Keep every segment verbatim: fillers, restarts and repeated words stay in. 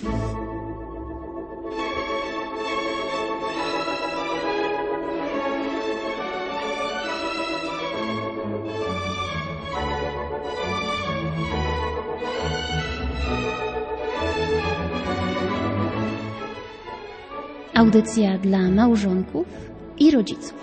Audycja dla małżonków i rodziców.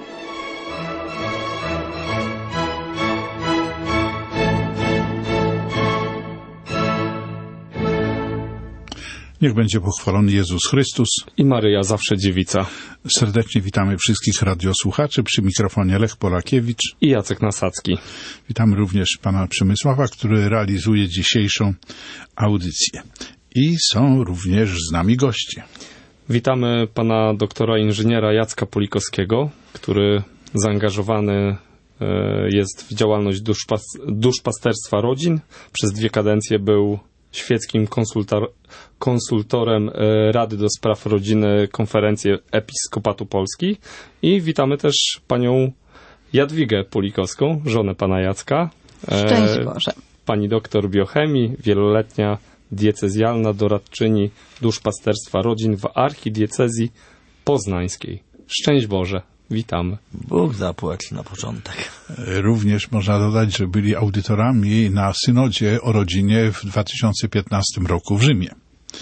Niech będzie pochwalony Jezus Chrystus i Maryja zawsze dziewica. Serdecznie witamy wszystkich radiosłuchaczy, przy mikrofonie Lech Polakiewicz i Jacek Nasadzki. Witamy również pana Przemysława, który realizuje dzisiejszą audycję. I są również z nami goście. Witamy pana doktora inżyniera Jacka Pulikowskiego, który zaangażowany jest w działalność duszpas- duszpasterstwa rodzin. Przez dwie kadencje był świeckim konsultar- konsultorem Rady do Spraw Rodziny Konferencji Episkopatu Polski. I witamy też panią Jadwigę Pulikowską, żonę pana Jacka. Szczęść Boże. Pani doktor biochemii, wieloletnia diecezjalna doradczyni duszpasterstwa rodzin w archidiecezji poznańskiej. Szczęść Boże, witamy. Bóg zapłać na początek. Również można dodać, że byli audytorami na synodzie o rodzinie w dwa tysiące piętnastym roku w Rzymie.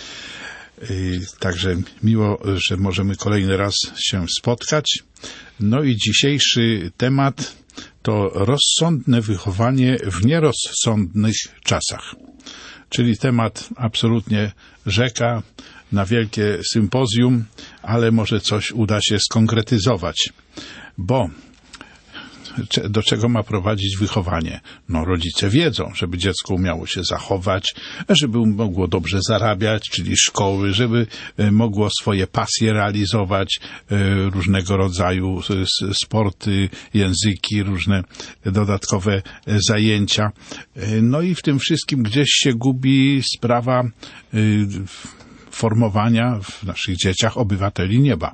Także miło, że możemy kolejny raz się spotkać. No i dzisiejszy temat to rozsądne wychowanie w nierozsądnych czasach. Czyli temat absolutnie rzeka na wielkie sympozjum, ale może coś uda się skonkretyzować. Bo do czego ma prowadzić wychowanie? No rodzice wiedzą, żeby dziecko umiało się zachować, żeby mogło dobrze zarabiać, czyli szkoły, żeby mogło swoje pasje realizować, różnego rodzaju sporty, języki, różne dodatkowe zajęcia. No i w tym wszystkim gdzieś się gubi sprawa formowania w naszych dzieciach obywateli nieba.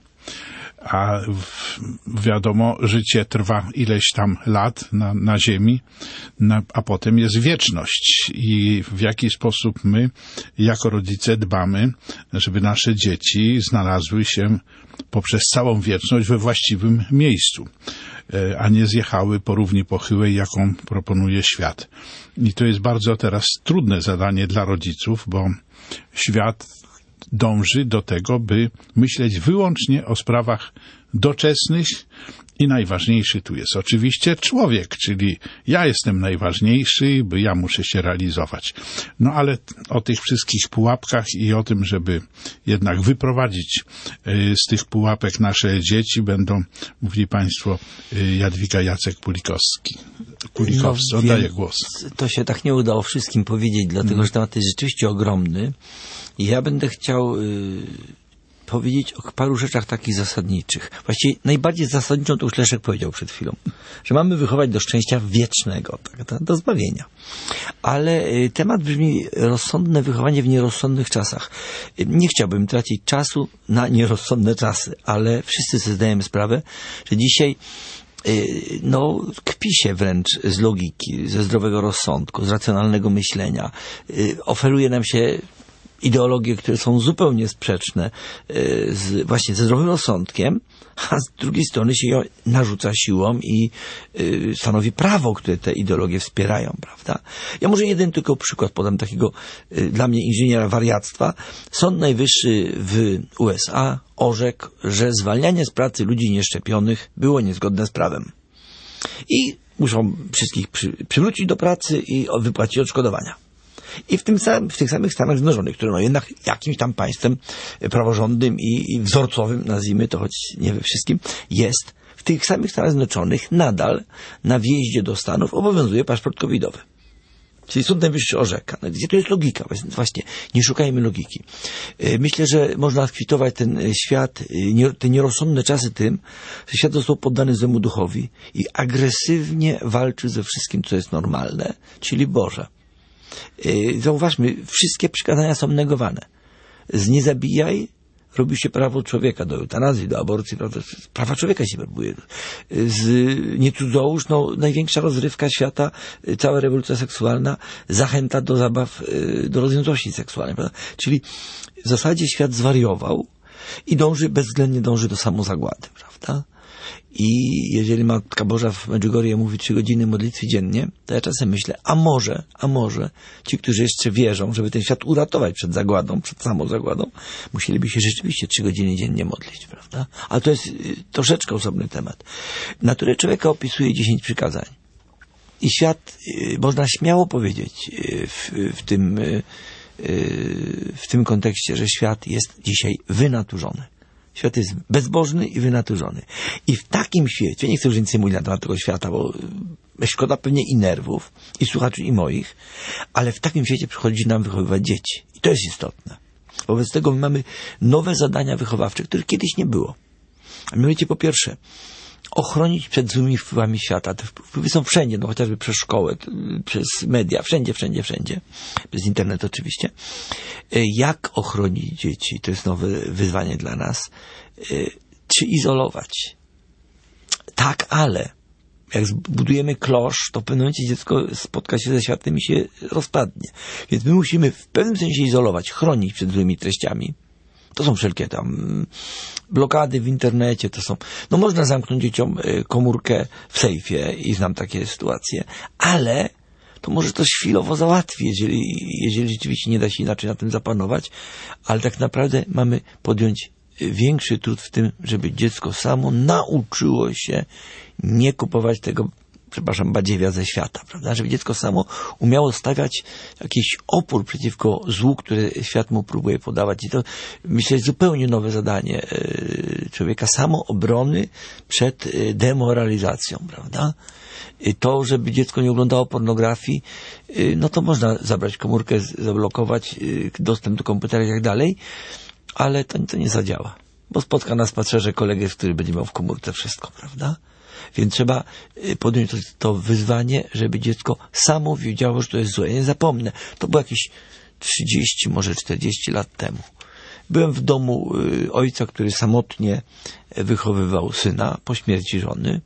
A wiadomo, życie trwa ileś tam lat na, na ziemi, na, a potem jest wieczność. I w jaki sposób my, jako rodzice, dbamy, żeby nasze dzieci znalazły się poprzez całą wieczność we właściwym miejscu, a nie zjechały po równi pochyłej, jaką proponuje świat. I to jest bardzo teraz trudne zadanie dla rodziców, bo świat dąży do tego, by myśleć wyłącznie o sprawach doczesnych i najważniejszy tu jest oczywiście człowiek, czyli ja jestem najważniejszy, by ja muszę się realizować. No ale o tych wszystkich pułapkach i o tym, żeby jednak wyprowadzić z tych pułapek nasze dzieci, będą mówili państwo Jadwiga, Jacek Pulikowski. Pulikowski, no, oddaję głos. To się tak nie udało wszystkim powiedzieć, dlatego hmm. że temat jest rzeczywiście ogromny. I ja będę chciał y, powiedzieć o paru rzeczach takich zasadniczych. Właściwie najbardziej zasadniczą to już Leszek powiedział przed chwilą, że mamy wychować do szczęścia wiecznego, tak, do zbawienia. Ale y, temat brzmi rozsądne wychowanie w nierozsądnych czasach. Y, nie chciałbym tracić czasu na nierozsądne czasy, ale wszyscy sobie zdajemy sprawę, że dzisiaj y, no, kpi się wręcz z logiki, ze zdrowego rozsądku, z racjonalnego myślenia. Y, oferuje nam się ideologie, które są zupełnie sprzeczne z, właśnie ze zdrowym rozsądkiem, a z drugiej strony się ją narzuca siłą i y, stanowi prawo, które te ideologie wspierają, prawda? Ja może jeden tylko przykład podam takiego y, dla mnie inżyniera wariactwa. Sąd Najwyższy w U S A orzekł, że zwalnianie z pracy ludzi nieszczepionych było niezgodne z prawem. I muszą wszystkich przy, przywrócić do pracy i wypłacić odszkodowania. I w, tym samym, w tych samych Stanach Zjednoczonych, które no jednak jakimś tam państwem praworządnym i, i wzorcowym, nazwijmy to, choć nie we wszystkim, jest, w tych samych Stanach Zjednoczonych nadal na wjeździe do Stanów obowiązuje paszport covidowy. Czyli Sąd Najwyższy orzeka. No, gdzie to jest logika? Właśnie, nie szukajmy logiki. Myślę, że można skwitować ten świat, te nierozsądne czasy tym, że świat został poddany złemu duchowi i agresywnie walczy ze wszystkim, co jest normalne, czyli Boże. Zauważmy, wszystkie przykazania są negowane. Nie zabijaj, robi się prawo człowieka do eutanazji, do aborcji, prawda? Prawa człowieka się próbuje. Z nie cudzołóż, no, największa rozrywka świata, cała rewolucja seksualna, zachęta do zabaw, do rozwiązłości seksualnej, prawda? Czyli w zasadzie świat zwariował i dąży, bezwzględnie dąży do samozagłady, prawda? I jeżeli Matka Boża w Medjugorje mówi trzy godziny modlitwy dziennie, to ja czasem myślę, a może, a może ci, którzy jeszcze wierzą, żeby ten świat uratować przed zagładą, przed samozagładą, musieliby się rzeczywiście trzy godziny dziennie modlić, prawda? Ale to jest y, troszeczkę osobny temat. Naturę człowieka opisuje dziesięć przykazań. I świat, y, można śmiało powiedzieć y, w, w tym y, y, w tym kontekście, że świat jest dzisiaj wynaturzony. Świat jest bezbożny i wynaturzony. I w takim świecie, nie chcę już więcej mówić na temat tego świata, bo szkoda pewnie i nerwów, i słuchaczy, i moich, ale w takim świecie przychodzi nam wychowywać dzieci. I to jest istotne. Wobec tego my mamy nowe zadania wychowawcze, których kiedyś nie było. A mianowicie po pierwsze, ochronić przed złymi wpływami świata. Te wpływy są wszędzie, no chociażby przez szkołę, przez media, wszędzie, wszędzie, wszędzie. Przez internet oczywiście. Jak ochronić dzieci? To jest nowe wyzwanie dla nas. Czy izolować? Tak, ale jak zbudujemy klosz, to w pewnym momencie dziecko spotka się ze światem i się rozpadnie. Więc my musimy w pewnym sensie izolować, chronić przed złymi treściami. To są wszelkie tam blokady w internecie, to są... No można zamknąć dzieciom komórkę w sejfie i znam takie sytuacje, ale to może to chwilowo załatwi, jeżeli, jeżeli rzeczywiście nie da się inaczej na tym zapanować, ale tak naprawdę mamy podjąć większy trud w tym, żeby dziecko samo nauczyło się nie kupować tego, przepraszam, badziewia ze świata, prawda? Żeby dziecko samo umiało stawiać jakiś opór przeciwko złu, które świat mu próbuje podawać. I to, myślę, jest zupełnie nowe zadanie człowieka, samoobrony przed demoralizacją, prawda? To, żeby dziecko nie oglądało pornografii, no to można zabrać komórkę, zablokować dostęp do komputera i tak dalej, ale to, to nie zadziała. Bo spotka na spacerze kolegę, który będzie miał w komórce wszystko, prawda? Więc trzeba podjąć to, to wyzwanie, żeby dziecko samo wiedziało, że to jest złe. Ja nie zapomnę, to było jakieś trzydzieści, może czterdzieści lat temu. Byłem w domu ojca, który samotnie wychowywał syna po śmierci żony.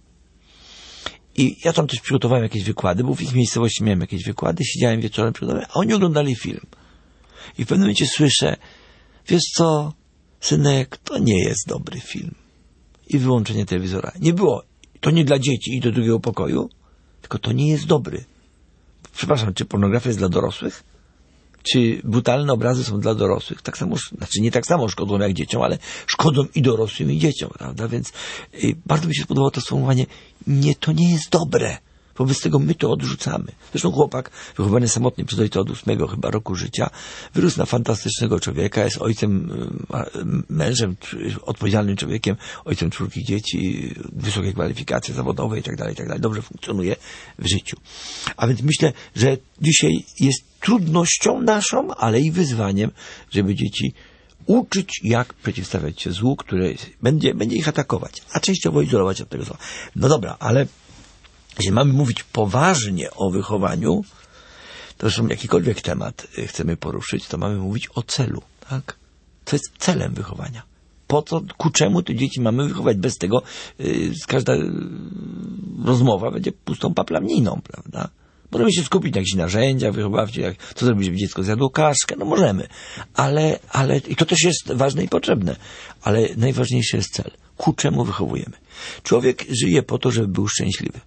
I ja tam też przygotowałem jakieś wykłady, bo w ich miejscowości miałem jakieś wykłady, siedziałem wieczorem, przygotowałem, a oni oglądali film. I w pewnym momencie słyszę, wiesz co, synek, to nie jest dobry film. I wyłączenie telewizora. Nie było. To nie dla dzieci i do drugiego pokoju, tylko to nie jest dobry. Przepraszam, czy pornografia jest dla dorosłych? Czy brutalne obrazy są dla dorosłych? Tak samo, znaczy nie tak samo szkodzą jak dzieciom, ale szkodzą i dorosłym, i dzieciom, prawda? Więc y, bardzo mi się spodobało to sformułowanie, nie, to nie jest dobre. Wobec tego my to odrzucamy. Zresztą chłopak, wychowany samotnie przez ojca od ósmego chyba roku życia, wyrósł na fantastycznego człowieka, jest ojcem, mężem, odpowiedzialnym człowiekiem, ojcem czwórki dzieci, wysokie kwalifikacje zawodowe i tak dalej, i tak dalej. Dobrze funkcjonuje w życiu. A więc myślę, że dzisiaj jest trudnością naszą, ale i wyzwaniem, żeby dzieci uczyć, jak przeciwstawiać się złu, które będzie, będzie ich atakować, a częściowo izolować od tego zła. No dobra, ale jeśli mamy mówić poważnie o wychowaniu, to zresztą jakikolwiek temat chcemy poruszyć, to mamy mówić o celu, tak? Co jest celem wychowania? Po co, ku czemu te dzieci mamy wychować? Bez tego yy, każda yy, rozmowa będzie pustą paplamniną, prawda? Możemy się skupić na jakichś narzędziach wychowawczych, jak co zrobić, żeby dziecko zjadło kaszkę, no możemy. Ale, ale, i to też jest ważne i potrzebne, ale najważniejszy jest cel. Ku czemu wychowujemy? Człowiek żyje po to, żeby był szczęśliwy.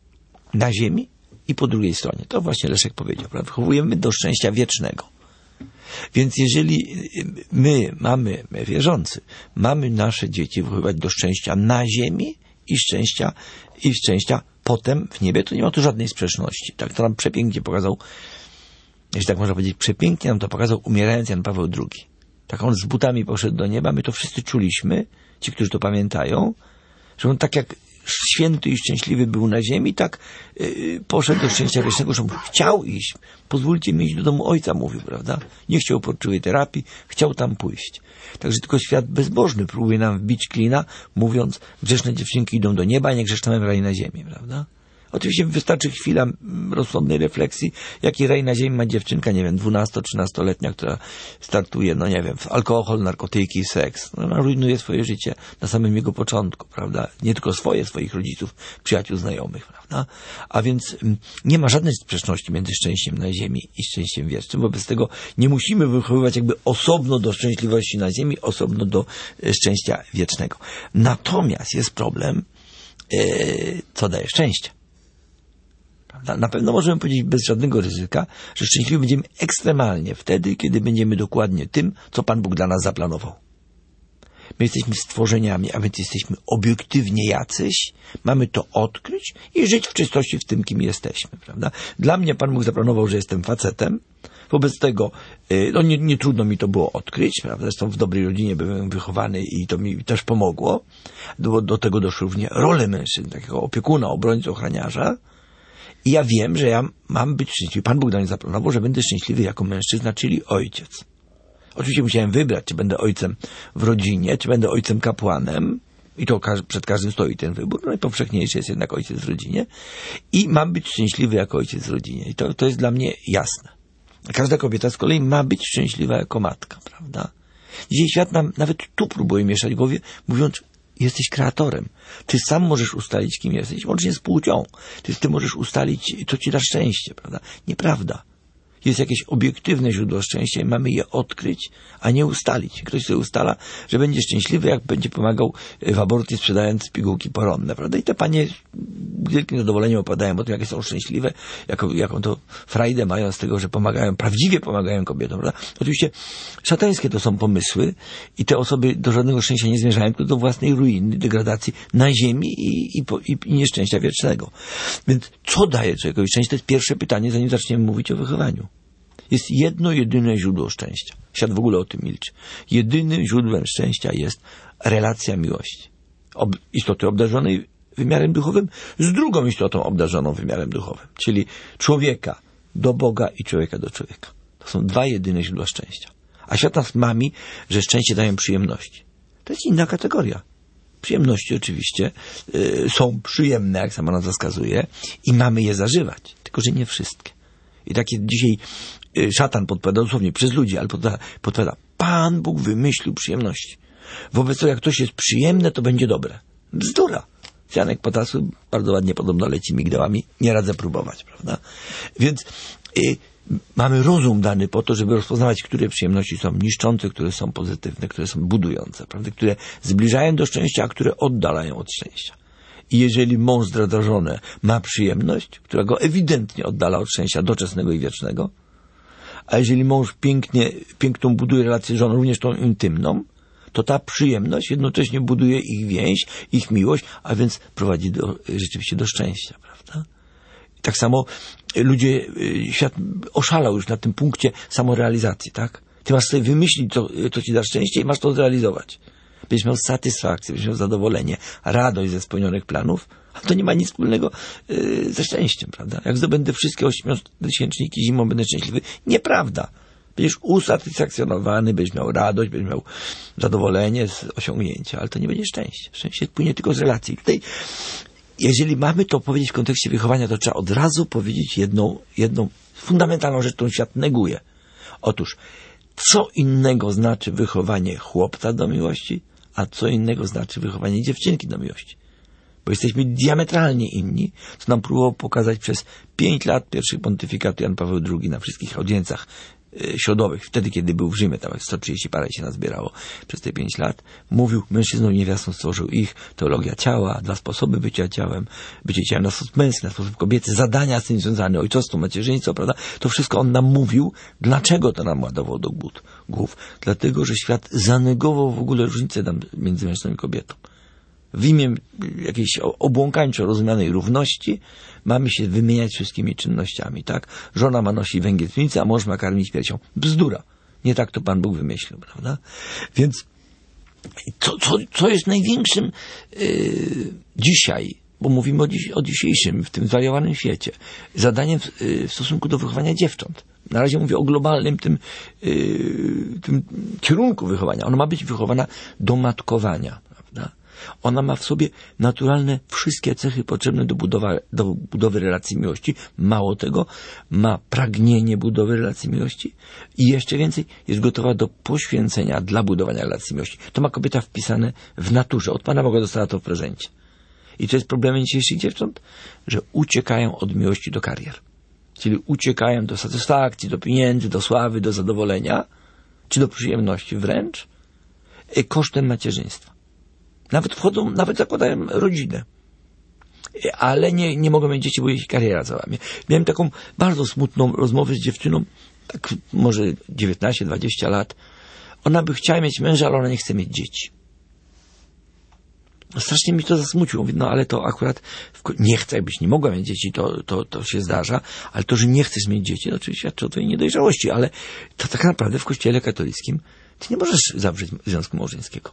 Na ziemi i po drugiej stronie. To właśnie Leszek powiedział, prawda? Wychowujemy do szczęścia wiecznego. Więc jeżeli my mamy, my wierzący, mamy nasze dzieci wychowywać do szczęścia na ziemi i szczęścia, i szczęścia potem w niebie, to nie ma tu żadnej sprzeczności. Tak to nam przepięknie pokazał, jeśli tak można powiedzieć, przepięknie nam to pokazał umierając Jan Paweł drugi. Tak on z butami poszedł do nieba, my to wszyscy czuliśmy, ci, którzy to pamiętają, że on tak jak święty i szczęśliwy był na ziemi, tak yy, poszedł do szczęścia wiecznego, że chciał iść. Pozwólcie mi iść do domu ojca, mówił, prawda? Nie chciał uporczywej terapii, chciał tam pójść. Także tylko świat bezbożny próbuje nam wbić klina, mówiąc, grzeszne dziewczynki idą do nieba, a nie grzeszne memrali na ziemi, prawda? Oczywiście wystarczy chwila rozsądnej refleksji, jaki raj na ziemi ma dziewczynka, nie wiem, dwunasto-trzynastoletnia, która startuje, no nie wiem, w alkohol, narkotyki, seks. No, ona rujnuje swoje życie na samym jego początku, prawda? Nie tylko swoje, swoich rodziców, przyjaciół, znajomych, prawda? A więc m, nie ma żadnej sprzeczności między szczęściem na ziemi i szczęściem wiecznym. Wobec tego nie musimy wychowywać jakby osobno do szczęśliwości na ziemi, osobno do e, szczęścia wiecznego. Natomiast jest problem, e, co daje szczęście. Prawda? Na pewno możemy powiedzieć bez żadnego ryzyka, że szczęśliwi będziemy ekstremalnie wtedy, kiedy będziemy dokładnie tym, co Pan Bóg dla nas zaplanował. My jesteśmy stworzeniami, a więc jesteśmy obiektywnie jacyś, mamy to odkryć i żyć w czystości w tym, kim jesteśmy. Prawda? Dla mnie Pan Bóg zaplanował, że jestem facetem. Wobec tego no nie, nie trudno mi to było odkryć, prawda? Zresztą w dobrej rodzinie byłem wychowany i to mi też pomogło. Do, do tego doszły również role mężczyzn, takiego opiekuna, obrońcy, ochraniarza. I ja wiem, że ja mam być szczęśliwy. Pan Bóg dla mnie zaplanował, że będę szczęśliwy jako mężczyzna, czyli ojciec. Oczywiście musiałem wybrać, czy będę ojcem w rodzinie, czy będę ojcem kapłanem. I to każ- przed każdym stoi ten wybór. Najpowszechniejszy jest jednak ojciec w rodzinie. I mam być szczęśliwy jako ojciec w rodzinie. I to, to jest dla mnie jasne. Każda kobieta z kolei ma być szczęśliwa jako matka, prawda? Dzisiaj świat nam nawet tu próbuje mieszać głowie, mówiąc, jesteś kreatorem. Ty sam możesz ustalić, kim jesteś, łącznie z płcią. Ty, ty możesz ustalić, co ci da szczęście, prawda? Nieprawda. Jest jakieś obiektywne źródło szczęścia i mamy je odkryć, a nie ustalić. Ktoś sobie ustala, że będzie szczęśliwy, jak będzie pomagał w aborcji, sprzedając pigułki poronne, prawda? I te panie z wielkim zadowoleniem opadają o tym, jakie są szczęśliwe, jaką, jaką to frajdę mają z tego, że pomagają, prawdziwie pomagają kobietom, prawda? Oczywiście szatańskie to są pomysły i te osoby do żadnego szczęścia nie zmierzają, tylko do własnej ruiny, degradacji na ziemi i, i, i, i nieszczęścia wiecznego. Więc co daje człowiekowi szczęście? To jest pierwsze pytanie, zanim zaczniemy mówić o wychowaniu. Jest jedno, jedyne źródło szczęścia. Świat w ogóle o tym milczy. Jedynym źródłem szczęścia jest relacja miłości. Ob- istoty obdarzonej wymiarem duchowym z drugą istotą obdarzoną wymiarem duchowym. Czyli człowieka do Boga i człowieka do człowieka. To są dwa jedyne źródła szczęścia. A świat nas mami, że szczęście dają przyjemności. To jest inna kategoria. Przyjemności oczywiście y, są przyjemne, jak sama nazwa wskazuje, i mamy je zażywać. Tylko że nie wszystkie. I takie dzisiaj szatan podpowiada dosłownie przez ludzi, ale podpowiada, podpowiada, Pan Bóg wymyślił przyjemności. Wobec tego, jak coś jest przyjemne, to będzie dobre. Bzdura. Janek Potasu bardzo ładnie podobno leci migdałami. Nie radzę próbować, prawda? Więc y, mamy rozum dany po to, żeby rozpoznawać, które przyjemności są niszczące, które są pozytywne, które są budujące, prawda? Które zbliżają do szczęścia, a które oddalają od szczęścia. I jeżeli mąż zdradza żonę ma przyjemność, która go ewidentnie oddala od szczęścia doczesnego i wiecznego, a jeżeli mąż pięknie, piękną buduje relację z żoną, również tą intymną, to ta przyjemność jednocześnie buduje ich więź, ich miłość, a więc prowadzi do, rzeczywiście do szczęścia, prawda? I tak samo ludzie, świat oszalał już na tym punkcie samorealizacji, tak? Ty masz sobie wymyślić, co, co ci da szczęście i masz to zrealizować. Będziesz miał satysfakcję, będziesz miał zadowolenie, radość ze spełnionych planów, a to nie ma nic wspólnego yy, ze szczęściem, prawda? Jak zdobędę wszystkie ośmiotysięczniki zimą, będę szczęśliwy. Nieprawda. Będziesz usatysfakcjonowany, będziesz miał radość, będziesz miał zadowolenie z osiągnięcia, ale to nie będzie szczęście. Szczęście płynie tylko z relacji. Tutaj, jeżeli mamy to powiedzieć w kontekście wychowania, to trzeba od razu powiedzieć jedną, jedną fundamentalną rzecz, którą świat neguje. Otóż, co innego znaczy wychowanie chłopca do miłości, a co innego znaczy wychowanie dziewczynki do miłości. Bo jesteśmy diametralnie inni, co nam próbował pokazać przez pięć lat pierwszych pontyfikatu Jan Paweł drugi na wszystkich audiencjach y, środowych, wtedy kiedy był w Rzymie, tam sto trzydzieści parę się nazbierało przez te pięć lat, mówił, mężczyzną i niewiastą stworzył ich, teologia ciała, dwa sposoby bycia ciałem, bycie ciałem na sposób męski, na sposób kobiecy, zadania z tym związane, ojcostwo, macierzyństwo, prawda? To wszystko on nam mówił. Dlaczego to nam ładował do głów? Dlatego, że świat zanegował w ogóle różnicę tam między mężczyzną i kobietą. W imię jakiejś obłąkańczo rozumianej równości mamy się wymieniać wszystkimi czynnościami, tak? Żona ma nosić węgiel w piwnicy, a mąż ma karmić piersią. Bzdura. Nie tak to Pan Bóg wymyślił, prawda? Więc co, co, co jest największym yy, dzisiaj, bo mówimy o, dziś, o dzisiejszym, w tym zwariowanym świecie, zadaniem w, yy, w stosunku do wychowania dziewcząt. Na razie mówię o globalnym tym, yy, tym kierunku wychowania. Ona ma być wychowana do matkowania, prawda? Ona ma w sobie naturalne wszystkie cechy potrzebne do, budowa, do budowy relacji miłości. Mało tego, ma pragnienie budowy relacji miłości i jeszcze więcej, jest gotowa do poświęcenia dla budowania relacji miłości. To ma kobieta wpisane w naturze. Od Pana Boga dostała to w prezencie. I to jest problemem dzisiejszych dziewcząt, że uciekają od miłości do karier. Czyli uciekają do satysfakcji, do pieniędzy, do sławy, do zadowolenia, czy do przyjemności wręcz, kosztem macierzyństwa. Nawet wchodzą, nawet zakładają rodzinę. Ale nie, nie mogą mieć dzieci, bo jej kariera załamie. Miałem taką bardzo smutną rozmowę z dziewczyną, tak może dziewiętnaście dwadzieścia lat. Ona by chciała mieć męża, ale ona nie chce mieć dzieci. Strasznie mi to zasmuciło. Mówię, no ale to akurat w... nie chcę, jakbyś nie mogła mieć dzieci, to, to, to się zdarza, ale to, że nie chcesz mieć dzieci, to oczywiście świadczy o twojej niedojrzałości, ale to tak naprawdę w Kościele katolickim ty nie możesz zawrzeć związku małżeńskiego.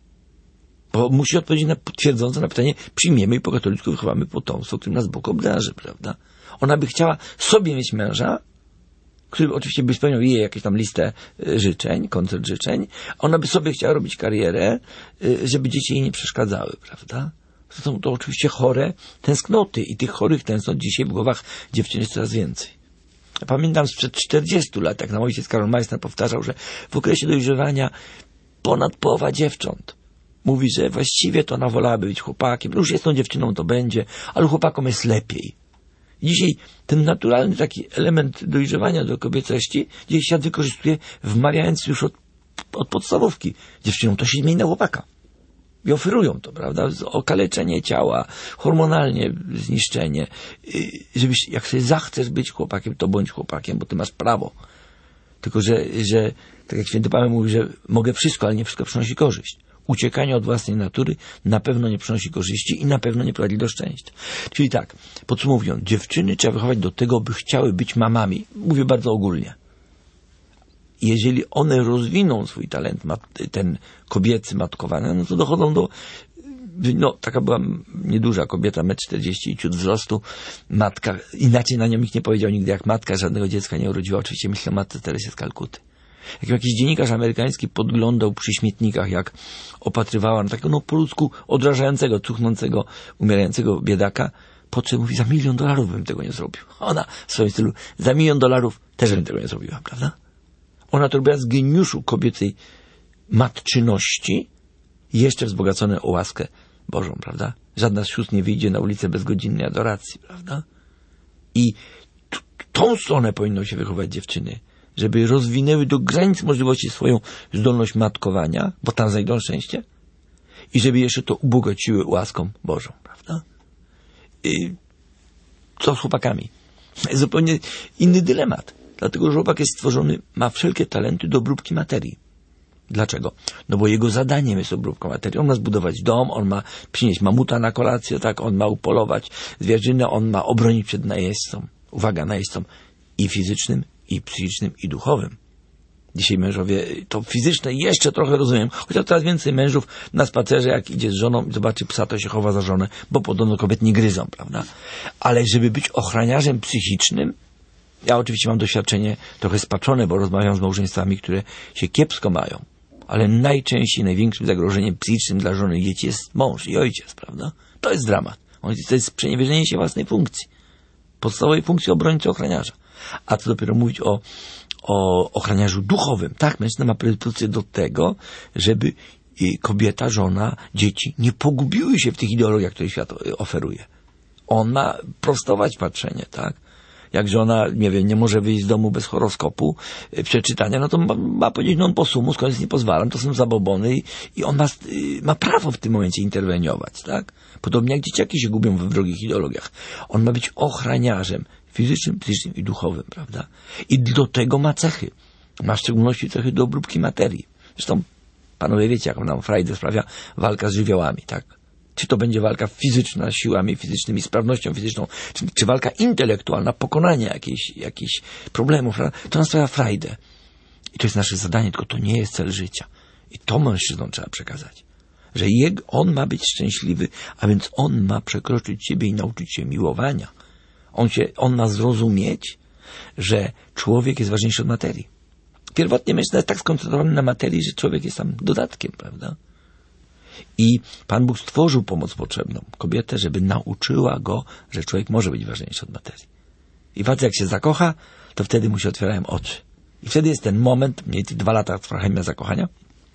Bo musi odpowiedzieć na twierdząco na pytanie, przyjmiemy i po katolicku wychowamy potomstwo, którym nas Bóg obdarzy, prawda? Ona by chciała sobie mieć męża, który oczywiście by spełniał jej jakąś tam listę życzeń, koncert życzeń. Ona by sobie chciała robić karierę, żeby dzieci jej nie przeszkadzały, prawda? To są to oczywiście chore tęsknoty i tych chorych tęsknot dzisiaj w głowach dziewczyn jest coraz więcej. Ja pamiętam sprzed czterdziestu lat, jak nam ojciec Karol Majsner powtarzał, że w okresie dojrzewania ponad połowa dziewcząt mówi, że właściwie to ona wolałaby być chłopakiem. Już jest tą dziewczyną, to będzie, ale chłopakom jest lepiej. Dzisiaj ten naturalny taki element dojrzewania do kobiecości dzisiaj świat wykorzystuje, wmawiając już od, od podstawówki dziewczynom. To się zmieni na chłopaka. I oferują to, prawda? Okaleczenie ciała, hormonalnie zniszczenie. Żebyś, jak sobie zachcesz być chłopakiem, to bądź chłopakiem, bo ty masz prawo. Tylko, że, że tak jak święty Paweł mówi, że mogę wszystko, ale nie wszystko przynosi korzyść. Uciekanie od własnej natury na pewno nie przynosi korzyści i na pewno nie prowadzi do szczęścia. Czyli tak, podsumowując, dziewczyny trzeba wychować do tego, by chciały być mamami. Mówię bardzo ogólnie. Jeżeli one rozwiną swój talent, ten kobiecy, matkowany, no to dochodzą do... No, taka była nieduża kobieta, metr czterdzieści i ciut wzrostu, matka, inaczej na nią nikt nie powiedział nigdy jak matka, żadnego dziecka nie urodziła. Oczywiście myślę o matce Teresie z Kalkuty. Jak jakiś dziennikarz amerykański podglądał przy śmietnikach, jak opatrywała na takiego, no po ludzku odrażającego, cuchnącego, umierającego biedaka, po czym mówi, za milion dolarów bym tego nie zrobił. Ona w swoim stylu, za milion dolarów też bym tego nie zrobiła, prawda? Ona to robiła z geniuszu kobiecej matczyności, jeszcze wzbogacone o łaskę Bożą, prawda? Żadna z sióstr nie wyjdzie na ulicę bez godzinnej adoracji, prawda? I t- tą stronę powinno się wychować dziewczyny, żeby rozwinęły do granic możliwości swoją zdolność matkowania, bo tam znajdą szczęście, i żeby jeszcze to ubogociły łaską Bożą, prawda? I co z chłopakami? Zupełnie inny dylemat, dlatego że chłopak jest stworzony, ma wszelkie talenty do obróbki materii. Dlaczego? No bo jego zadaniem jest obróbka materii. On ma zbudować dom, on ma przynieść mamuta na kolację, tak, on ma upolować zwierzynę, on ma obronić przed najeźdźcą. Uwaga, najeźdźcą i fizycznym, i psychicznym, i duchowym. Dzisiaj mężowie, to fizyczne jeszcze trochę rozumiem, chociaż coraz więcej mężów na spacerze, jak idzie z żoną i zobaczy psa, to się chowa za żonę, bo podobno kobiet nie gryzą, prawda? Ale żeby być ochraniarzem psychicznym, ja oczywiście mam doświadczenie trochę spaczone, bo rozmawiam z małżeństwami, które się kiepsko mają, ale najczęściej największym zagrożeniem psychicznym dla żony i dzieci jest mąż i ojciec, prawda? To jest dramat. To jest przeniewierzenie się własnej funkcji. Podstawowej funkcji obrońcy ochraniarza. A co dopiero mówić o, o ochraniarzu duchowym. Tak, mężczyzna ma predyspozycję do tego, żeby kobieta, żona, dzieci nie pogubiły się w tych ideologiach, które świat oferuje. On ma prostować patrzenie, tak? Jak żona, nie wiem, nie może wyjść z domu bez horoskopu, przeczytania, no to ma, ma powiedzieć non possumus, koniec nie pozwalam, to są zabobony i, i on ma, ma prawo w tym momencie interweniować, tak? Podobnie jak dzieciaki się gubią we wrogich ideologiach. On ma być ochraniarzem fizycznym, psychicznym i duchowym, prawda? I do tego ma cechy. Ma w szczególności cechy do obróbki materii. Zresztą, panowie wiecie, jaką nam frajdę sprawia walka z żywiołami, tak? Czy to będzie walka fizyczna, siłami fizycznymi, sprawnością fizyczną, czy, czy walka intelektualna, pokonanie jakichś, jakichś problemów, prawda? To nas sprawia frajdę. I to jest nasze zadanie, tylko to nie jest cel życia. I to mężczyznom trzeba przekazać. Że jego, on ma być szczęśliwy, a więc on ma przekroczyć siebie i nauczyć się miłowania. On, się, on ma zrozumieć, że człowiek jest ważniejszy od materii. Pierwotnie mężczyzna jest tak skoncentrowany na materii, że człowiek jest tam dodatkiem, prawda? I Pan Bóg stworzył pomoc potrzebną, kobietę, żeby nauczyła go, że człowiek może być ważniejszy od materii. I facet jak się zakocha, to wtedy mu się otwierają oczy. I wtedy jest ten moment, mniej więcej dwa lata trwa chemia zakochania,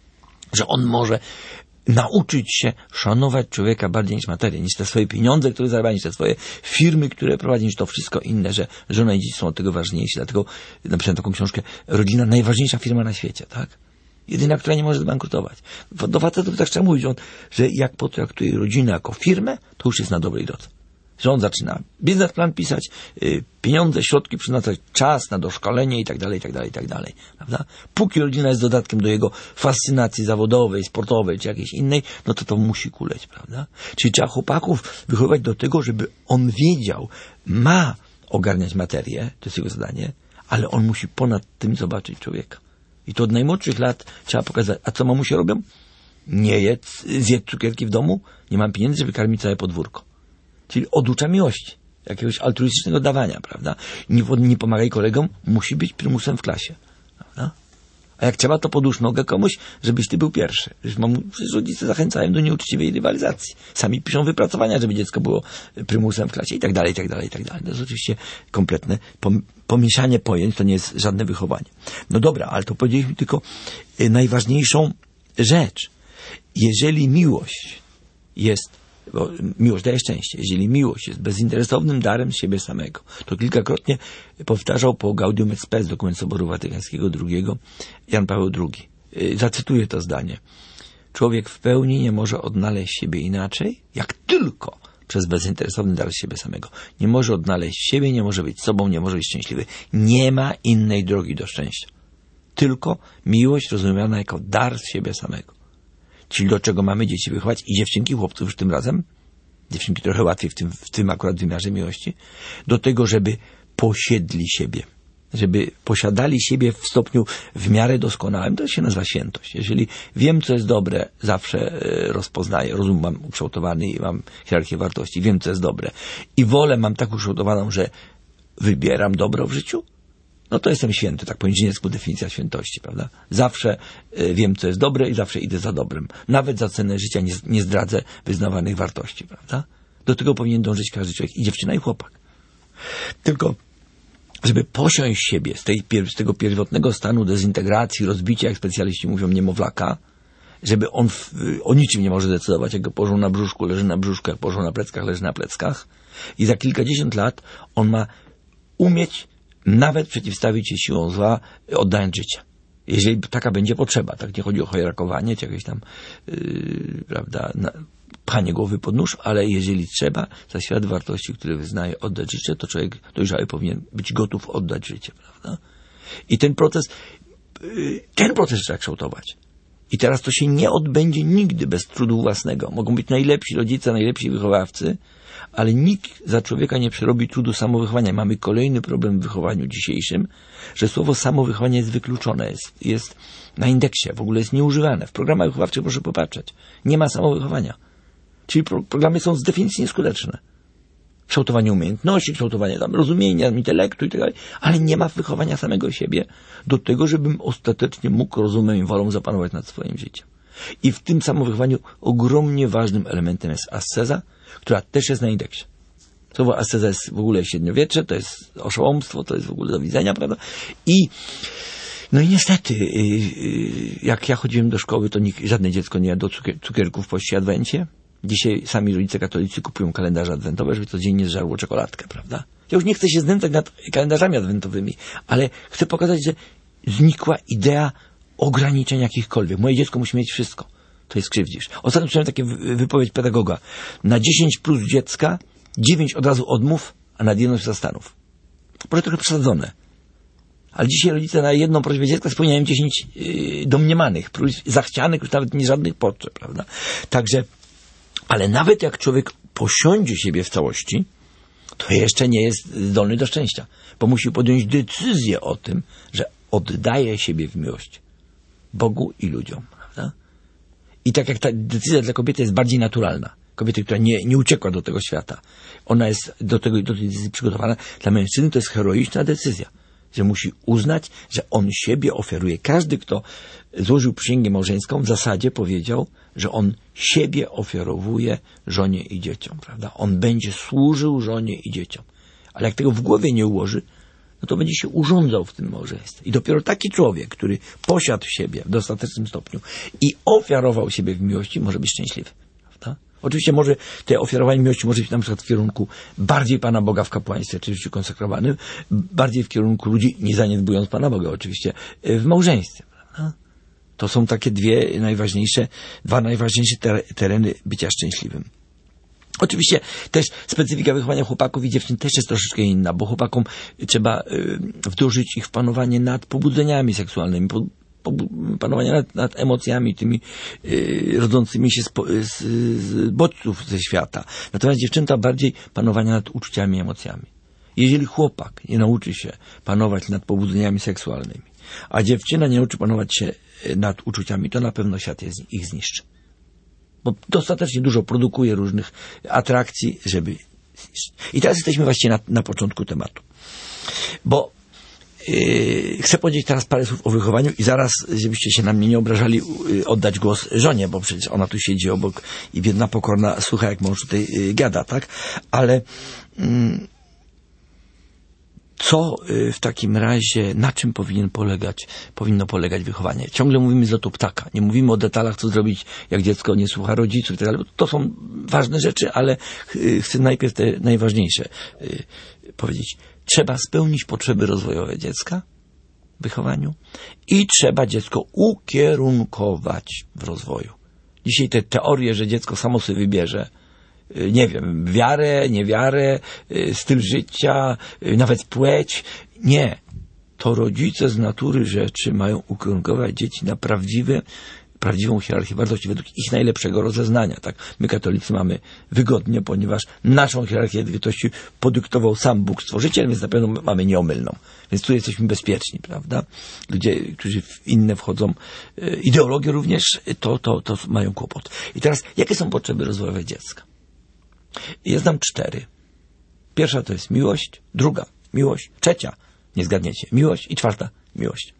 że on może nauczyć się szanować człowieka bardziej niż materię, niż te swoje pieniądze, które zarabia, niż te swoje firmy, które prowadzi, niż to wszystko inne, że żona i dzieci są od tego ważniejsi. Dlatego napisałem taką książkę Rodzina, najważniejsza firma na świecie, tak? Jedyna, która nie może zbankrutować. Do facetów tak trzeba mówić, że jak potraktuje rodzinę jako firmę, to już jest na dobrej drodze. Że on zaczyna biznesplan pisać, yy, pieniądze, środki przeznaczać, czas na doszkolenie i tak dalej, i tak dalej, i tak dalej. Prawda? Póki rodzina jest dodatkiem do jego fascynacji zawodowej, sportowej, czy jakiejś innej, no to to musi kuleć, prawda? Czyli trzeba chłopaków wychowywać do tego, żeby on wiedział, ma ogarniać materię, to jest jego zadanie, ale on musi ponad tym zobaczyć człowieka. I to od najmłodszych lat trzeba pokazać, a co mamusie robią? Nie jedz, zjedz cukierki w domu, nie mam pieniędzy, żeby karmić całe podwórko. Czyli oducza miłości, jakiegoś altruistycznego dawania, prawda? Nie, nie pomagaj kolegom, musi być prymusem w klasie, prawda? A jak trzeba, to podłóż nogę komuś, żebyś ty był pierwszy. Przecież rodzice zachęcają do nieuczciwej rywalizacji. Sami piszą wypracowania, żeby dziecko było prymusem w klasie i tak dalej, i tak dalej, i tak dalej. To jest oczywiście kompletne pomieszanie pojęć, to nie jest żadne wychowanie. No dobra, ale to powiedzieliśmy tylko y, najważniejszą rzecz. Jeżeli miłość jest bo miłość daje szczęście. Jeżeli miłość jest bezinteresownym darem z siebie samego, to kilkakrotnie powtarzał po Gaudium et Spes, dokument Soboru Watykańskiego drugiego, Jan Paweł drugi. Zacytuję to zdanie. Człowiek w pełni nie może odnaleźć siebie inaczej, jak tylko przez bezinteresowny dar z siebie samego. Nie może odnaleźć siebie, nie może być sobą, nie może być szczęśliwy. Nie ma innej drogi do szczęścia. Tylko miłość rozumiana jako dar z siebie samego. Czyli do czego mamy dzieci wychować i dziewczynki, chłopców już tym razem, dziewczynki trochę łatwiej w tym, w tym akurat wymiarze miłości, do tego, żeby posiedli siebie, żeby posiadali siebie w stopniu w miarę doskonałym, to się nazywa świętość. Jeżeli wiem, co jest dobre, zawsze rozpoznaję, rozum mam ukształtowany i mam hierarchię wartości, wiem, co jest dobre i wolę mam tak ukształtowaną, że wybieram dobro w życiu, no to jestem święty, tak po inżyniersku definicja świętości, prawda? Zawsze y, wiem, co jest dobre i zawsze idę za dobrem. Nawet za cenę życia nie, nie zdradzę wyznawanych wartości, prawda? Do tego powinien dążyć każdy człowiek, i dziewczyna, i chłopak. Tylko, żeby posiąść siebie z, tej, z tego pierwotnego stanu dezintegracji, rozbicia, jak specjaliści mówią, niemowlaka, żeby on w, o niczym nie może decydować, jak go położą na brzuszku, leży na brzuszku, jak położą na pleckach, leży na pleckach. I za kilkadziesiąt lat on ma umieć nawet przeciwstawić się siłą zła, oddając życie. Jeżeli taka będzie potrzeba, tak nie chodzi o hojrakowanie, czy jakieś tam, yy, prawda, na, pchanie głowy pod nóż, ale jeżeli trzeba, za świat wartości, które wyznaje, oddać życie, to człowiek dojrzały powinien być gotów oddać życie, prawda? I ten proces, yy, ten proces trzeba kształtować. I teraz to się nie odbędzie nigdy bez trudu własnego. Mogą być najlepsi rodzice, najlepsi wychowawcy, ale nikt za człowieka nie przerobi trudu samowychowania. Mamy kolejny problem w wychowaniu dzisiejszym, że słowo samowychowanie jest wykluczone, jest, jest na indeksie, w ogóle jest nieużywane. W programach wychowawczych proszę popatrzeć. Nie ma samowychowania. Czyli pro, programy są z definicji nieskuteczne. Kształtowanie umiejętności, kształtowanie tam rozumienia, intelektu i tak dalej, ale nie ma wychowania samego siebie do tego, żebym ostatecznie mógł rozumem i wolą zapanować nad swoim życiem. I w tym samowychowaniu ogromnie ważnym elementem jest asceza, która też jest na indeksie. Słowo asceza jest w ogóle średniowiecze, to jest oszołomstwo, to jest w ogóle do widzenia, prawda? I no i niestety, jak ja chodziłem do szkoły, to nikt, żadne dziecko nie jadło cukier, cukierków w poście adwencie. Dzisiaj sami rodzice katolicy kupują kalendarze adwentowe, żeby codziennie zżarło czekoladkę, prawda? Ja już nie chcę się znęcać nad kalendarzami adwentowymi, ale chcę pokazać, że znikła idea ograniczenia jakichkolwiek. Moje dziecko musi mieć wszystko. To jest krzywdzisz. Ostatnio słyszałem takie wypowiedź pedagoga. Na dziesięć plus dziecka, dziewięć od razu odmów, a nad jedną się zastanów. Może trochę przesadzone. Ale dzisiaj rodzice na jedną prośbę dziecka spełniają dziesięć yy, domniemanych, zachcianych, już nawet nie żadnych potrzeb, prawda? Także, ale nawet jak człowiek posiądzie siebie w całości, to jeszcze nie jest zdolny do szczęścia, bo musi podjąć decyzję o tym, że oddaje siebie w miłość Bogu i ludziom, prawda? I tak jak ta decyzja dla kobiety jest bardziej naturalna, kobiety, która nie, nie uciekła do tego świata, ona jest do tego, do tej decyzji przygotowana. Dla mężczyzny to jest heroiczna decyzja. że musi uznać, że on siebie ofiaruje. Każdy, kto złożył przysięgę małżeńską, w zasadzie powiedział, że on siebie ofiarowuje żonie i dzieciom, prawda? On będzie służył żonie i dzieciom. Ale jak tego w głowie nie ułoży, no to będzie się urządzał w tym małżeństwie. I dopiero taki człowiek, który posiadł siebie w dostatecznym stopniu i ofiarował siebie w miłości, może być szczęśliwy, prawda? Oczywiście może te ofiarowanie miłości może być na przykład w kierunku bardziej Pana Boga w kapłaństwie, czy w życiu konsekrowanym, bardziej w kierunku ludzi, nie zaniedbując Pana Boga oczywiście, w małżeństwie, prawda? To są takie dwie najważniejsze, dwa najważniejsze tereny bycia szczęśliwym. Oczywiście też specyfika wychowania chłopaków i dziewczyn też jest troszeczkę inna, bo chłopakom trzeba y, wdrożyć ich w panowanie nad pobudzeniami seksualnymi, po, po, panowanie nad, nad emocjami tymi y, rodzącymi się z, z, z bodźców ze świata. Natomiast dziewczęta bardziej panowania nad uczuciami i emocjami. Jeżeli chłopak nie nauczy się panować nad pobudzeniami seksualnymi, a dziewczyna nie nauczy panować się nad uczuciami, to na pewno świat je, ich zniszczy. Bo dostatecznie dużo produkuje różnych atrakcji, żeby zniszczyć. I teraz jesteśmy właściwie na, na początku tematu. Bo yy, chcę powiedzieć teraz parę słów o wychowaniu i zaraz, żebyście się na mnie nie obrażali, yy, oddać głos żonie, bo przecież ona tu siedzi obok i biedna pokorna słucha, jak mąż tutaj yy, gada, tak? Ale yy, co w takim razie, na czym powinien polegać, powinno polegać wychowanie? Ciągle mówimy z lotu ptaka. Nie mówimy o detalach, co zrobić, jak dziecko nie słucha rodziców i tak dalej. To są ważne rzeczy, ale chcę najpierw te najważniejsze powiedzieć. Trzeba spełnić potrzeby rozwojowe dziecka w wychowaniu i trzeba dziecko ukierunkować w rozwoju. Dzisiaj te teorie, że dziecko samo sobie wybierze, nie wiem, wiarę, niewiarę, styl życia, nawet płeć. Nie. To rodzice z natury rzeczy mają ukierunkować dzieci na prawdziwe, prawdziwą hierarchię wartości według ich najlepszego rozeznania. Tak? My katolicy mamy wygodnie, ponieważ naszą hierarchię wartości podyktował sam Bóg Stworzyciel, więc na pewno mamy nieomylną. Więc tu jesteśmy bezpieczni, prawda? Ludzie, którzy w inne wchodzą, ideologie również, to, to, to mają kłopot. I teraz, jakie są potrzeby rozwojowe dziecka? Ja znam cztery. Pierwsza to jest miłość, druga miłość, trzecia, nie zgadniecie, miłość i czwarta miłość.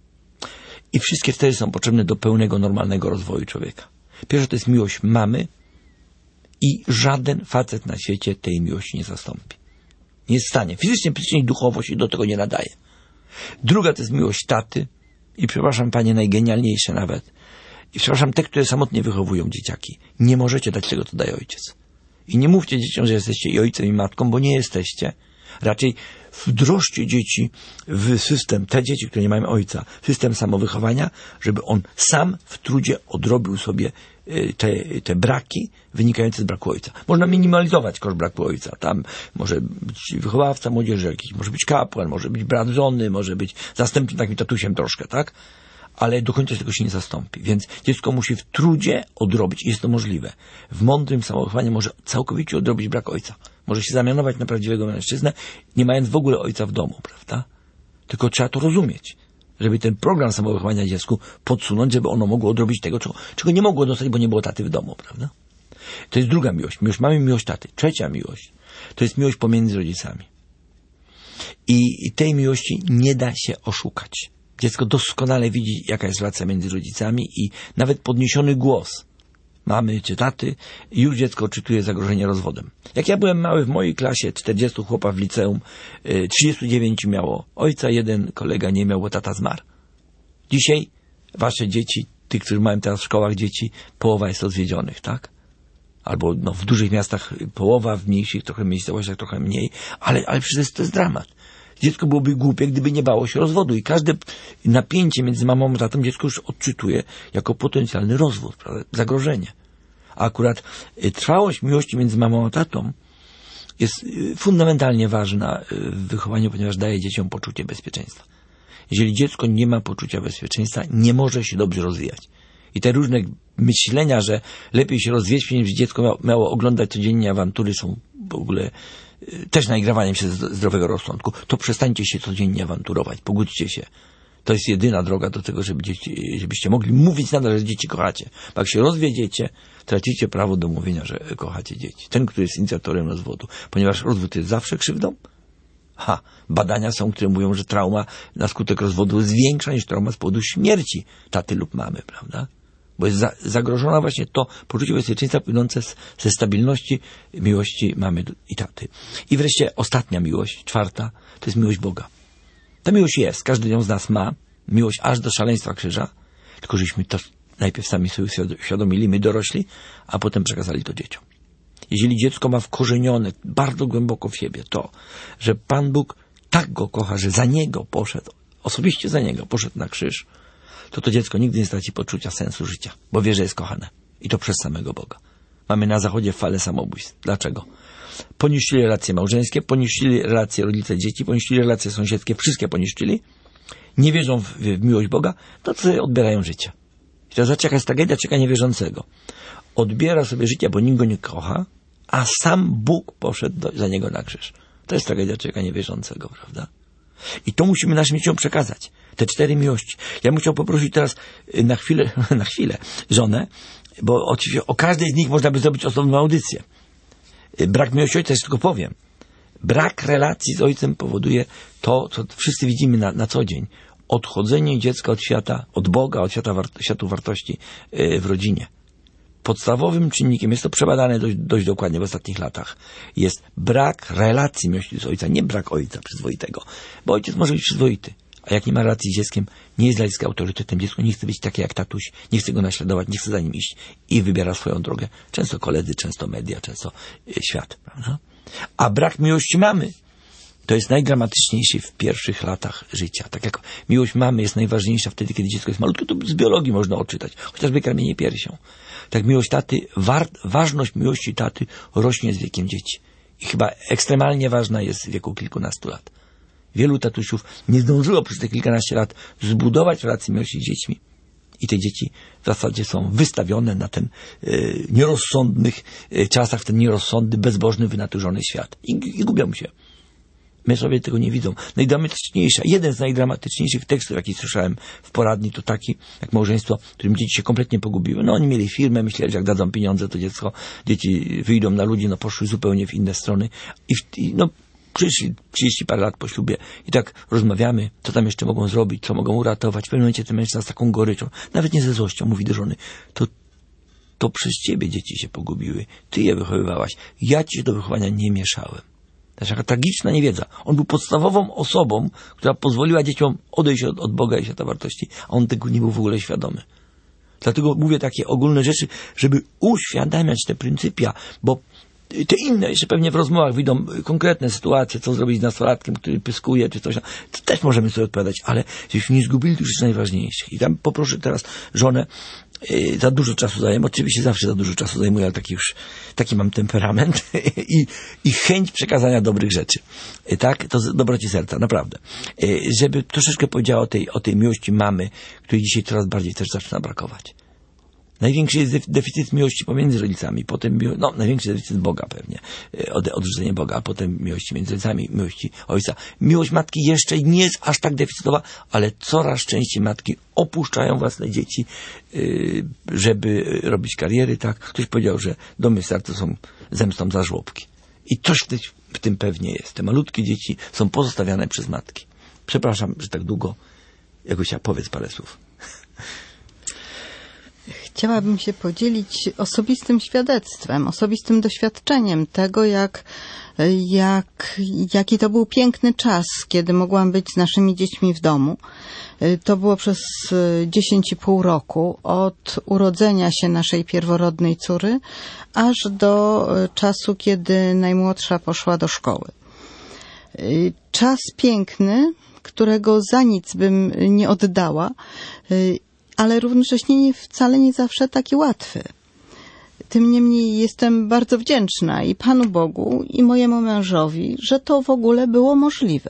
I wszystkie cztery są potrzebne do pełnego, normalnego rozwoju człowieka. Pierwsza to jest miłość mamy i żaden facet na świecie tej miłości nie zastąpi. Nie jest w stanie. Fizycznie, psychicznie i duchowo się do tego nie nadaje. Druga to jest miłość taty i przepraszam panie, najgenialniejsze nawet. I przepraszam te, które samotnie wychowują dzieciaki. Nie możecie dać tego, co daje ojciec. I nie mówcie dzieciom, że jesteście i ojcem, i matką, bo nie jesteście. Raczej wdrożcie dzieci w system, te dzieci, które nie mają ojca, system samowychowania, żeby on sam w trudzie odrobił sobie te, te braki wynikające z braku ojca. Można minimalizować koszt braku ojca. Tam może być wychowawca młodzieży jakiś, może być kapłan, może być brat żony, może być zastępczym takim tatusiem troszkę, tak? Ale do końca tego się nie zastąpi. Więc dziecko musi w trudzie odrobić i jest to możliwe. W mądrym samowychowaniu może całkowicie odrobić brak ojca. Może się zamianować na prawdziwego mężczyznę, nie mając w ogóle ojca w domu, prawda? Tylko trzeba to rozumieć, żeby ten program samowychowania dziecku podsunąć, żeby ono mogło odrobić tego, czego, czego nie mogło dostać, bo nie było taty w domu, prawda? To jest druga miłość. Miłość mamy, miłość taty. Trzecia miłość to jest miłość pomiędzy rodzicami. I, i tej miłości nie da się oszukać. Dziecko doskonale widzi, jaka jest relacja między rodzicami i nawet podniesiony głos mamy czy taty, już dziecko odczytuje zagrożenie rozwodem. Jak ja byłem mały, w mojej klasie czterdziestu chłopa w liceum, trzydziestu dziewięciu miało ojca, jeden kolega nie miał, bo tata zmarł. Dzisiaj wasze dzieci, tych, którzy mają teraz w szkołach dzieci, połowa jest rozwiedzionych, tak? Albo no, w dużych miastach połowa, w mniejszych trochę miejscowościach trochę mniej, ale, ale przecież to jest dramat. Dziecko byłoby głupie, gdyby nie bało się rozwodu i każde napięcie między mamą a tatą dziecko już odczytuje jako potencjalny rozwód, prawda? Zagrożenie. A akurat trwałość miłości między mamą a tatą jest fundamentalnie ważna w wychowaniu, ponieważ daje dzieciom poczucie bezpieczeństwa. Jeżeli dziecko nie ma poczucia bezpieczeństwa, nie może się dobrze rozwijać. I te różne myślenia, że lepiej się rozwieść, niż dziecko miało oglądać codziennie awantury, są w ogóle też naigrawaniem się zdrowego rozsądku. To przestańcie się codziennie awanturować, pogódźcie się. To jest jedyna droga do tego, żeby dzieci, żebyście mogli mówić nadal, że dzieci kochacie. Bo jak się rozwiedziecie, tracicie prawo do mówienia, że kochacie dzieci. Ten, który jest inicjatorem rozwodu. Ponieważ rozwód jest zawsze krzywdą, Ha, badania są, które mówią, że trauma na skutek rozwodu jest większa niż trauma z powodu śmierci taty lub mamy, prawda? Bo jest za, zagrożona właśnie to poczucie bezpieczeństwa płynące z, ze stabilności miłości mamy i taty. I wreszcie ostatnia miłość, czwarta, to jest miłość Boga. Ta miłość jest, każdy ją z nas ma, miłość aż do szaleństwa krzyża, tylko żeśmy to najpierw sami sobie uświadomili, my dorośli, a potem przekazali to dzieciom. Jeżeli dziecko ma wkorzenione bardzo głęboko w siebie to, że Pan Bóg tak go kocha, że za niego poszedł, osobiście za niego poszedł na krzyż, to to dziecko nigdy nie straci poczucia sensu życia, bo wie, że jest kochane. I to przez samego Boga. Mamy na zachodzie falę samobójstw. Dlaczego? Poniszczyli relacje małżeńskie, poniszczyli relacje rodzice-dzieci, poniszczyli relacje sąsiedzkie, wszystkie poniszczyli. Nie wierzą w, w miłość Boga, to sobie odbierają życie. I to znaczy, jaka jest tragedia człowieka niewierzącego. Odbiera sobie życie, bo nikt go nie kocha, a sam Bóg poszedł do, za niego na krzyż. To jest tragedia człowieka niewierzącego, prawda? I to musimy naszym dzieciom przekazać. Te cztery miłości. Ja bym chciał poprosić teraz na chwilę, na chwilę żonę, bo oczywiście o każdej z nich można by zrobić osobną audycję. Brak miłości ojca, jeszcze tylko powiem. Brak relacji z ojcem powoduje to, co wszyscy widzimy na, na co dzień. Odchodzenie dziecka od świata, od Boga, od świata, war, światu wartości yy, w rodzinie. Podstawowym czynnikiem, jest to przebadane dość, dość dokładnie w ostatnich latach, jest brak relacji miłości z ojca, nie brak ojca przyzwoitego. Bo ojciec może być przyzwoity, a jak nie ma relacji z dzieckiem, nie jest dla dziecka autorytetem. Dziecko nie chce być takie jak tatuś, nie chce go naśladować, nie chce za nim iść i wybiera swoją drogę. Często koledzy, często media, często świat, prawda? A brak miłości mamy to jest najdramatyczniejszy w pierwszych latach życia. Tak jak miłość mamy jest najważniejsza wtedy, kiedy dziecko jest malutkie, to z biologii można odczytać, chociażby karmienie piersią. Tak miłość taty, war, ważność miłości taty rośnie z wiekiem dzieci. I chyba ekstremalnie ważna jest w wieku kilkunastu lat. Wielu tatusiów nie zdążyło przez te kilkanaście lat zbudować relacji miłości z dziećmi. I te dzieci w zasadzie są wystawione na ten y, nierozsądnych y, czasach, w ten nierozsądny, bezbożny, wynaturzony świat. I, i gubią się. Mężowie tego nie widzą. Najdramatyczniejsza, jeden z najdramatyczniejszych tekstów, jaki słyszałem w poradni, to taki, jak małżeństwo, którym dzieci się kompletnie pogubiły. No oni mieli firmę, myśleli, że jak dadzą pieniądze, to dziecko, dzieci wyjdą na ludzi, no poszły zupełnie w inne strony. I, w, i no przyszli trzydzieści parę lat po ślubie i tak rozmawiamy, co tam jeszcze mogą zrobić, co mogą uratować. W pewnym momencie ten mężczyzna z taką goryczą, nawet nie ze złością, mówi do żony, to, to przez ciebie dzieci się pogubiły. Ty je wychowywałaś. Ja ci się do wychowania nie mieszałem. To jest taka tragiczna niewiedza. On był podstawową osobą, która pozwoliła dzieciom odejść od, od Boga i świata wartości, a on tego nie był w ogóle świadomy. Dlatego mówię takie ogólne rzeczy, żeby uświadamiać te pryncypia, bo te inne, jeszcze pewnie w rozmowach wyjdą konkretne sytuacje, co zrobić z nastolatkiem, który pyskuje, czy coś, to też możemy sobie odpowiadać, ale żebyśmy nie zgubili tych rzeczy najważniejszych. I tam poproszę teraz żonę, yy, za dużo czasu zajmę, oczywiście zawsze za dużo czasu zajmuję, ale taki już, taki mam temperament i, i chęć przekazania dobrych rzeczy. Yy, tak? To z dobroci serca, naprawdę. Yy, żeby troszeczkę powiedziała o tej, o tej miłości mamy, której dzisiaj coraz bardziej też zaczyna brakować. Największy jest deficyt miłości pomiędzy rodzicami, potem, no, największy deficyt Boga pewnie, od, odrzucenie Boga, a potem miłości między rodzicami, miłości ojca. Miłość matki jeszcze nie jest aż tak deficytowa, ale coraz częściej matki opuszczają własne dzieci, żeby robić kariery, tak. Ktoś powiedział, że domy serca są zemstą za żłobki. I coś w tym pewnie jest. Te malutkie dzieci są pozostawiane przez matki. Przepraszam, że tak długo. Jakoś powiedz parę słów. Chciałabym się podzielić osobistym świadectwem, osobistym doświadczeniem tego, jak, jak, jaki to był piękny czas, kiedy mogłam być z naszymi dziećmi w domu. To było przez dziesięć i pół roku, od urodzenia się naszej pierworodnej córy, aż do czasu, kiedy najmłodsza poszła do szkoły. Czas piękny, którego za nic bym nie oddała, ale równocześnie nie, wcale nie zawsze taki łatwy. Tym niemniej jestem bardzo wdzięczna i Panu Bogu, i mojemu mężowi, że to w ogóle było możliwe.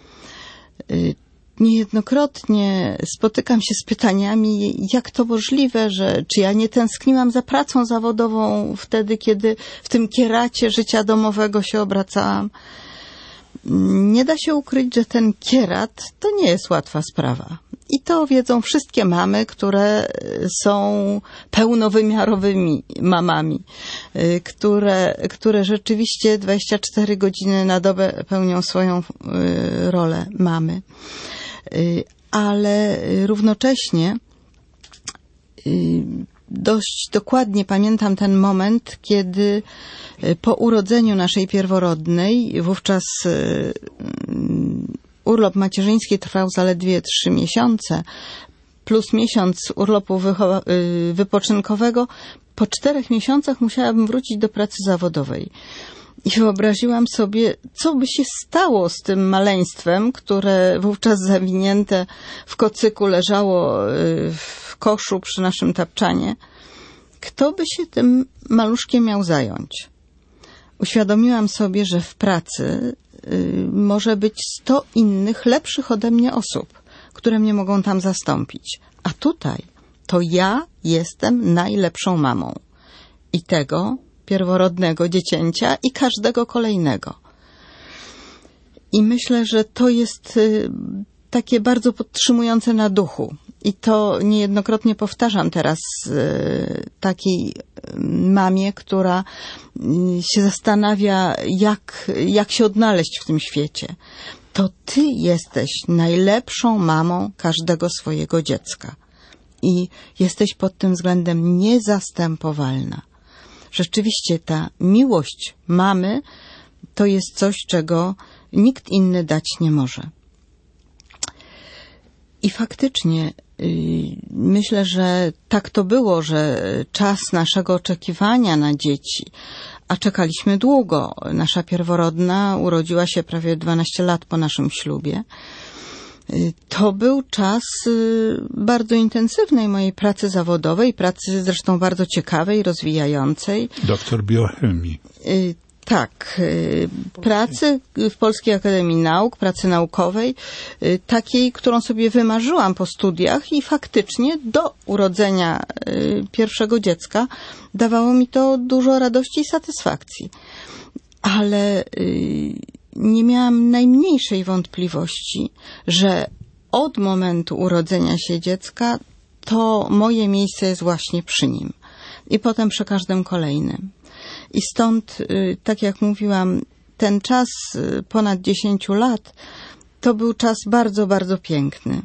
Niejednokrotnie spotykam się z pytaniami, jak to możliwe, że czy ja nie tęskniłam za pracą zawodową wtedy, kiedy w tym kieracie życia domowego się obracałam. Nie da się ukryć, że ten kierat to nie jest łatwa sprawa. I to wiedzą wszystkie mamy, które są pełnowymiarowymi mamami, które, które rzeczywiście dwadzieścia cztery godziny na dobę pełnią swoją rolę mamy. Ale równocześnie dość dokładnie pamiętam ten moment, kiedy po urodzeniu naszej pierworodnej, wówczas urlop macierzyński trwał zaledwie trzy miesiące, plus miesiąc urlopu wypoczynkowego, po czterech miesiącach musiałabym wrócić do pracy zawodowej. I wyobraziłam sobie, co by się stało z tym maleństwem, które wówczas zawinięte w kocyku leżało w koszu przy naszym tapczanie. Kto by się tym maluszkiem miał zająć? Uświadomiłam sobie, że w pracy y, może być sto innych, lepszych ode mnie osób, które mnie mogą tam zastąpić. A tutaj to ja jestem najlepszą mamą. I tego pierworodnego dziecięcia i każdego kolejnego. I myślę, że to jest y, takie bardzo podtrzymujące na duchu. I to niejednokrotnie powtarzam teraz y, takiej mamie, która y, się zastanawia, jak, jak się odnaleźć w tym świecie. To ty jesteś najlepszą mamą każdego swojego dziecka. I jesteś pod tym względem niezastępowalna. Rzeczywiście ta miłość mamy to jest coś, czego nikt inny dać nie może. I faktycznie yy, myślę, że tak to było, że czas naszego oczekiwania na dzieci, a czekaliśmy długo. Nasza pierworodna urodziła się prawie dwanaście lat po naszym ślubie. Yy, to był czas yy, bardzo intensywnej mojej pracy zawodowej, pracy zresztą bardzo ciekawej, rozwijającej. Doktor biochemii. Yy, Tak, pracy w Polskiej Akademii Nauk, pracy naukowej, takiej, którą sobie wymarzyłam po studiach i faktycznie do urodzenia pierwszego dziecka dawało mi to dużo radości i satysfakcji. Ale nie miałam najmniejszej wątpliwości, że od momentu urodzenia się dziecka to moje miejsce jest właśnie przy nim i potem przy każdym kolejnym. I stąd, tak jak mówiłam, ten czas ponad dziesięciu lat to był czas bardzo, bardzo piękny.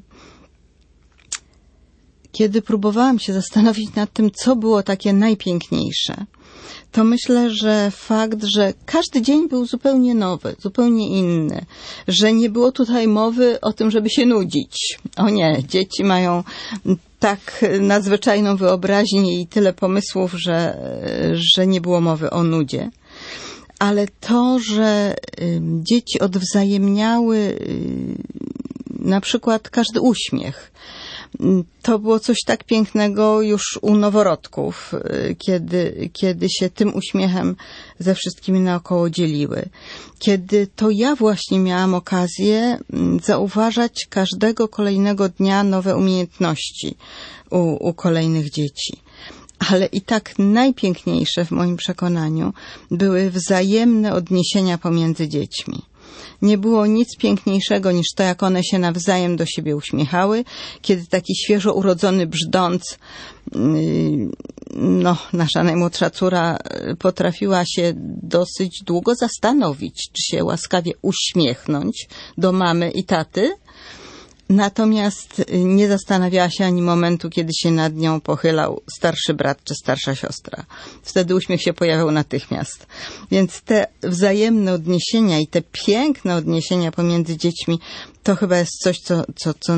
Kiedy próbowałam się zastanowić nad tym, co było takie najpiękniejsze, to myślę, że fakt, że każdy dzień był zupełnie nowy, zupełnie inny, że nie było tutaj mowy o tym, żeby się nudzić. O nie, dzieci mają tak nadzwyczajną wyobraźnię i tyle pomysłów, że, że nie było mowy o nudzie. Ale to, że dzieci odwzajemniały na przykład każdy uśmiech, to było coś tak pięknego już u noworodków, kiedy, kiedy się tym uśmiechem ze wszystkimi naokoło dzieliły. Kiedy to ja właśnie miałam okazję zauważać każdego kolejnego dnia nowe umiejętności u, u kolejnych dzieci. Ale i tak najpiękniejsze w moim przekonaniu były wzajemne odniesienia pomiędzy dziećmi. Nie było nic piękniejszego niż to, jak one się nawzajem do siebie uśmiechały, kiedy taki świeżo urodzony brzdąc, no, nasza najmłodsza córa potrafiła się dosyć długo zastanowić, czy się łaskawie uśmiechnąć do mamy i taty, natomiast nie zastanawiała się ani momentu, kiedy się nad nią pochylał starszy brat czy starsza siostra. Wtedy uśmiech się pojawiał natychmiast. Więc te wzajemne odniesienia i te piękne odniesienia pomiędzy dziećmi to chyba jest coś, co, co, co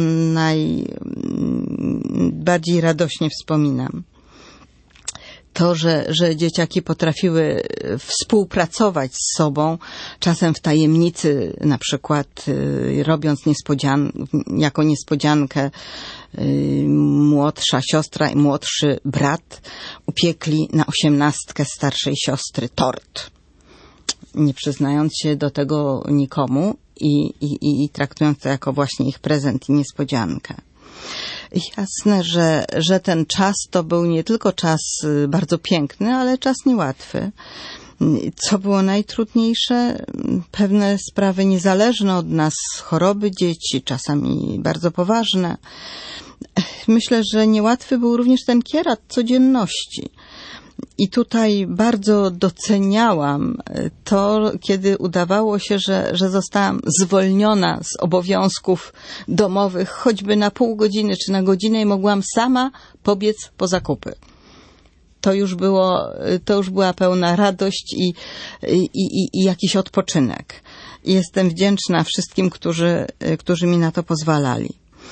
najbardziej radośnie wspominam. To, że, że dzieciaki potrafiły współpracować z sobą, czasem w tajemnicy, na przykład y, robiąc niespodzian- jako niespodziankę y, młodsza siostra i młodszy brat upiekli na osiemnastkę starszej siostry tort, nie przyznając się do tego nikomu i, i, i traktując to jako właśnie ich prezent i niespodziankę. Jasne, że, że ten czas to był nie tylko czas bardzo piękny, ale czas niełatwy. Co było najtrudniejsze? Pewne sprawy niezależne od nas, choroby dzieci, czasami bardzo poważne. Myślę, że niełatwy był również ten kierat codzienności. I tutaj bardzo doceniałam to, kiedy udawało się, że, że zostałam zwolniona z obowiązków domowych, choćby na pół godziny czy na godzinę i mogłam sama pobiec po zakupy. To już było, to już była pełna radość i, i, i, i jakiś odpoczynek. I jestem wdzięczna wszystkim, którzy, którzy mi na to pozwalali.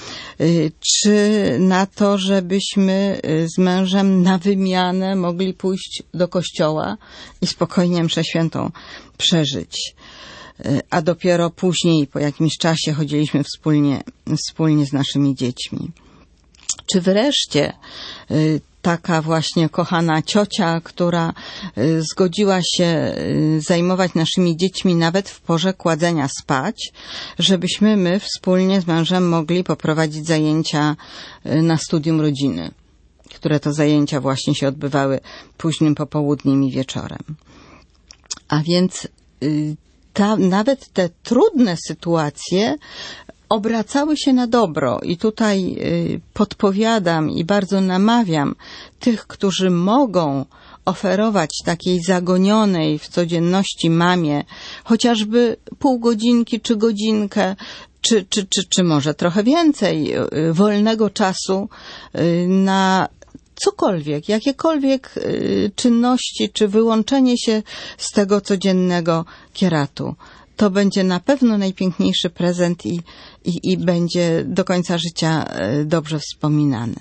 Czy na to, żebyśmy z mężem na wymianę mogli pójść do kościoła i spokojnie mszę świętą przeżyć. A dopiero później, po jakimś czasie, chodziliśmy wspólnie, wspólnie z naszymi dziećmi. Czy wreszcie taka właśnie kochana ciocia, która zgodziła się zajmować naszymi dziećmi nawet w porze kładzenia spać, żebyśmy my wspólnie z mężem mogli poprowadzić zajęcia na studium rodziny, które to zajęcia właśnie się odbywały późnym popołudniem i wieczorem. A więc ta, nawet te trudne sytuacje obracały się na dobro i tutaj podpowiadam i bardzo namawiam tych, którzy mogą oferować takiej zagonionej w codzienności mamie chociażby pół godzinki czy godzinkę, czy, czy, czy, czy może trochę więcej wolnego czasu na cokolwiek, jakiekolwiek czynności, czy wyłączenie się z tego codziennego kieratu. To będzie na pewno najpiękniejszy prezent i, i, i będzie do końca życia dobrze wspominany.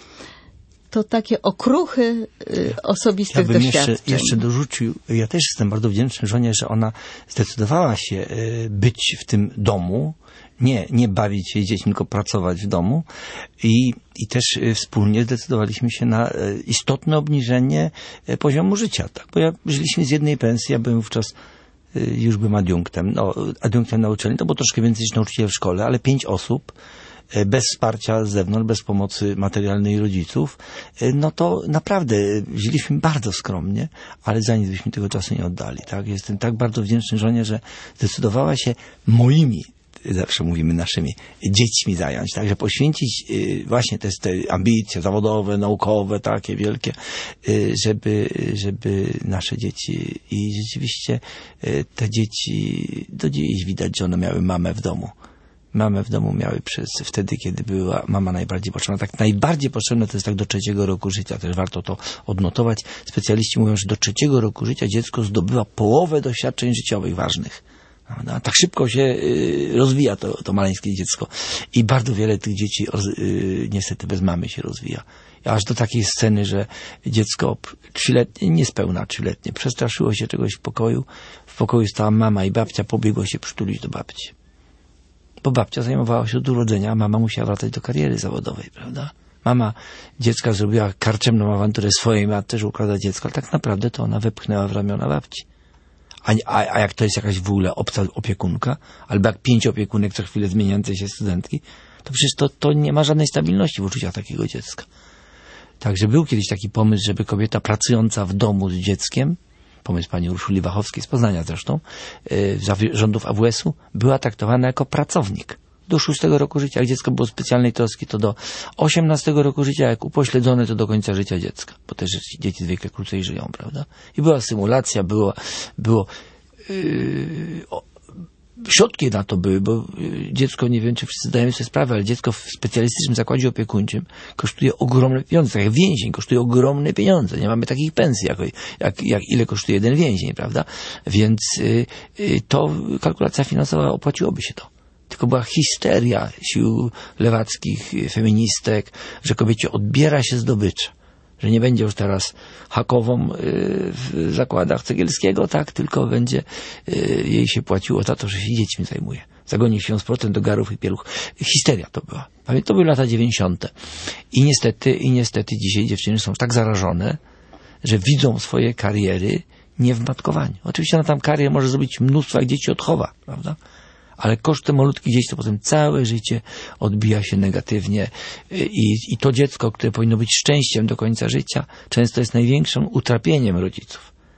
To takie okruchy osobistych ja bym doświadczeń. Jeszcze, jeszcze dorzucił, ja też jestem bardzo wdzięczny żonie, że ona zdecydowała się być w tym domu, nie, nie bawić się z dziećmi, tylko pracować w domu i, i też wspólnie zdecydowaliśmy się na istotne obniżenie poziomu życia, tak? Bo ja żyliśmy z jednej pensji, ja byłem wówczas już byłem adiunktem, no, adiunktem na uczelni, to było troszkę więcej niż nauczyciel w szkole, ale pięć osób, bez wsparcia z zewnątrz, bez pomocy materialnej rodziców, no to naprawdę żyliśmy bardzo skromnie, ale za nic byśmy tego czasu nie oddali, tak? Jestem tak bardzo wdzięczny żonie, że zdecydowała się moimi, zawsze mówimy naszymi, dziećmi zająć, tak? Że poświęcić y, właśnie te, te ambicje zawodowe, naukowe, takie wielkie, y, żeby, żeby nasze dzieci i rzeczywiście y, te dzieci do dziś widać, że one miały mamę w domu. Mamę w domu miały przez wtedy, kiedy była mama najbardziej potrzebna. Tak najbardziej potrzebne to jest tak do trzeciego roku życia. Też warto to odnotować. Specjaliści mówią, że do trzeciego roku życia dziecko zdobywa połowę doświadczeń życiowych ważnych. No, tak szybko się y, rozwija to, to maleńskie dziecko. I bardzo wiele tych dzieci y, niestety bez mamy się rozwija. Aż do takiej sceny, że dziecko trzyletnie, niespełna trzyletnie, przestraszyło się czegoś w pokoju. W pokoju stała mama i babcia, pobiegło się przytulić do babci. Bo babcia zajmowała się od urodzenia, a mama musiała wracać do kariery zawodowej, prawda? Mama dziecka zrobiła karczemną awanturę swojej matce, że układa dziecko, ale tak naprawdę to ona wepchnęła w ramiona babci. A, a, a jak to jest jakaś w ogóle obca opiekunka, albo jak pięć opiekunek co chwilę zmieniającej się studentki, to przecież to, to nie ma żadnej stabilności w uczuciach takiego dziecka. Także był kiedyś taki pomysł, żeby kobieta pracująca w domu z dzieckiem, pomysł pani Urszuli Wachowskiej z Poznania zresztą, yy, rządów A W S-u, była traktowana jako pracownik. Do szóstego roku życia, jak dziecko było specjalnej troski, to do osiemnastego roku życia, jak upośledzone, to do końca życia dziecka. Bo też dzieci zwykle krócej żyją, prawda? I była symulacja, było, było yy, o, środki na to były, bo dziecko, nie wiem, czy wszyscy zdajemy sobie sprawę, ale dziecko w specjalistycznym zakładzie opiekuńczym kosztuje ogromne pieniądze. Tak jak więzień kosztuje ogromne pieniądze. Nie mamy takich pensji, jak, jak, jak ile kosztuje jeden więzień, prawda? Więc yy, yy, to kalkulacja finansowa opłaciłoby się to. Tylko była histeria sił lewackich, feministek, że kobiecie odbiera się zdobycz. Że nie będzie już teraz hakową w zakładach Cegielskiego, tak, tylko będzie jej się płaciło za to, że się dziećmi zajmuje. Zagoni się ją z powrotem do garów i pieluch. Histeria to była. To były lata dziewięćdziesiąte. I niestety, i niestety dzisiaj dziewczyny są tak zarażone, że widzą swoje kariery nie w matkowaniu. Oczywiście ona tam karierę może zrobić mnóstwo, jak dzieci odchowa, prawda? Ale kosztem malutkich dzieci to potem całe życie odbija się negatywnie i, i to dziecko, które powinno być szczęściem do końca życia, często jest największym utrapieniem rodziców.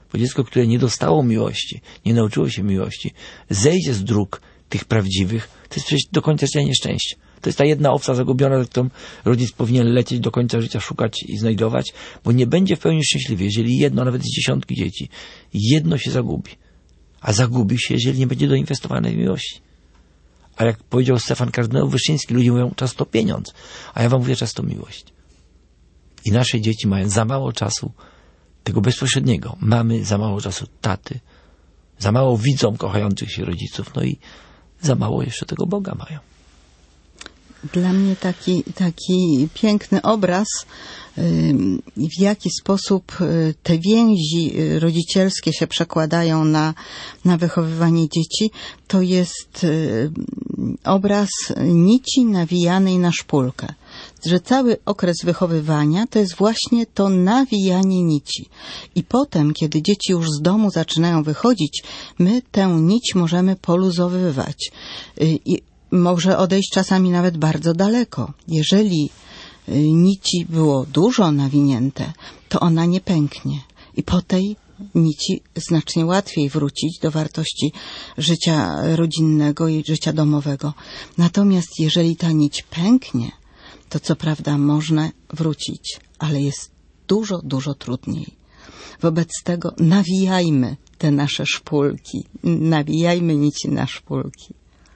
Bo dziecko, które nie dostało miłości, nie nauczyło się miłości, zejdzie z dróg tych prawdziwych, to jest przecież do końca życia nieszczęście. To jest ta jedna owca zagubiona, którą rodzic powinien lecieć do końca życia, szukać i znajdować, bo nie będzie w pełni szczęśliwy, jeżeli jedno, nawet z dziesiątki dzieci, jedno się zagubi. A zagubi się, jeżeli nie będzie doinwestowane w miłości. A jak powiedział Stefan kardynał Wyszyński, ludzie mówią czas to pieniądz, a ja wam mówię czas to miłość. I nasze dzieci mają za mało czasu tego bezpośredniego. Mamy za mało czasu taty, za mało widzą kochających się rodziców, no i za mało jeszcze tego Boga mają. Dla mnie taki, taki piękny obraz, w jaki sposób te więzi rodzicielskie się przekładają na, na wychowywanie dzieci, to jest obraz nici nawijanej na szpulkę. Że cały okres wychowywania to jest właśnie to nawijanie nici. I potem, kiedy dzieci już z domu zaczynają wychodzić, my tę nić możemy poluzowywać. I może odejść czasami nawet bardzo daleko. Jeżeli nici było dużo nawinięte, to ona nie pęknie. I po tej nici znacznie łatwiej wrócić do wartości życia rodzinnego i życia domowego. Natomiast jeżeli ta nić pęknie, to co prawda można wrócić, ale jest dużo, dużo trudniej. Wobec tego nawijajmy te nasze szpulki, nawijajmy nici na szpulki.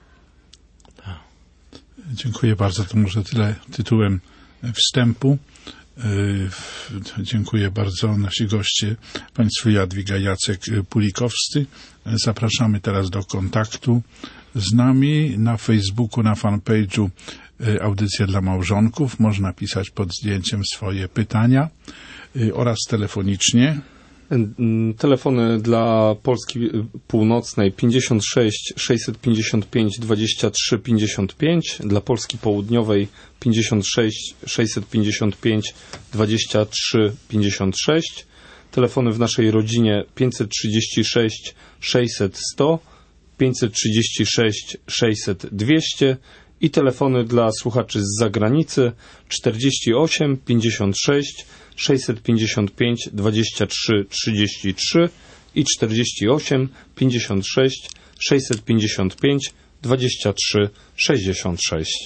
Dziękuję bardzo. To może tyle tytułem wstępu. Dziękuję bardzo. Nasi goście, Państwu Jadwiga, Jacek Pulikowscy. Zapraszamy teraz do kontaktu z nami na Facebooku, na fanpage'u Audycja dla Małżonków. Można pisać pod zdjęciem swoje pytania oraz telefonicznie. Telefony dla Polski Północnej pięćdziesiąt sześć sześćset pięćdziesiąt pięć dwadzieścia trzy pięćdziesiąt pięć, dla Polski Południowej pięćdziesiąt sześć sześćset pięćdziesiąt pięć dwadzieścia trzy pięćdziesiąt sześć, telefony w naszej rodzinie pięćset trzydzieści sześć sześćset sto, pięćset trzydzieści sześć sześćset dwieście i telefony dla słuchaczy z zagranicy czterdzieści osiem pięćdziesiąt sześć sześćset pięćdziesiąt pięć dwadzieścia trzy trzydzieści trzy i czterdzieści osiem pięćdziesiąt sześć sześćset pięćdziesiąt pięć dwadzieścia trzy sześćdziesiąt sześć.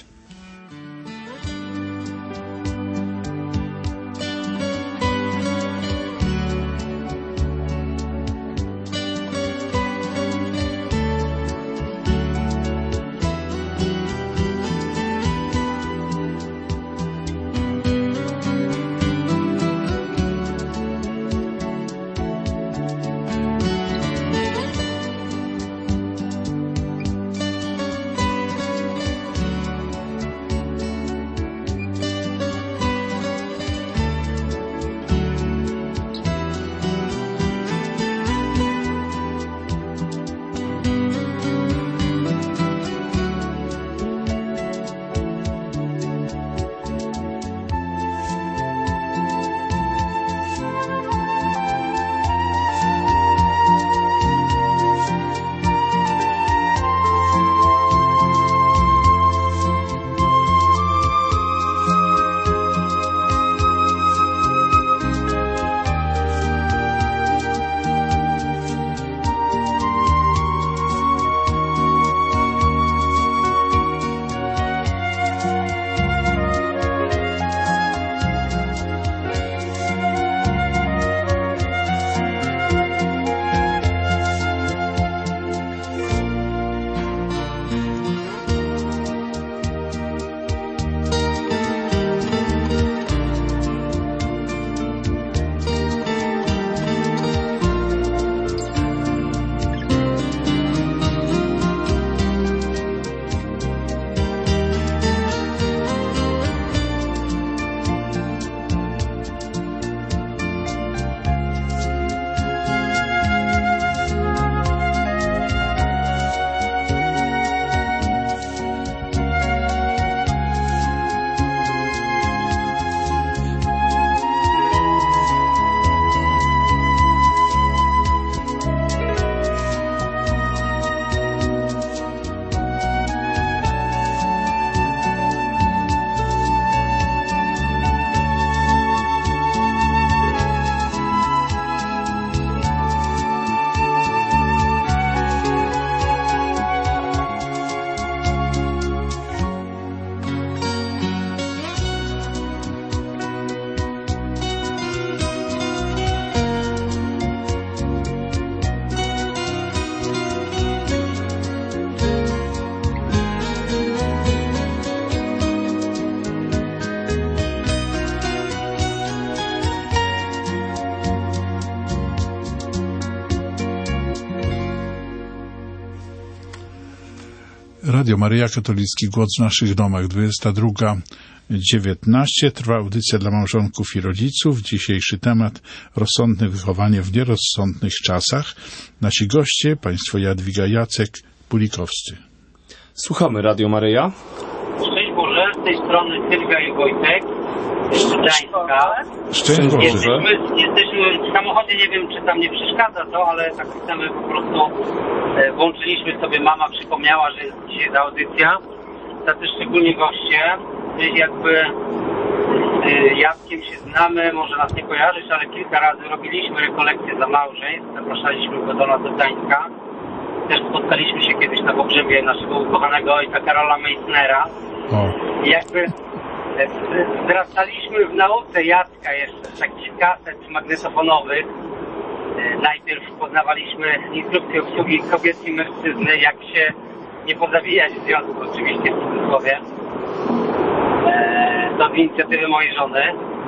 Radio Maryja, katolicki głos w naszych domach. dwudziesta druga dziewiętnaście. Trwa audycja dla małżonków i rodziców. Dzisiejszy temat: rozsądne wychowanie w nierozsądnych czasach. Nasi goście, państwo Jadwiga, Jacek, Pulikowscy. Słuchamy Radio Maryja. Szczęść Boże, z tej strony Sylwia i Wojtek z Gdańska. Szczęść Boże. Jesteśmy, jesteśmy w samochodzie, nie wiem czy tam nie przeszkadza to, ale tak chcemy po prostu, e, włączyliśmy sobie, mama przypomniała, że jest dzisiaj ta audycja. Tacy szczególni goście, jakby e, Jackiem się znamy, może nas nie kojarzyć, ale kilka razy robiliśmy rekolekcje za małżeństw, zapraszaliśmy go do nas do Gdańska. Też spotkaliśmy się kiedyś na pogrzebie naszego ukochanego ojca Karola Meissnera. O. I jakby wzrastaliśmy w nauce Jacka jeszcze z takich kaset magnetofonowych. Najpierw poznawaliśmy instrukcję obsługi kobiet i mężczyzny, jak się nie pozabijać w związku, oczywiście w cudzysłowie. To z inicjatywy mojej żony.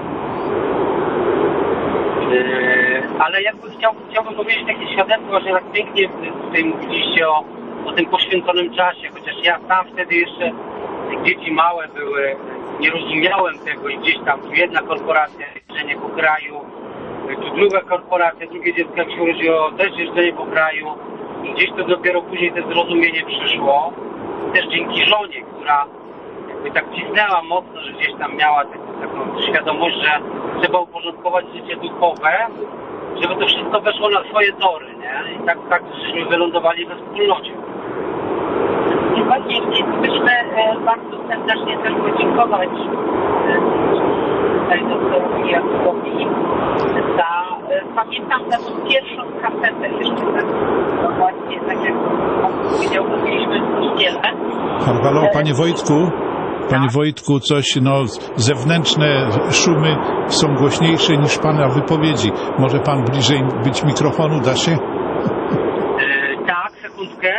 Ale jakby chciał, chciałbym powiedzieć takie świadectwo, że tak pięknie tutaj mówiliście o, o tym poświęconym czasie, chociaż ja sam wtedy jeszcze, jak dzieci małe były, nie rozumiałem tego i gdzieś tam tu jedna korporacja, jeżdżenie po kraju, tu druga korporacja, drugie dziecko jak się urodziło, też jeżdżenie po kraju i gdzieś to dopiero później to zrozumienie przyszło, też dzięki żonie, która jakby tak cisnęła mocno, że gdzieś tam miała taką, taką świadomość, że trzeba uporządkować życie duchowe, żeby to wszystko weszło na swoje tory, nie? I tak, tak żeśmy wylądowali we wspólnocie. I właśnie chcielibyśmy bardzo serdecznie też podziękować tutaj doktorowi Jakubowi za, pamiętam tę pierwszą kasetę jeszcze, no właśnie, tak jak pan powiedział, robiliśmy w kościele. Halo, halo, panie Wojtku. Panie Wojtku, coś, no, zewnętrzne szumy są głośniejsze niż pana wypowiedzi. Może pan bliżej być mikrofonu, da się? Yy, tak, sekundkę.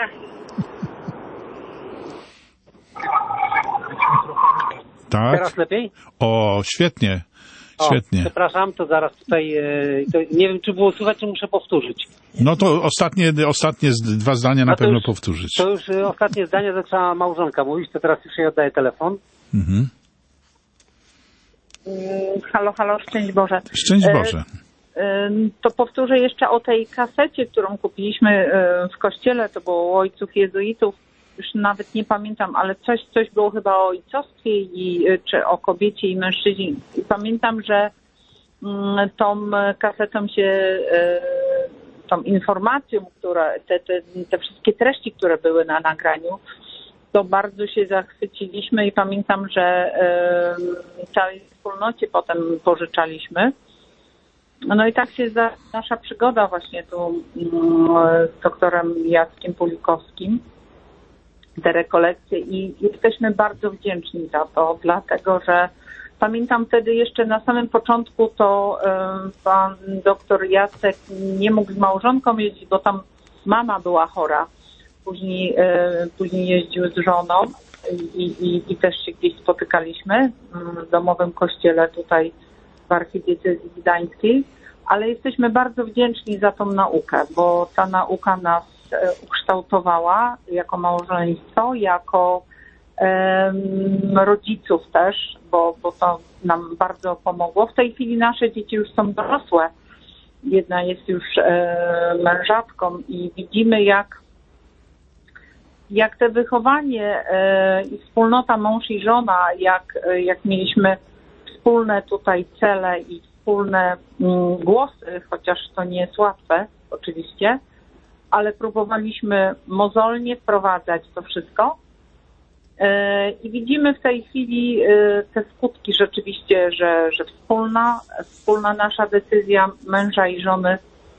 Tak. Teraz lepiej? O, świetnie, świetnie. O, przepraszam, to zaraz tutaj, yy, to nie wiem, czy było słychać, czy muszę powtórzyć. No to ostatnie, ostatnie dwa zdania na pewno już, powtórzyć. To już y, ostatnie zdanie zaczęła małżonka mówić, to teraz już jej oddaję telefon. Mhm. Yy, halo, halo, szczęść Boże. Szczęść Boże. Yy, yy, to powtórzę jeszcze o tej kasecie, którą kupiliśmy yy, w kościele, to było o ojców jezuitów, już nawet nie pamiętam, ale coś, coś było chyba o ojcostwie i, yy, czy o kobiecie i mężczyźnie. I pamiętam, że yy, tą kasetą się... Yy, tą informacją, która, te, te, te wszystkie treści, które były na nagraniu, to bardzo się zachwyciliśmy i pamiętam, że y, całej wspólnocie potem pożyczaliśmy. No i tak się za, nasza przygoda właśnie tu y, z doktorem Jackiem Pulikowskim, te rekolekcje i jesteśmy bardzo wdzięczni za to, dlatego że pamiętam wtedy jeszcze na samym początku to y, pan doktor Jacek nie mógł z małżonką jeździć, bo tam mama była chora. Później, y, później jeździł z żoną i, i, i też się gdzieś spotykaliśmy w domowym kościele tutaj w archidiecezji gdańskiej. Ale jesteśmy bardzo wdzięczni za tą naukę, bo ta nauka nas y, ukształtowała jako małżeństwo, jako rodziców też, bo, bo to nam bardzo pomogło. W tej chwili nasze dzieci już są dorosłe. Jedna jest już e, mężatką i widzimy, jak, jak te wychowanie e, i wspólnota mąż i żona, jak, jak mieliśmy wspólne tutaj cele i wspólne mm, głosy, chociaż to nie jest łatwe oczywiście, ale próbowaliśmy mozolnie wprowadzać to wszystko. I widzimy w tej chwili te skutki rzeczywiście, że, że wspólna, wspólna nasza decyzja męża i żony,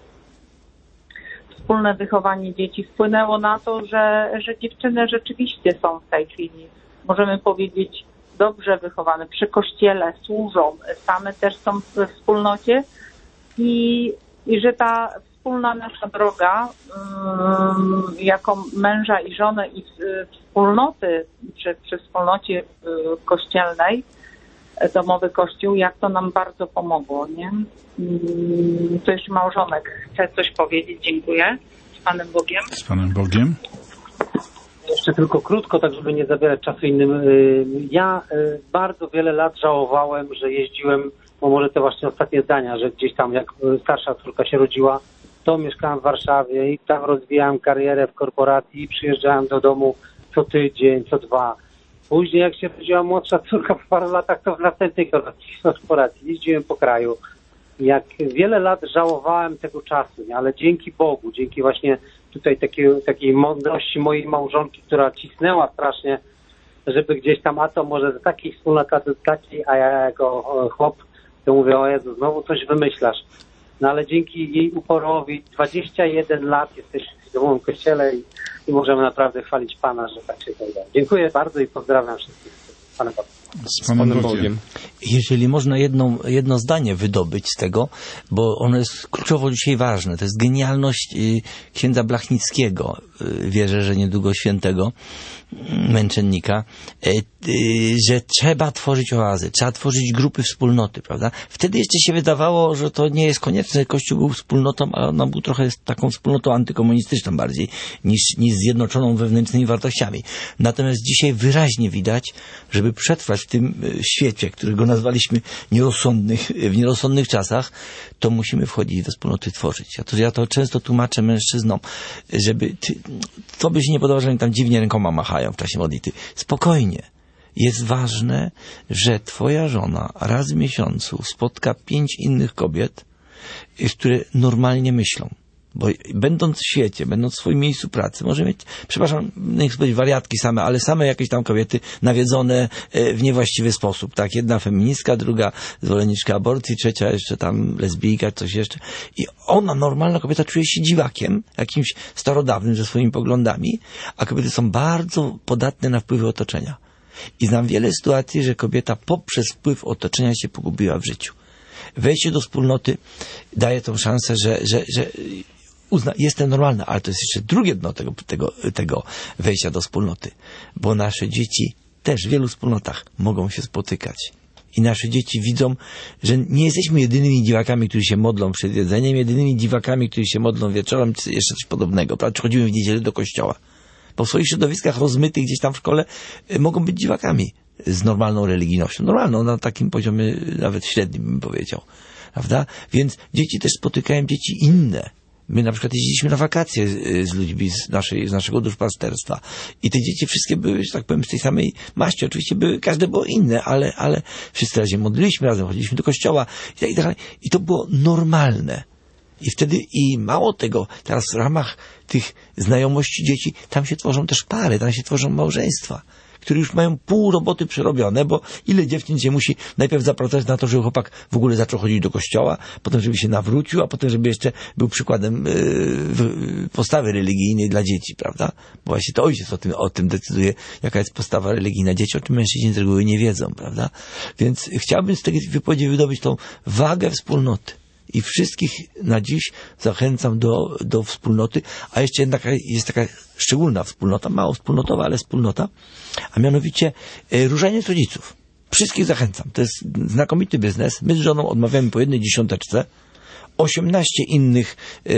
wspólne wychowanie dzieci wpłynęło na to, że, że dziewczyny rzeczywiście są w tej chwili, możemy powiedzieć, dobrze wychowane, przy kościele służą, same też są we wspólnocie i, i że ta wspólna nasza droga um, jako męża i żony i wspólnoty, przy, przy wspólnocie um, kościelnej, domowy kościół, jak to nam bardzo pomogło, nie? Um, to jeszcze małżonek chce coś powiedzieć, dziękuję. Z Panem Bogiem. Z Panem Bogiem. jeszcze tylko krótko, tak żeby nie zabierać czasu innym. Ja bardzo wiele lat żałowałem, że jeździłem, bo może te właśnie ostatnie zdania, że gdzieś tam jak starsza córka się rodziła, to mieszkałem w Warszawie i tam rozwijałem karierę w korporacji i przyjeżdżałem do domu co tydzień, co dwa. Później jak się rodziła młodsza córka po paru latach, to w następnej korporacji jeździłem po kraju. Jak wiele lat żałowałem tego czasu, nie? Ale dzięki Bogu, dzięki właśnie tutaj takiej, takiej mądrości mojej małżonki, która cisnęła strasznie, żeby gdzieś tam, a to może z takiej wspólnoty, z takiej, a ja jako chłop, to mówię, o Jezu, znowu coś wymyślasz. No ale dzięki jej uporowi dwadzieścia jeden lat jesteś w domowym kościele i, i możemy naprawdę chwalić Pana, że tak się to udało. Dziękuję bardzo i pozdrawiam wszystkich. Panem Bogiem. Z Panem, Panem Bogiem. Bogiem. Jeżeli można jedno, jedno zdanie wydobyć z tego, bo ono jest kluczowo dzisiaj ważne, to jest genialność y, księdza Blachnickiego, y, wierzę, że niedługo świętego męczennika, y, y, że trzeba tworzyć oazy, trzeba tworzyć grupy, wspólnoty, prawda? Wtedy jeszcze się wydawało, że to nie jest konieczne, Kościół był wspólnotą, ale on był trochę taką wspólnotą antykomunistyczną bardziej, niż, niż zjednoczoną wewnętrznymi wartościami. Natomiast dzisiaj wyraźnie widać, żeby przetrwać w tym świecie, którego nazwaliśmy nierozsądnych, w nierozsądnych czasach, to musimy wchodzić we wspólnoty, tworzyć. Ja to, ja to często tłumaczę mężczyznom, żeby ty, to by się nie podobało, że oni tam dziwnie rękoma machają w czasie modlitwy. Spokojnie. Jest ważne, że twoja żona raz w miesiącu spotka pięć innych kobiet, które normalnie myślą. Bo będąc w świecie, będąc w swoim miejscu pracy, może mieć, przepraszam, nie chcę powiedzieć wariatki same, ale same jakieś tam kobiety nawiedzone w niewłaściwy sposób, tak? Jedna feministka, druga zwolenniczka aborcji, trzecia jeszcze tam lesbijka, coś jeszcze. I ona, normalna kobieta, czuje się dziwakiem, jakimś starodawnym ze swoimi poglądami, a kobiety są bardzo podatne na wpływy otoczenia. I znam wiele sytuacji, że kobieta poprzez wpływ otoczenia się pogubiła w życiu. Wejście do wspólnoty daje tą szansę, że, że, że uzna, jestem normalna, ale to jest jeszcze drugie dno tego, tego, tego wejścia do wspólnoty, bo nasze dzieci też w wielu wspólnotach mogą się spotykać. I nasze dzieci widzą, że nie jesteśmy jedynymi dziwakami, którzy się modlą przed jedzeniem, jedynymi dziwakami, którzy się modlą wieczorem, czy jeszcze coś podobnego. Czy chodzimy w niedzielę do kościoła. Bo w swoich środowiskach rozmytych gdzieś tam w szkole mogą być dziwakami z normalną religijnością. Normalną, na takim poziomie nawet średnim bym powiedział. Prawda? Więc dzieci też spotykają dzieci inne. My na przykład jeździliśmy na wakacje z, z ludźmi z, naszej, z naszego duszpasterstwa i te dzieci wszystkie były, że tak powiem, z tej samej maści. Oczywiście były, każde było inne, ale, ale wszyscy razem modliliśmy, razem chodziliśmy do kościoła i tak dalej. I to było normalne. I wtedy, i mało tego, teraz w ramach tych znajomości dzieci, tam się tworzą też pary, tam się tworzą małżeństwa, które już mają pół roboty przerobione, bo ile dziewczyn się musi najpierw zapracować na to, żeby chłopak w ogóle zaczął chodzić do kościoła, potem żeby się nawrócił, a potem żeby jeszcze był przykładem yy, postawy religijnej dla dzieci, prawda? Bo właśnie to ojciec o tym, o tym decyduje, jaka jest postawa religijna dzieci, o czym mężczyźni z reguły nie wiedzą, prawda? Więc chciałbym z tej wypowiedzi wydobyć tą wagę wspólnoty. I wszystkich na dziś zachęcam do, do wspólnoty, a jeszcze jedna jest taka szczególna wspólnota, mało wspólnotowa, ale wspólnota, a mianowicie e, różaniec rodziców. Wszystkich zachęcam. To jest znakomity biznes. My z żoną odmawiamy po jednej dziesiąteczce. osiemnaście innych e,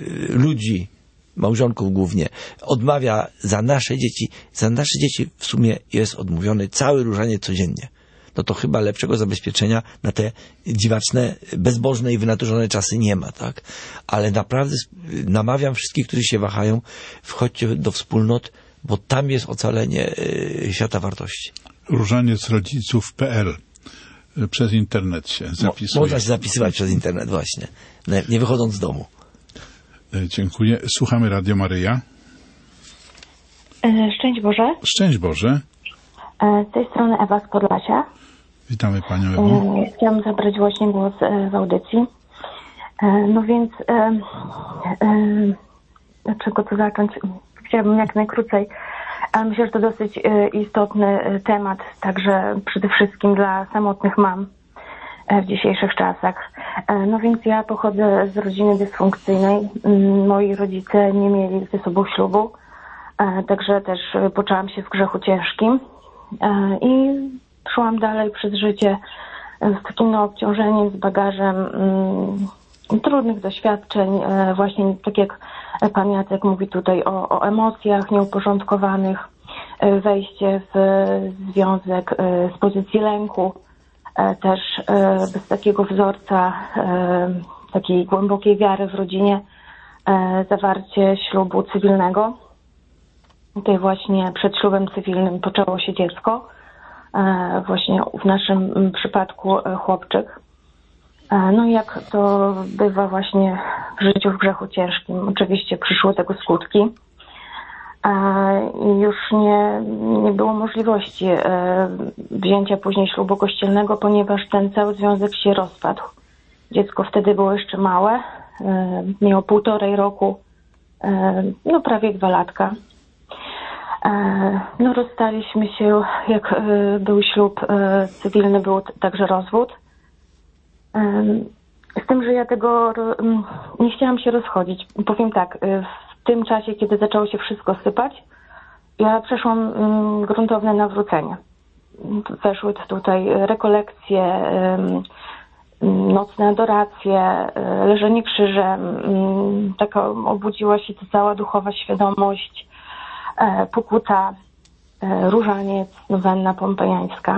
ludzi, małżonków głównie, odmawia za nasze dzieci. Za nasze dzieci w sumie jest odmówiony cały różaniec codziennie. No to chyba lepszego zabezpieczenia na te dziwaczne, bezbożne i wynaturzone czasy nie ma, tak? Ale naprawdę namawiam wszystkich, którzy się wahają, wchodźcie do wspólnot, bo tam jest ocalenie y, świata wartości. Różaniec rodziców kropka p l przez internet się zapisuje. Można się zapisywać przez internet, właśnie. Nie, nie wychodząc z domu. Dziękuję. Słuchamy Radio Maryja. Szczęść Boże. Szczęść Boże. Z tej strony Ewa z Podlasia. Witamy Panią Ewo. Chciałam zabrać właśnie głos w audycji. No więc, dlaczego tu zacząć? Chciałabym jak najkrócej, ale myślę, że to dosyć istotny temat, także przede wszystkim dla samotnych mam w dzisiejszych czasach. No więc ja pochodzę z rodziny dysfunkcyjnej. Moi rodzice nie mieli ze sobą ślubu, także też poczęłam się w grzechu ciężkim. I szłam dalej przez życie z takim no, obciążeniem, z bagażem mm, trudnych doświadczeń, właśnie tak jak Pan Jacek mówi tutaj o, o emocjach nieuporządkowanych, wejście w związek z pozycji lęku, też bez takiego wzorca takiej głębokiej wiary w rodzinie, zawarcie ślubu cywilnego. Tutaj właśnie przed ślubem cywilnym poczęło się dziecko, właśnie w naszym przypadku chłopczyk. No i jak to bywa właśnie w życiu w grzechu ciężkim, oczywiście przyszły tego skutki i już nie, nie było możliwości wzięcia później ślubu kościelnego, ponieważ ten cały związek się rozpadł. Dziecko wtedy było jeszcze małe, miało półtorej roku, no prawie dwa latka. No rozstaliśmy się, jak był ślub cywilny, był także rozwód. Z tym, że ja tego nie chciałam się rozchodzić. Powiem tak, w tym czasie, kiedy zaczęło się wszystko sypać, ja przeszłam gruntowne nawrócenie. Weszły tutaj rekolekcje, nocne adoracje, leżenie krzyżem, taka obudziła się ta cała duchowa świadomość, pokuta, różaniec, nowenna pompejańska.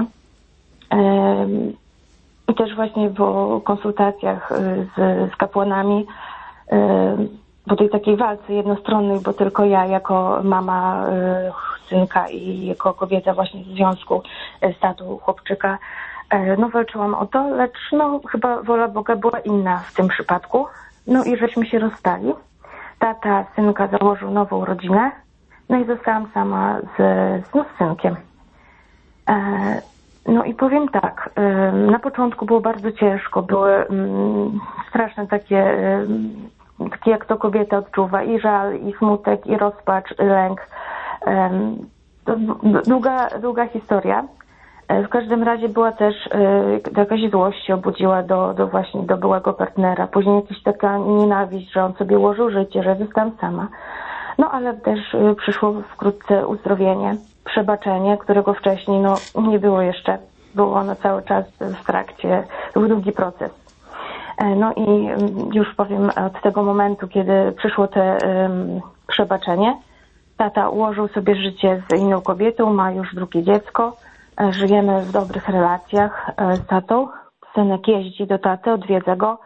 I też właśnie po konsultacjach z, z kapłanami, po tej takiej walce jednostronnej, bo tylko ja jako mama synka i jako kobieta właśnie w związku z tatą chłopczyka, no walczyłam o to, lecz no chyba wola Boga była inna w tym przypadku. No i żeśmy się rozstali. Tata synka założył nową rodzinę, no i zostałam sama z, no, z synkiem. No i powiem tak, na początku było bardzo ciężko, były straszne takie, takie jak to kobieta odczuwa, i żal, i smutek, i rozpacz, i lęk. Długa, długa historia. W każdym razie była też jakaś złość się obudziła do, do właśnie do byłego partnera. Później jakaś taka nienawiść, że on sobie ułożył życie, że zostałam sama. No ale też przyszło wkrótce uzdrowienie, przebaczenie, którego wcześniej no, nie było jeszcze. Było ono cały czas w trakcie, był długi proces. No i już powiem, od tego momentu, kiedy przyszło te um, przebaczenie, tata ułożył sobie życie z inną kobietą, ma już drugie dziecko, żyjemy w dobrych relacjach z tatą. Synek jeździ do taty, odwiedza go.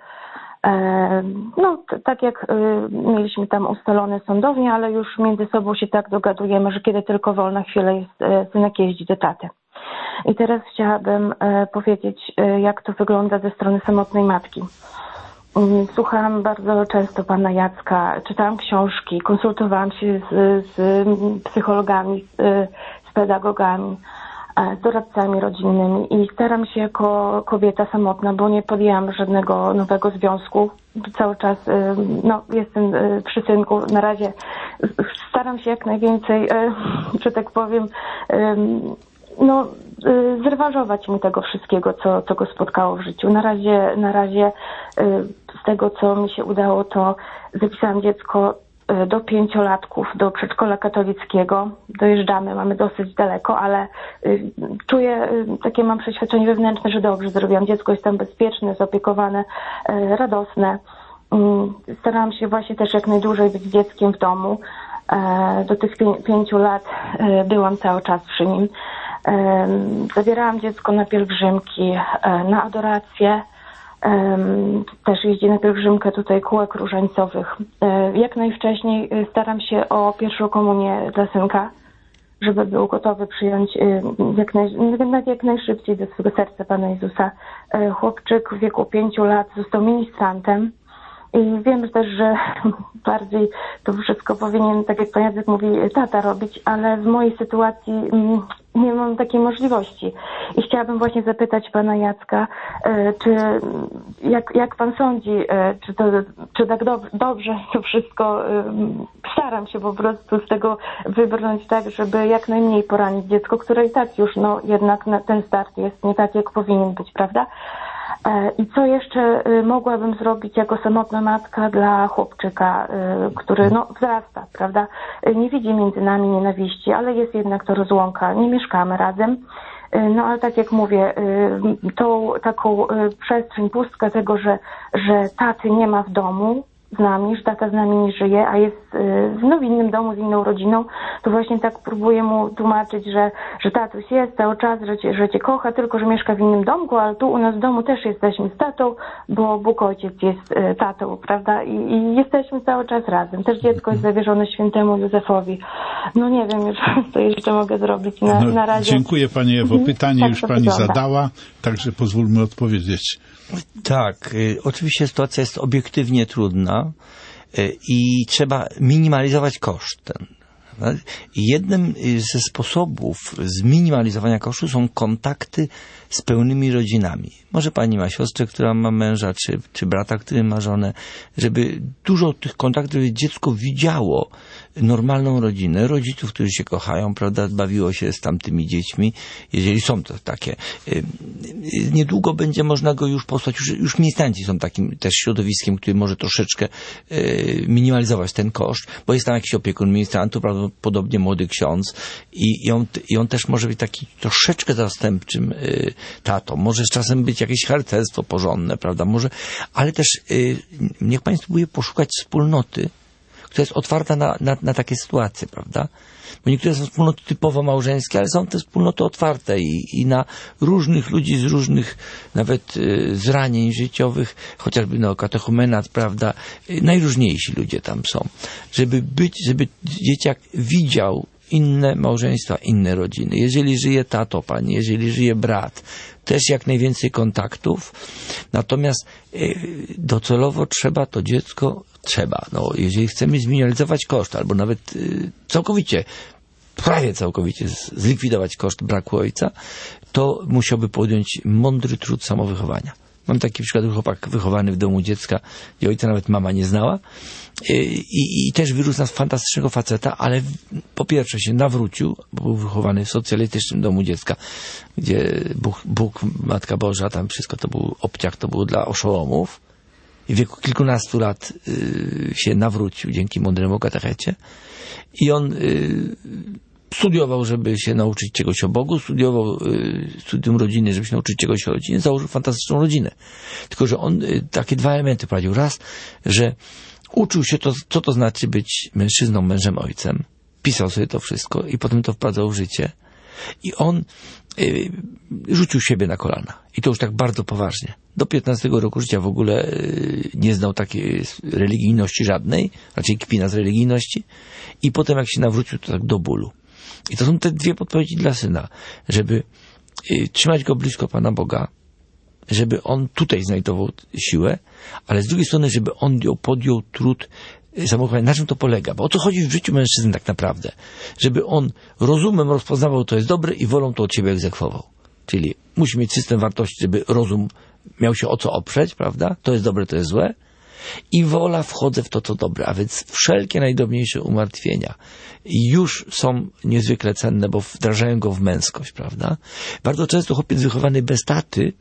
No, t- tak jak y, mieliśmy tam ustalone sądownie, ale już między sobą się tak dogadujemy, że kiedy tylko wolna chwila jest, y, synek jeździ do taty. I teraz chciałabym y, powiedzieć, y, jak to wygląda ze strony samotnej matki. Y, słuchałam bardzo często pana Jacka, czytałam książki, konsultowałam się z, z psychologami, z, z pedagogami, z doradcami rodzinnymi i staram się jako kobieta samotna, bo nie podjęłam żadnego nowego związku. Cały czas no, jestem przy synku. Na razie staram się jak najwięcej, że tak powiem, no, zrewanżować mu tego wszystkiego, co, co go spotkało w życiu. Na razie, na razie z tego, co mi się udało, to zapisałam dziecko do pięciolatków, do przedszkola katolickiego. Dojeżdżamy, mamy dosyć daleko, ale y, czuję, y, takie mam przeświadczenie wewnętrzne, że dobrze zrobiłam. Dziecko jest tam bezpieczne, zaopiekowane, y, radosne. Y, starałam się właśnie też jak najdłużej być z dzieckiem w domu. Y, do tych pię- pięciu lat y, byłam cały czas przy nim. Y, zabierałam dziecko na pielgrzymki, y, na adorację. Um, też jeździ na pielgrzymkę tutaj kółek różańcowych. Um, jak najwcześniej staram się o pierwszą komunię dla synka, żeby był gotowy przyjąć um, jak, naj, jak najszybciej do swego serca Pana Jezusa. Um, chłopczyk w wieku pięciu lat został ministrantem i wiem też, że bardziej to wszystko powinien, tak jak Pan Jacek mówi, tata robić, ale w mojej sytuacji um, nie mam takiej możliwości. I chciałabym właśnie zapytać Pana Jacka, czy jak, jak Pan sądzi, czy, to, czy tak do, dobrze to wszystko, staram się po prostu z tego wybrnąć tak, żeby jak najmniej poranić dziecko, które i tak już no jednak na ten start jest nie tak, jak powinien być, prawda? I co jeszcze mogłabym zrobić jako samotna matka dla chłopczyka, który no wzrasta, prawda? Nie widzi między nami nienawiści, ale jest jednak to rozłąka, nie mieszkamy razem. No ale tak jak mówię, tą taką przestrzeń, pustkę tego, że, że taty nie ma w domu, z nami, że tata z nami nie żyje, a jest no, w innym domu, z inną rodziną, to właśnie tak próbuję mu tłumaczyć, że, że tatuś jest cały czas, że cię, że cię kocha, tylko że mieszka w innym domku, ale tu u nas w domu też jesteśmy z tatą, bo Bóg Ojciec jest tatą, prawda? I, i jesteśmy cały czas razem. Też dziecko jest zawierzone świętemu Józefowi. No nie wiem już, co jeszcze mogę zrobić na, no, na razie. Dziękuję Pani Ewo. Pytanie tak już Pani wygląda. zadała, także pozwólmy odpowiedzieć. Tak, y, oczywiście sytuacja jest obiektywnie trudna y, i trzeba minimalizować koszt ten. Jednym ze sposobów zminimalizowania kosztu są kontakty z pełnymi rodzinami. Może pani ma siostrę, która ma męża, czy, czy brata, który ma żonę, żeby dużo tych kontaktów, żeby dziecko widziało normalną rodzinę, rodziców, którzy się kochają, prawda, bawiło się z tamtymi dziećmi, jeżeli są to takie. Niedługo będzie można go już posłać, już, już ministranci są takim też środowiskiem, który może troszeczkę minimalizować ten koszt, bo jest tam jakiś opiekun ministrantów, prawdopodobnie młody ksiądz i, i, on, i on też może być taki troszeczkę zastępczym tatą. Może z czasem być jakieś harcerstwo porządne, prawda, może, ale też niech pani spróbuje poszukać wspólnoty, która jest otwarta na, na, na takie sytuacje, prawda? Bo niektóre są wspólnoty typowo małżeńskie, ale są te wspólnoty otwarte i, i na różnych ludzi z różnych nawet y, zranień życiowych, chociażby no, katechumenat, prawda? Y, najróżniejsi ludzie tam są. Żeby być, żeby dzieciak widział inne małżeństwa, inne rodziny. Jeżeli żyje tato, pani, jeżeli żyje brat, też jak najwięcej kontaktów. Natomiast y, docelowo trzeba to dziecko Trzeba. No, jeżeli chcemy zminimalizować koszt, albo nawet y, całkowicie, prawie całkowicie zlikwidować koszt braku ojca, to musiałby podjąć mądry trud samowychowania. Mam taki przykład, chłopak wychowany w domu dziecka, gdzie ojca nawet mama nie znała y, i, i też wyrósł na fantastycznego faceta, ale po pierwsze się nawrócił, bo był wychowany w socjalistycznym domu dziecka, gdzie Bóg, Bóg Matka Boża, tam wszystko to był obciach, to było dla oszołomów. I w wieku kilkunastu lat y, się nawrócił dzięki mądremu katechecie. I on y, studiował, żeby się nauczyć czegoś o Bogu, studiował y, studium rodziny, żeby się nauczyć czegoś o rodzinie, założył fantastyczną rodzinę. Tylko że on y, takie dwa elementy prowadził. Raz, że uczył się, to, co to znaczy być mężczyzną, mężem, ojcem. Pisał sobie to wszystko i potem to wprowadzał w życie. I on y, rzucił siebie na kolana. I to już tak bardzo poważnie. Do piętnastego roku życia w ogóle y, nie znał takiej religijności żadnej, raczej kpina z religijności. I potem jak się nawrócił, to tak do bólu. I to są te dwie podpowiedzi dla syna, żeby y, trzymać go blisko Pana Boga, żeby on tutaj znajdował siłę, ale z drugiej strony, żeby on podjął trud samochowania. Na czym to polega? Bo o co chodzi w życiu mężczyzny tak naprawdę? Żeby on rozumem rozpoznawał, to jest dobre i wolą to od siebie egzekwował. Czyli musi mieć system wartości, żeby rozum miał się o co oprzeć, prawda? To jest dobre, to jest złe. I wola wchodzę w to, co dobre. A więc wszelkie najdrobniejsze umartwienia już są niezwykle cenne, bo wdrażają go w męskość, prawda? Bardzo często chłopiec wychowany bez taty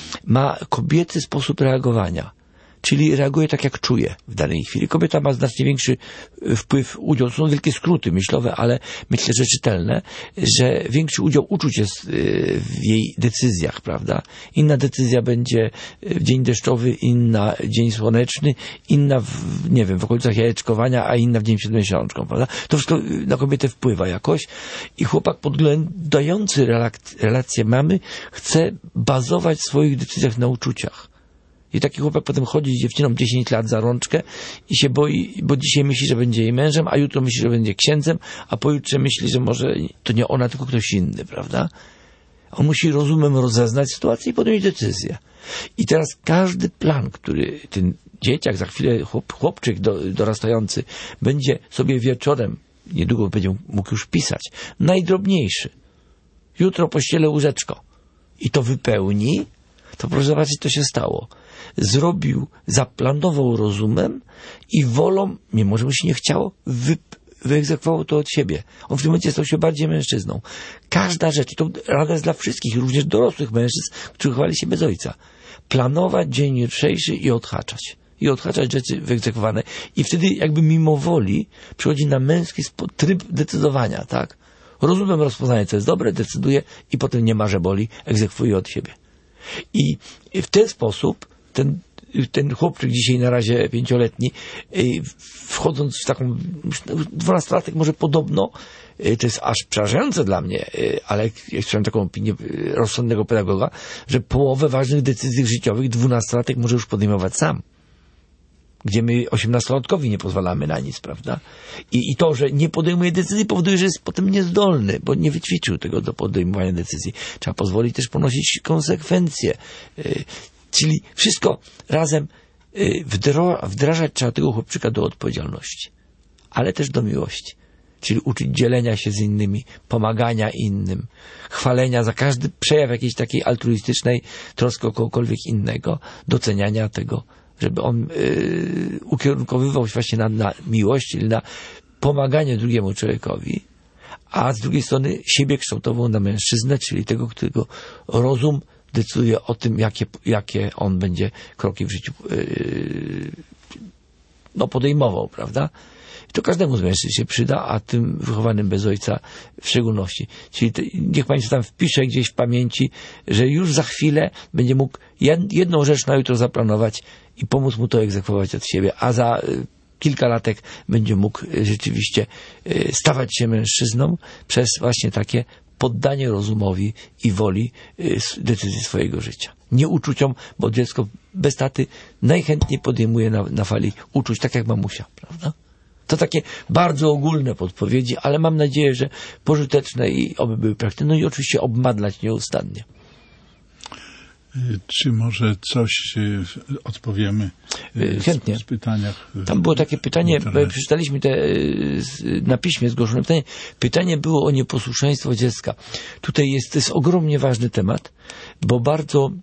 ma kobiecy sposób reagowania. Czyli reaguje tak, jak czuje w danej chwili. Kobieta ma znacznie większy wpływ, udział, to są wielkie skróty myślowe, ale myślę, że czytelne, że większy udział uczuć jest w jej decyzjach, prawda? Inna decyzja będzie w dzień deszczowy, inna w dzień słoneczny, inna w, nie wiem, w okolicach jajeczkowania, a inna w dzień przed miesiączką, prawda? To wszystko na kobietę wpływa jakoś i chłopak podglądający relacje mamy chce bazować w swoich decyzjach na uczuciach. I taki chłopak potem chodzi z dziewczyną dziesięć lat za rączkę i się boi, bo dzisiaj myśli, że będzie jej mężem, a jutro myśli, że będzie księdzem, a pojutrze myśli, że może to nie ona, tylko ktoś inny, prawda? On musi rozumem rozeznać sytuację i podjąć decyzję. I teraz każdy plan, który ten dzieciak, za chwilę chłop, chłopczyk do, dorastający, będzie sobie wieczorem, niedługo będzie mógł już pisać, najdrobniejszy. Jutro pościelę łóżeczko. I to wypełni, to proszę zobaczyć, co się stało. Zrobił, zaplanował rozumem i wolą, mimo że mu się nie chciało, wy, wyegzekwował to od siebie. On w tym momencie stał się bardziej mężczyzną. Każda rzecz, i to rada jest dla wszystkich, również dorosłych mężczyzn, którzy chowali się bez ojca. Planować dzień jutrzejszy i odhaczać. I odhaczać rzeczy wyegzekwowane. I wtedy jakby mimo woli przychodzi na męski tryb decydowania, tak? Rozumem rozpoznaje, co jest dobre, decyduje i potem nie ma, że boli, egzekwuje od siebie. I w ten sposób ten ten chłopczyk dzisiaj na razie pięcioletni, wchodząc w taką, dwunastolatek może podobno, to jest aż przerażające dla mnie, ale ja słyszałem taką opinię rozsądnego pedagoga, że połowę ważnych decyzji życiowych dwunastolatek może już podejmować sam. Gdzie my osiemnastolatkowi nie pozwalamy na nic, prawda? I, I to, że nie podejmuje decyzji, powoduje, że jest potem niezdolny, bo nie wyćwiczył tego do podejmowania decyzji. Trzeba pozwolić też ponosić konsekwencje. Yy, czyli wszystko razem yy, wdra- wdrażać trzeba tego chłopczyka do odpowiedzialności, ale też do miłości. Czyli uczyć dzielenia się z innymi, pomagania innym, chwalenia za każdy przejaw jakiejś takiej altruistycznej troski o kogokolwiek innego, doceniania tego, żeby on yy, ukierunkowywał się właśnie na, na miłość, czyli na pomaganie drugiemu człowiekowi, a z drugiej strony siebie kształtował na mężczyznę, czyli tego, którego rozum decyduje o tym, jakie, jakie on będzie kroki w życiu yy, no, podejmował, prawda? I to każdemu z mężczyzn się przyda, a tym wychowanym bez ojca w szczególności. Czyli to, niech Państwo tam wpisze gdzieś w pamięci, że już za chwilę będzie mógł jedną rzecz na jutro zaplanować i pomóc mu to egzekwować od siebie, a za y, kilka latek będzie mógł y, rzeczywiście y, stawać się mężczyzną przez właśnie takie poddanie rozumowi i woli y, decyzji swojego życia. Nie uczuciom, bo dziecko bez taty najchętniej podejmuje na, na fali uczuć, tak jak mamusia, prawda? To takie bardzo ogólne podpowiedzi, ale mam nadzieję, że pożyteczne i oby były praktyczne. No i oczywiście obmadlać nieustannie. Czy może coś odpowiemy Chętnie. w pytaniach? Tam było takie pytanie, przeczytaliśmy te na piśmie zgłoszone pytanie. Pytanie było o nieposłuszeństwo dziecka. Tutaj jest, to jest ogromnie ważny temat, bo bardzo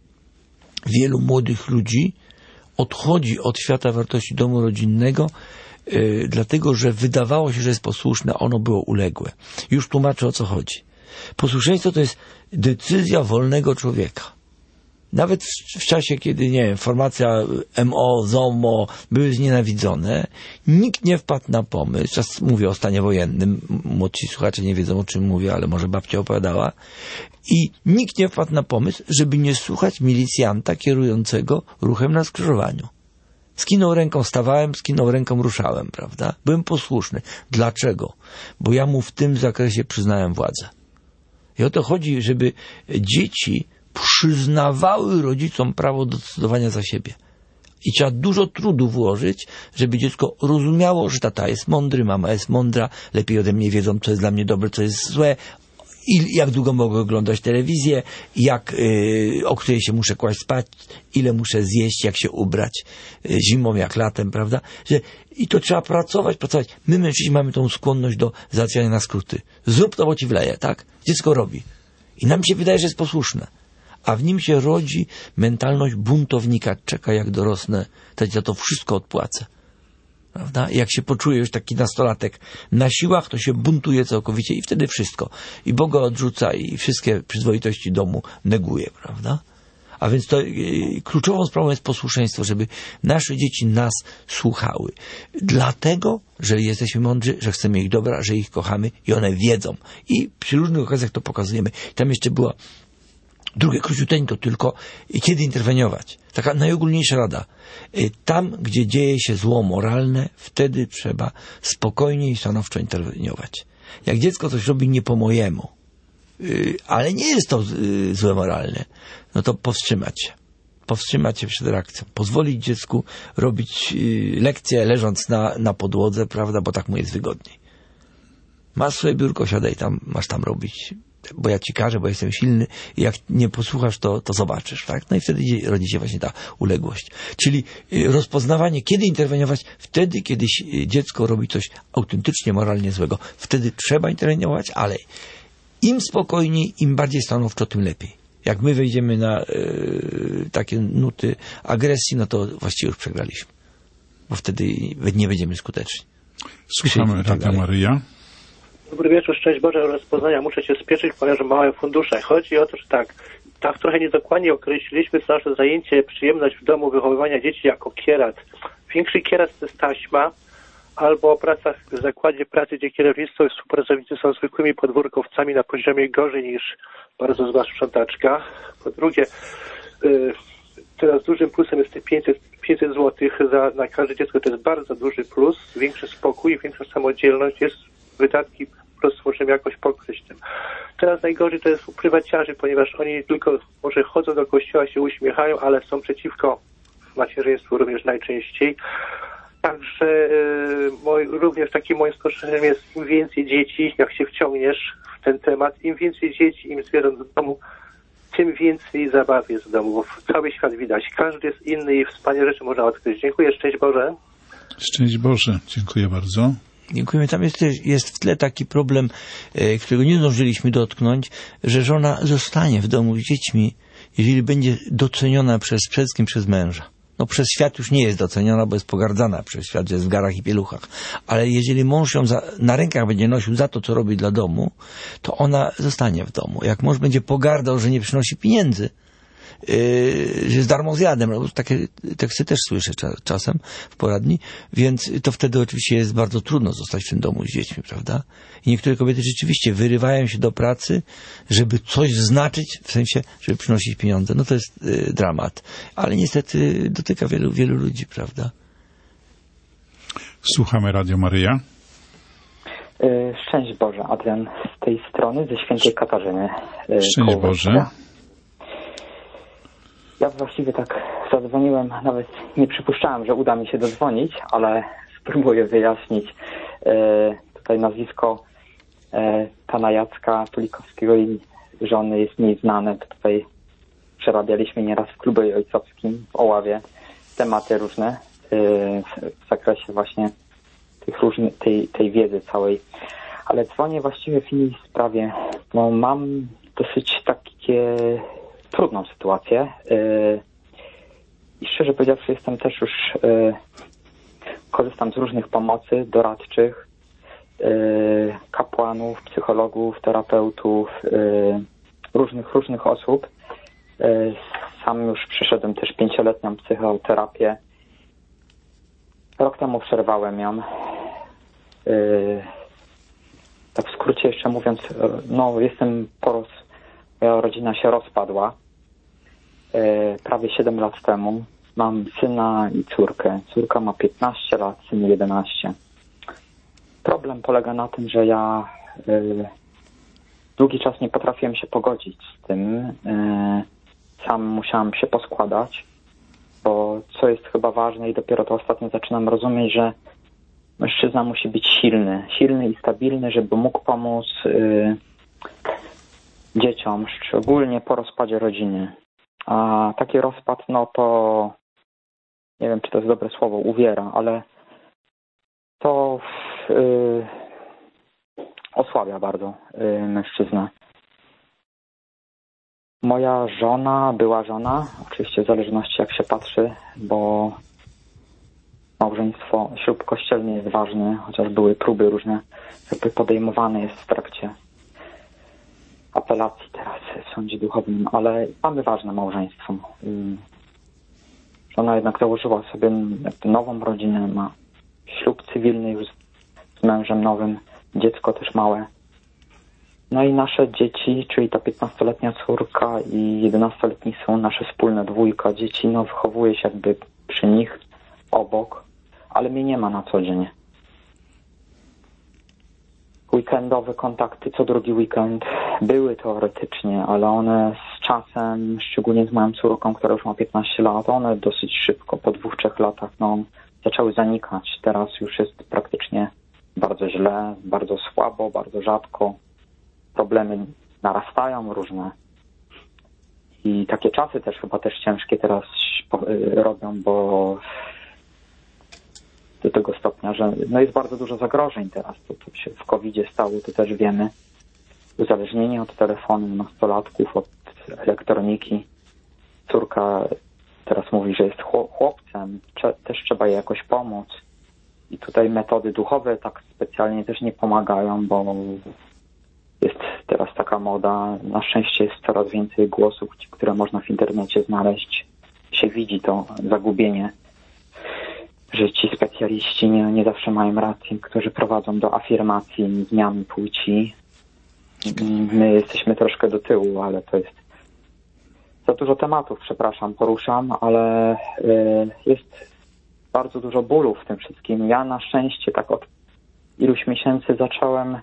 wielu młodych ludzi odchodzi od świata wartości domu rodzinnego, yy, dlatego, że wydawało się, że jest posłuszne, a ono było uległe. Już tłumaczę, o co chodzi. Posłuszeństwo to jest decyzja wolnego człowieka. Nawet w, w czasie, kiedy, nie wiem, formacja M O, ZOMO były znienawidzone, nikt nie wpadł na pomysł, czas mówię o stanie wojennym, młodsi słuchacze nie wiedzą, o czym mówię, ale może babcia opowiadała, i nikt nie wpadł na pomysł, żeby nie słuchać milicjanta kierującego ruchem na skrzyżowaniu. Skinął ręką stawałem, skinął ręką ruszałem, prawda? Byłem posłuszny. Dlaczego? Bo ja mu w tym zakresie przyznałem władzę. I o to chodzi, żeby dzieci przyznawały rodzicom prawo do decydowania za siebie. I trzeba dużo trudu włożyć, żeby dziecko rozumiało, że tata jest mądry, mama jest mądra, lepiej ode mnie wiedzą, co jest dla mnie dobre, co jest złe, i jak długo mogę oglądać telewizję, jak, yy, o której się muszę kłaść spać, ile muszę zjeść, jak się ubrać, yy, zimą jak latem, prawda? Że, i to trzeba pracować, pracować. My mężczyźni mamy tą skłonność do załatwiania na skróty. Zrób to, bo ci wleje, tak? Dziecko robi. I nam się wydaje, że jest posłuszne. A w nim się rodzi mentalność buntownika. Czeka, jak dorosnę, to za to wszystko odpłacę. Prawda? I jak się poczuje już taki nastolatek na siłach, to się buntuje całkowicie i wtedy wszystko. I Boga odrzuca i wszystkie przyzwoitości domu neguje, prawda? A więc to yy, kluczową sprawą jest posłuszeństwo, żeby nasze dzieci nas słuchały. Dlatego, że jesteśmy mądrzy, że chcemy ich dobra, że ich kochamy i one wiedzą. I przy różnych okazjach to pokazujemy. Tam jeszcze była drugie króciuteńko tylko, kiedy interweniować. Taka najogólniejsza rada. Tam, gdzie dzieje się zło moralne, wtedy trzeba spokojnie i stanowczo interweniować. Jak dziecko coś robi nie po mojemu, ale nie jest to złe moralne, no to powstrzymać się. Powstrzymać się przed reakcją. Pozwolić dziecku robić lekcje leżąc na, na podłodze, prawda, bo tak mu jest wygodniej. Masz swoje biurko, siadaj tam, masz tam robić, bo ja ci każę, bo jestem silny i jak nie posłuchasz, to, to zobaczysz, tak? No i wtedy rodzi się właśnie ta uległość. Czyli rozpoznawanie, kiedy interweniować, wtedy, kiedy dziecko robi coś autentycznie, moralnie złego. Wtedy trzeba interweniować, ale im spokojniej, im bardziej stanowczo, tym lepiej. Jak my wejdziemy na yy, takie nuty agresji, no to właściwie już przegraliśmy. Bo wtedy nie będziemy skuteczni. Słuchamy Tata Maryja. Dobry wieczór, szczęść Boże rozpoznania. Muszę się spieszyć, ponieważ małe fundusze. Chodzi o to, że tak, tak trochę niedokładnie określiliśmy to nasze zajęcie, przyjemność w domu wychowywania dzieci jako kierat. Większy kierat to jest taśma, albo o pracach w zakładzie pracy, gdzie kierownictwo i współpracownicy są zwykłymi podwórkowcami na poziomie gorzej niż bardzo zła sprzątaczka. Po drugie, yy, teraz dużym plusem jest te pięćset złotych za, na każde dziecko. To jest bardzo duży plus, większy spokój, większa samodzielność, jest wydatki, po prostu możemy jakoś pokryć tym. Teraz najgorzej to jest u prywaciarzy, ponieważ oni tylko może chodzą do kościoła, się uśmiechają, ale są przeciwko macierzyństwu również najczęściej. Także yy, mój, również takim moim spostrzeżeniem jest, im więcej dzieci, jak się wciągniesz w ten temat, im więcej dzieci, im zwierząt w domu, tym więcej zabaw jest w domu, bo cały świat widać. Każdy jest inny i wspaniałe rzeczy można odkryć. Dziękuję, szczęść Boże. Szczęść Boże, dziękuję bardzo. Dziękujemy. Tam jest, jest w tle taki problem, e, którego nie zdążyliśmy dotknąć, że żona zostanie w domu z dziećmi, jeżeli będzie doceniona przez, przede wszystkim przez męża. No przez świat już nie jest doceniona, bo jest pogardzana przez świat, że jest w garach i pieluchach. Ale jeżeli mąż ją za, na rękach będzie nosił za to, co robi dla domu, to ona zostanie w domu. Jak mąż będzie pogardał, że nie przynosi pieniędzy, Yy, że jest darmozjadem, no, takie teksty też słyszę cza- czasem w poradni, więc to wtedy oczywiście jest bardzo trudno zostać w tym domu z dziećmi, prawda? I niektóre kobiety rzeczywiście wyrywają się do pracy, żeby coś znaczyć, w sensie, żeby przynosić pieniądze. No to jest yy, dramat. Ale niestety dotyka wielu, wielu ludzi, prawda? Słuchamy Radio Maryja. Yy, szczęść Boże, Adrian z tej strony, ze Świętej Katarzyny. Yy, Szczęść Boże. Ja właściwie tak zadzwoniłem, nawet nie przypuszczałem, że uda mi się dodzwonić, ale spróbuję wyjaśnić. E, tutaj nazwisko e, pana Jacka Pulikowskiego i żony jest mi znane. Tutaj przerabialiśmy nieraz w klubie ojcowskim w Oławie tematy różne e, w zakresie właśnie tych różnych, tej, tej wiedzy całej. Ale dzwonię właściwie w innej sprawie, bo mam dosyć takie trudną sytuację i szczerze powiedziawszy jestem też już, korzystam z różnych pomocy doradczych, kapłanów, psychologów, terapeutów, różnych, różnych osób. Sam już przeszedłem też pięcioletnią psychoterapię. Rok temu przerwałem ją. Tak w skrócie jeszcze mówiąc, no jestem po roz... Moja rodzina się rozpadła e, prawie siedem lat temu. Mam syna i córkę. Córka ma piętnaście lat, syn jedenaście. Problem polega na tym, że ja e, długi czas nie potrafiłem się pogodzić z tym. E, sam musiałem się poskładać, bo co jest chyba ważne i dopiero to ostatnio zaczynam rozumieć, że mężczyzna musi być silny. Silny i stabilny, żeby mógł pomóc e, dzieciom, szczególnie po rozpadzie rodziny. A taki rozpad, no to nie wiem, czy to jest dobre słowo, uwiera, ale to yy, osłabia bardzo yy, mężczyznę. Moja żona, była żona, oczywiście w zależności jak się patrzy, bo małżeństwo, ślub kościelny jest ważny, chociaż były próby różne, jakby podejmowane jest w trakcie apelacji teraz w sądzie duchownym, ale mamy ważne małżeństwo. Żona jednak założyła sobie nową rodzinę, ma ślub cywilny już z mężem nowym, dziecko też małe. No i nasze dzieci, czyli ta piętnastoletnia córka i jedenastoletni syn, nasze wspólne dwójka dzieci, no wychowuje się jakby przy nich, obok, ale mnie nie ma na co dzień. Weekendowe kontakty co drugi weekend były teoretycznie, ale one z czasem, szczególnie z moją córką, która już ma piętnaście lat, one dosyć szybko, po dwóch, trzech latach, no, zaczęły zanikać. Teraz już jest praktycznie bardzo źle, bardzo słabo, bardzo rzadko. Problemy narastają różne. I takie czasy też chyba też ciężkie teraz robią, bo do tego stopnia, że no jest bardzo dużo zagrożeń teraz. To, co się w kowidzie stało, to też wiemy. Uzależnienie od telefonu nastolatków, od elektroniki. Córka teraz mówi, że jest chłopcem. Też trzeba jej jakoś pomóc. I tutaj metody duchowe tak specjalnie też nie pomagają, bo jest teraz taka moda. Na szczęście jest coraz więcej głosów, które można w internecie znaleźć. Się widzi to zagubienie, że ci specjaliści nie, nie zawsze mają rację, którzy prowadzą do afirmacji zmiany płci. My jesteśmy troszkę do tyłu, ale to jest za dużo tematów, przepraszam, poruszam, ale jest bardzo dużo bólu w tym wszystkim. Ja na szczęście tak od iluś miesięcy zacząłem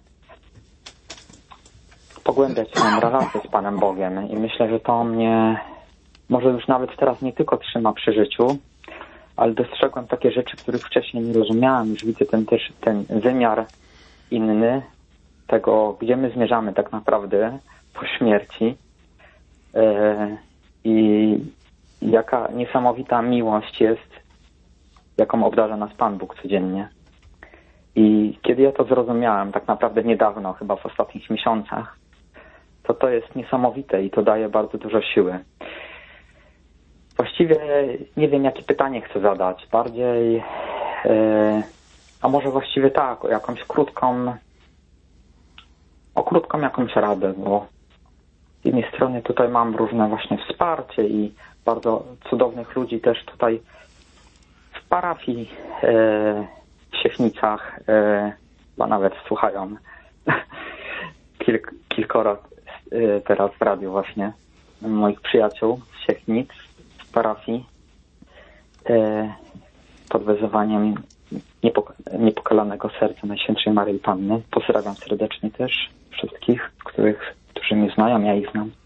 pogłębiać swoją relację z Panem Bogiem i myślę, że to mnie może już nawet teraz nie tylko trzyma przy życiu, ale dostrzegłem takie rzeczy, których wcześniej nie rozumiałem. Już widzę ten też ten wymiar inny tego, gdzie my zmierzamy tak naprawdę po śmierci yy, i jaka niesamowita miłość jest, jaką obdarza nas Pan Bóg codziennie. I kiedy ja to zrozumiałem, tak naprawdę niedawno, chyba w ostatnich miesiącach, to to jest niesamowite i to daje bardzo dużo siły. Właściwie nie wiem, jakie pytanie chcę zadać. Bardziej, yy, a może właściwie tak, o jakąś krótką, o krótką jakąś radę, bo z jednej strony tutaj mam różne właśnie wsparcie i bardzo cudownych ludzi też tutaj w parafii yy, w Siechnicach, yy, bo nawet słuchają kilk, kilkoro yy, teraz w radiu właśnie moich przyjaciół z Siechnic, z parafii yy, pod wezwaniem niepok- niepokalanego serca Najświętszej Maryi Panny. Pozdrawiam serdecznie też wszystkich, których, którzy mnie znają, ja ich znam.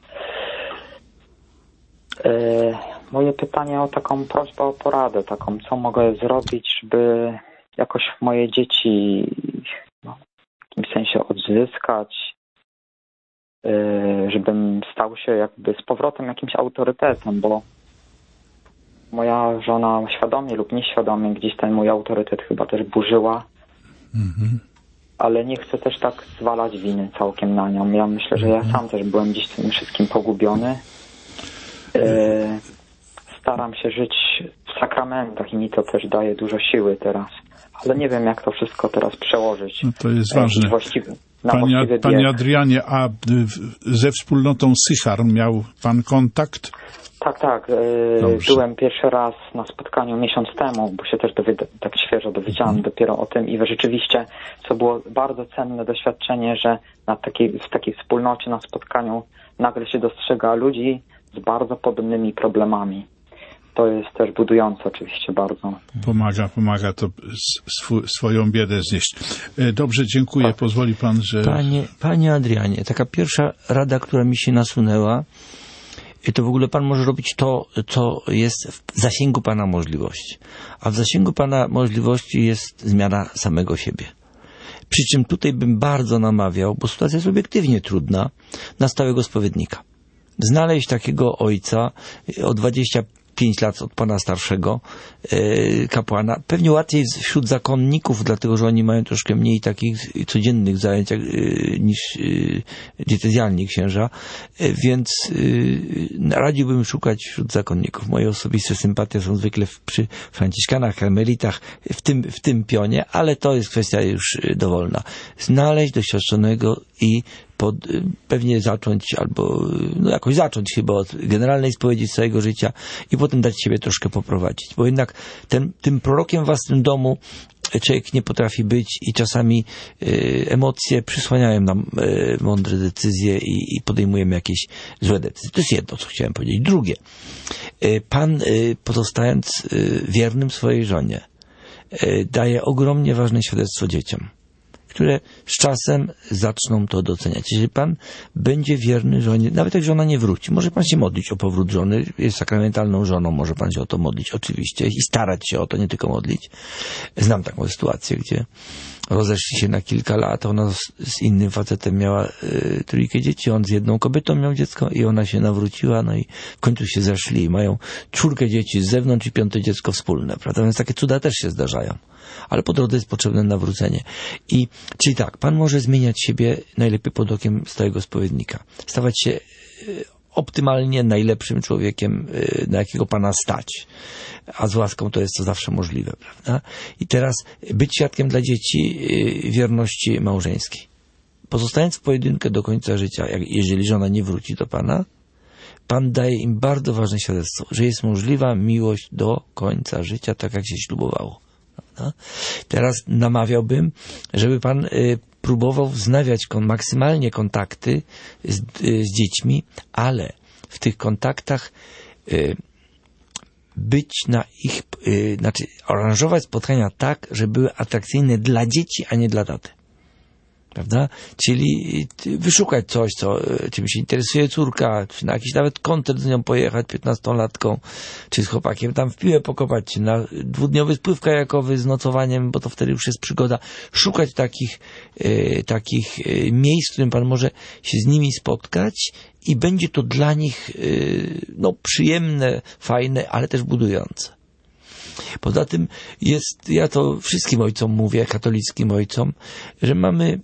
Yy, moje pytanie o taką prośbę o poradę, taką, co mogę zrobić, żeby jakoś moje dzieci no, w jakimś sensie odzyskać, yy, żebym stał się jakby z powrotem jakimś autorytetem, bo moja żona świadomie lub nieświadomie gdzieś ten mój autorytet chyba też burzyła, mhm. ale nie chcę też tak zwalać winy całkiem na nią. Ja myślę, że ja sam też byłem gdzieś tym wszystkim pogubiony. Yy, staram się żyć w sakramentach i mi to też daje dużo siły teraz. Ale nie wiem, jak to wszystko teraz przełożyć. No to jest ważne. Właściwy, na Panie, Panie Adrianie, a ze wspólnotą Sychar miał Pan kontakt? Tak, tak. Yy, byłem pierwszy raz na spotkaniu miesiąc temu, bo się też dowied- tak świeżo dowiedziałem hmm. dopiero o tym i rzeczywiście, co było bardzo cenne doświadczenie, że na takiej, w takiej wspólnocie, na spotkaniu nagle się dostrzega ludzi z bardzo podobnymi problemami. To jest też budujące oczywiście bardzo. Pomaga, pomaga to sw- swoją biedę znieść. Dobrze, dziękuję. Tak. Pozwoli Pan, że... Panie, panie Adrianie, taka pierwsza rada, która mi się nasunęła, to w ogóle Pan może robić to, co jest w zasięgu Pana możliwości. A w zasięgu Pana możliwości jest zmiana samego siebie. Przy czym tutaj bym bardzo namawiał, bo sytuacja jest obiektywnie trudna, na stałego spowiednika. Znaleźć takiego ojca o dwadzieścia pięć lat od Pana starszego yy, kapłana. Pewnie łatwiej wśród zakonników, dlatego że oni mają troszkę mniej takich codziennych zajęć yy, niż yy, diecezjalni księża, yy, więc yy, radziłbym szukać wśród zakonników. Moje osobiste sympatie są zwykle w, przy franciszkanach, karmelitach, w tym, w tym pionie, ale to jest kwestia już yy, dowolna. Znaleźć doświadczonego i pod, pewnie zacząć, albo no jakoś zacząć chyba od generalnej spowiedzi z całego życia i potem dać siebie troszkę poprowadzić. Bo jednak ten, tym prorokiem w własnym domu człowiek nie potrafi być i czasami y, emocje przysłaniają nam y, mądre decyzje i, i podejmujemy jakieś złe decyzje. To jest jedno, co chciałem powiedzieć. Drugie, y, Pan y, pozostając y, wiernym swojej żonie y, daje ogromnie ważne świadectwo dzieciom, które z czasem zaczną to doceniać. Jeżeli Pan będzie wierny żonie, nawet jak żona nie wróci, może Pan się modlić o powrót żony, jest sakramentalną żoną, może Pan się o to modlić, oczywiście, i starać się o to, nie tylko modlić. Znam taką sytuację, gdzie rozeszli się na kilka lat, ona z, z innym facetem miała y, trójkę dzieci, on z jedną kobietą miał dziecko i ona się nawróciła, no i w końcu się zeszli i mają czwórkę dzieci z zewnątrz i piąte dziecko wspólne, prawda? Więc takie cuda też się zdarzają. Ale po drodze jest potrzebne nawrócenie. I, czyli tak, Pan może zmieniać siebie najlepiej pod okiem stałego spowiednika. Stawać się y, optymalnie najlepszym człowiekiem, y, na jakiego Pana stać. A z łaską to jest to zawsze możliwe, prawda? I teraz być świadkiem dla dzieci y, wierności małżeńskiej. Pozostając w pojedynkę do końca życia, jak, jeżeli żona nie wróci do Pana, Pan daje im bardzo ważne świadectwo, że jest możliwa miłość do końca życia, tak jak się ślubowało. Prawda? Teraz namawiałbym, żeby Pan y, próbował wznawiać kon, maksymalnie kontakty z, y, z dziećmi, ale w tych kontaktach y, być na ich, y, znaczy aranżować spotkania tak, żeby były atrakcyjne dla dzieci, a nie dla taty. Prawda? Czyli wyszukać coś, co, czym się interesuje córka, czy na jakiś nawet koncert z nią pojechać piętnastolatką, czy z chłopakiem tam w piłę pokopać, czy na dwudniowy spływ kajakowy z nocowaniem, bo to wtedy już jest przygoda. Szukać takich, e, takich e, miejsc, w którym pan może się z nimi spotkać i będzie to dla nich e, no, przyjemne, fajne, ale też budujące. Poza tym jest, ja to wszystkim ojcom mówię, katolickim ojcom, że mamy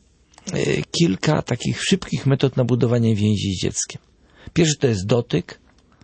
kilka takich szybkich metod na budowanie więzi z dzieckiem. Pierwszy to jest dotyk.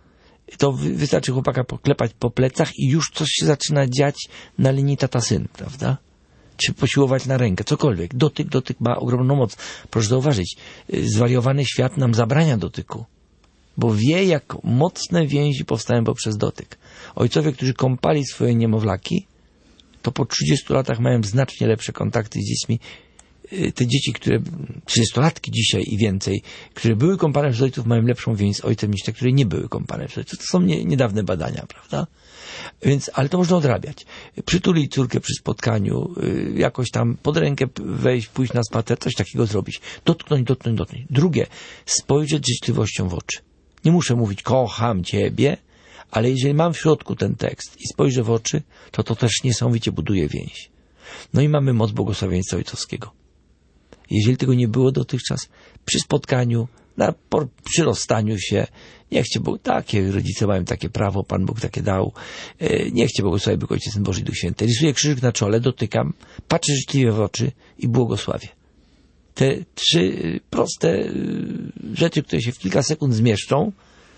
To wystarczy chłopaka poklepać po plecach i już coś się zaczyna dziać na linii tata-syn, prawda? Czy posiłować na rękę, cokolwiek. Dotyk, dotyk ma ogromną moc. Proszę zauważyć, zwariowany świat nam zabrania dotyku, bo wie, jak mocne więzi powstają poprzez dotyk. Ojcowie, którzy kąpali swoje niemowlaki, to po trzydziestu latach mają znacznie lepsze kontakty z dziećmi. Te dzieci, które, trzydziestolatki dzisiaj i więcej, które były kąpane przez ojców, mają lepszą więź z ojcem niż te, które nie były kąpane przez ojców. To są nie, niedawne badania, prawda? Więc, ale to można odrabiać. Przytulić córkę przy spotkaniu, jakoś tam pod rękę wejść, pójść na spacer, coś takiego zrobić. Dotknąć, dotknąć, dotknąć. Drugie, spojrzeć życzliwością w oczy. Nie muszę mówić, kocham ciebie, ale jeżeli mam w środku ten tekst i spojrzę w oczy, to to też niesamowicie buduje więź. No i mamy moc błogosławieństwa ojcowskiego. Jeżeli tego nie było dotychczas, przy spotkaniu, na, po, przy rozstaniu się, niechcie Bóg, takie rodzice mają takie prawo, Pan Bóg takie dał, e, niechcie błogosławi Bóg Ojciec, Syn Boży i Duch Święty. Rysuję krzyżyk na czole, dotykam, patrzę życzliwie w oczy i błogosławię. Te trzy proste rzeczy, które się w kilka sekund zmieszczą,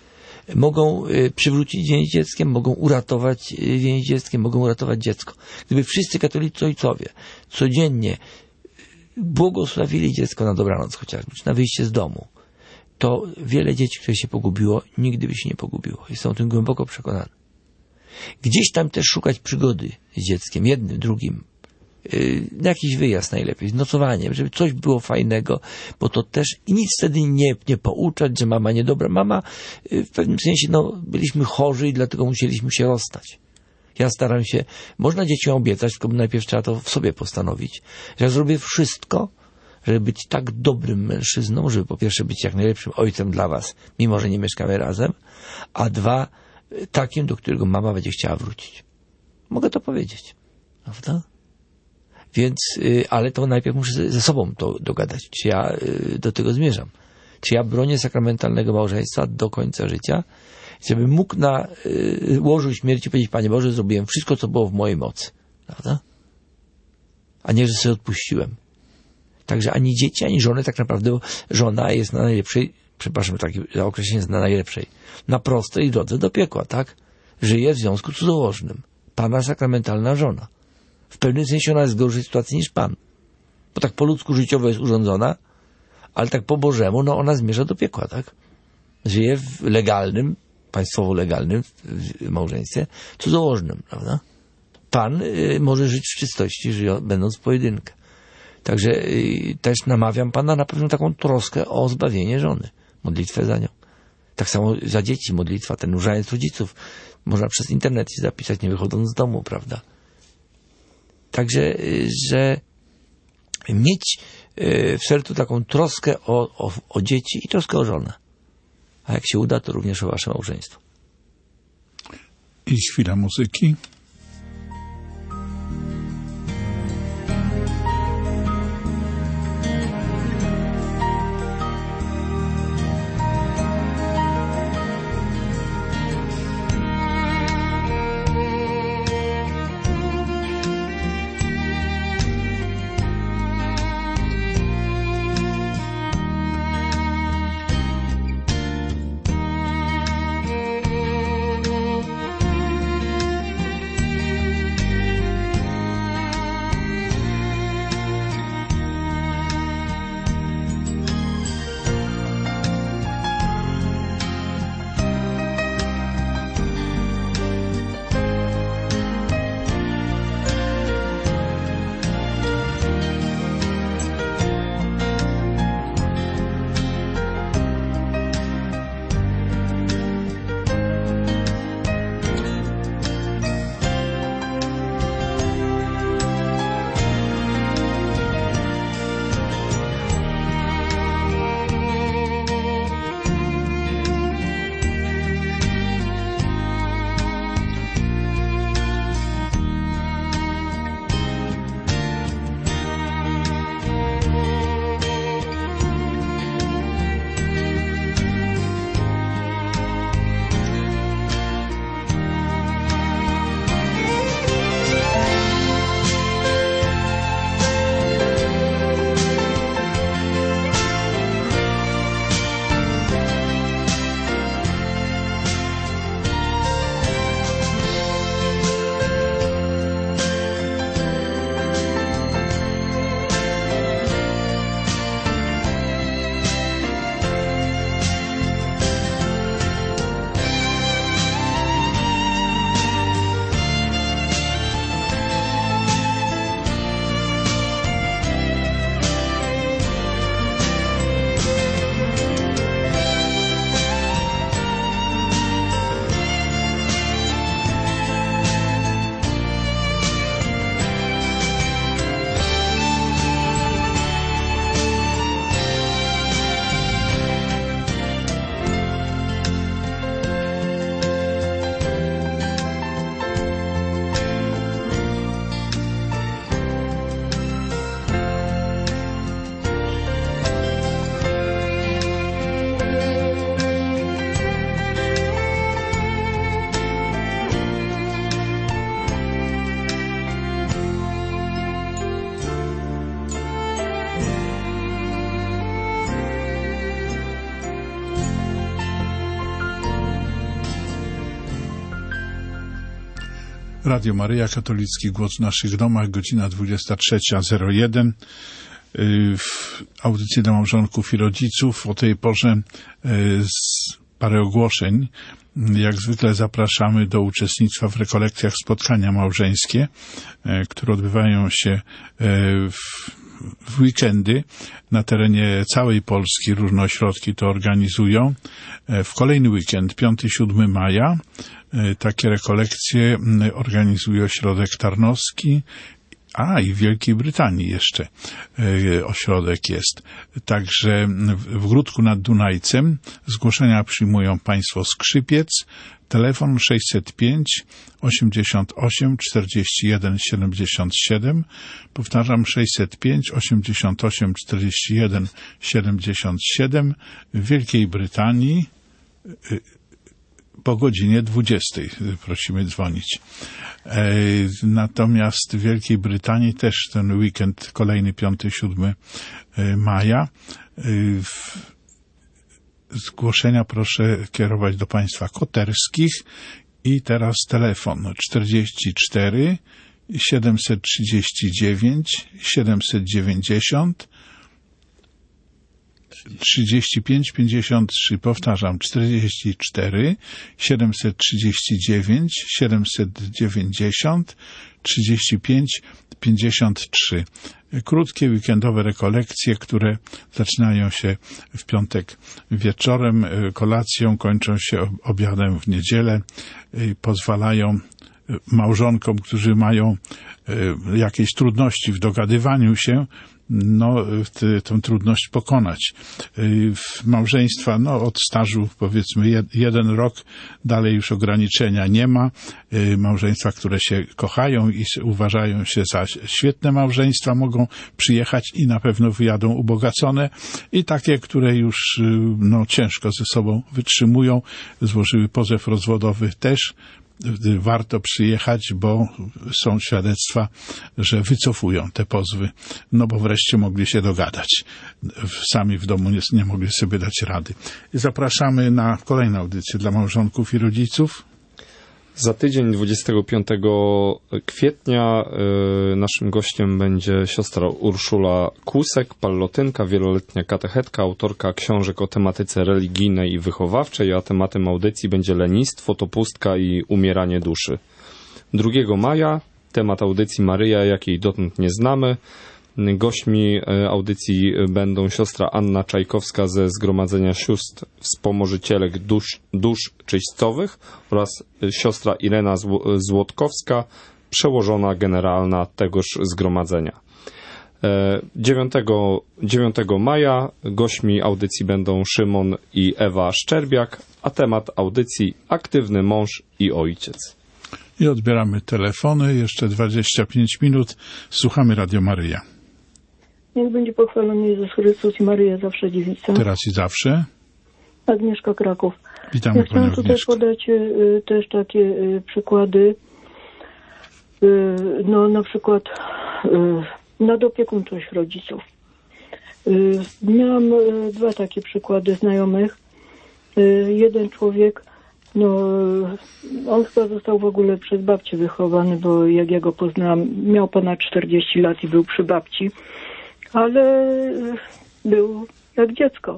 mogą przywrócić więź z dzieckiem, mogą uratować więź z dzieckiem, mogą uratować dziecko. Gdyby wszyscy katolicy ojcowie codziennie błogosławili dziecko na dobranoc chociażby, czy na wyjście z domu, to wiele dzieci, które się pogubiło, nigdy by się nie pogubiło. Jestem o tym głęboko przekonany. Gdzieś tam też szukać przygody z dzieckiem, jednym, drugim, yy, jakiś wyjazd najlepiej, z nocowaniem, żeby coś było fajnego, bo to też i nic wtedy nie, nie pouczać, że mama niedobra. Mama yy, w pewnym sensie, no, byliśmy chorzy i dlatego musieliśmy się rozstać. Ja staram się, można dzieciom obiecać, tylko najpierw trzeba to w sobie postanowić, że ja zrobię wszystko, żeby być tak dobrym mężczyzną, żeby po pierwsze być jak najlepszym ojcem dla was, mimo że nie mieszkamy razem, a dwa, takim, do którego mama będzie chciała wrócić. Mogę to powiedzieć, prawda? Więc, ale to najpierw muszę ze sobą to dogadać, czy ja do tego zmierzam. Czy ja bronię sakramentalnego małżeństwa do końca życia, żeby mógł na y, łożu śmierci powiedzieć, Panie Boże, zrobiłem wszystko, co było w mojej mocy. Prawda? A nie, że sobie odpuściłem. Także ani dzieci, ani żony tak naprawdę, bo żona jest na najlepszej, przepraszam, takie określenie jest na najlepszej, na prostej drodze do piekła, tak? Żyje w związku cudzołożnym. Pana sakramentalna żona. W pewnym sensie ona jest w gorszej sytuacji niż Pan. Bo tak po ludzku życiowo jest urządzona, ale tak po Bożemu, no ona zmierza do piekła, tak? Żyje w legalnym, państwowo legalnym małżeństwie cudzołożnym, prawda? Pan y, może żyć w czystości, żyją, będąc w pojedynkę. Także y, też namawiam Pana na pewną taką troskę o zbawienie żony. Modlitwę za nią. Tak samo za dzieci modlitwa, ten różaniec rodziców. Można przez internet się zapisać, nie wychodząc z domu, prawda? Także, y, że mieć y, w sercu taką troskę o, o, o dzieci i troskę o żonę. A jak się uda, to również o wasze małżeństwo. I chwila muzyki. Radio Maryja, katolicki głos w naszych domach, godzina dwudziesta trzecia zero jeden. W audycji dla małżonków i rodziców o tej porze parę ogłoszeń. Jak zwykle zapraszamy do uczestnictwa w rekolekcjach spotkania małżeńskie, które odbywają się w w weekendy na terenie całej Polski. Różne ośrodki to organizują. W kolejny weekend, piątego siódmego maja, takie rekolekcje organizuje ośrodek Tarnowski, a i w Wielkiej Brytanii jeszcze ośrodek jest. Także w Gródku nad Dunajcem zgłoszenia przyjmują państwo Skrzypiec. Telefon sześćset pięć osiemdziesiąt osiem czterdzieści jeden siedemdziesiąt siedem. Powtarzam, sześćset pięć osiemdziesiąt osiem czterdzieści jeden siedemdziesiąt siedem. W Wielkiej Brytanii po godzinie dwudziestej prosimy dzwonić. Natomiast w Wielkiej Brytanii też ten weekend, kolejny piątego siódmego maja. Zgłoszenia proszę kierować do państwa koterskich. I teraz telefon czterdzieści cztery siedemset trzydzieści dziewięć siedemset dziewięćdziesiąt trzydzieści pięć pięćdziesiąt trzy. Powtarzam, czterdzieści cztery siedemset trzydzieści dziewięć siedemset dziewięćdziesiąt trzydzieści pięć pięćdziesiąt trzy. Krótkie weekendowe rekolekcje, które zaczynają się w piątek wieczorem kolacją, kończą się obiadem w niedzielę, pozwalają małżonkom, którzy mają jakieś trudności w dogadywaniu się, no, tę trudność pokonać. Małżeństwa, no, od stażu powiedzmy jed, jeden rok, dalej już ograniczenia nie ma. Małżeństwa, które się kochają i uważają się za świetne małżeństwa, mogą przyjechać i na pewno wyjadą ubogacone. I takie, które już, no, ciężko ze sobą wytrzymują, złożyły pozew rozwodowy, też warto przyjechać, bo są świadectwa, że wycofują te pozwy, no bo wreszcie mogli się dogadać. Sami w domu nie, nie mogli sobie dać rady. Zapraszamy na kolejną audycję dla małżonków i rodziców. Za tydzień, dwudziestego piątego kwietnia, y, naszym gościem będzie siostra Urszula Kłusek, pallotynka, wieloletnia katechetka, autorka książek o tematyce religijnej i wychowawczej, a tematem audycji będzie lenistwo, to pustka i umieranie duszy. drugiego maja temat audycji Maryja, jakiej dotąd nie znamy. Gośćmi audycji będą siostra Anna Czajkowska ze Zgromadzenia Sióstr Wspomożycielek Dusz, Dusz Czyścowych oraz siostra Irena Złotkowska, przełożona generalna tegoż zgromadzenia. dziewiątego maja gośćmi audycji będą Szymon i Ewa Szczerbiak, a temat audycji aktywny mąż i ojciec. I odbieramy telefony, jeszcze dwadzieścia pięć minut, słuchamy Radio Maryja. Niech będzie pochwalony Jezus Chrystus i Maryja zawsze dziewica. Teraz i zawsze. Agnieszka, Kraków. Witamy, ja chciałam Panią tutaj Agnieszko. podać y, też takie y, przykłady. Y, no na przykład y, nadopiekuńczość rodziców. Y, miałam y, dwa takie przykłady znajomych. Y, jeden człowiek, no on chyba został w ogóle przez babcię wychowany, bo jak ja go poznałam, miał ponad czterdzieści lat i był przy babci. Ale był jak dziecko.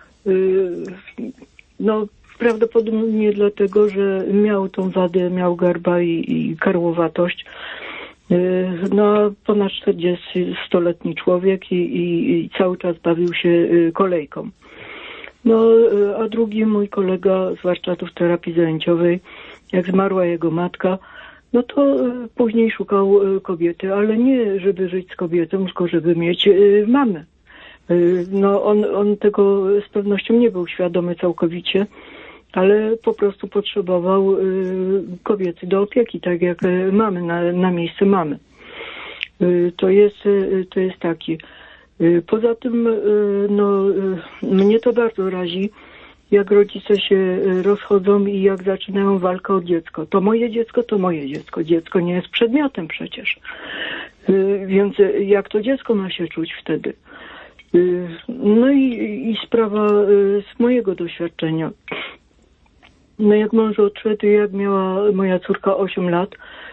No, prawdopodobnie dlatego, że miał tą wadę, miał garba i, i karłowatość. No, ponad czterdziestoletni człowiek i, i, i cały czas bawił się kolejką. No, a drugi mój kolega z warsztatów terapii zajęciowej, jak zmarła jego matka, no to później szukał kobiety, ale nie żeby żyć z kobietą, tylko żeby mieć mamę. No on, on tego z pewnością nie był świadomy całkowicie, ale po prostu potrzebował kobiety do opieki, tak jak mamy, na, na miejsce mamy. To jest, to jest taki. Poza tym, no, mnie to bardzo razi, jak rodzice się rozchodzą i jak zaczynają walkę o dziecko. To moje dziecko, to moje dziecko. Dziecko nie jest przedmiotem przecież. Więc jak to dziecko ma się czuć wtedy? No i, i sprawa z mojego doświadczenia. No jak mąż odszedł, jak miała moja córka osiem lat,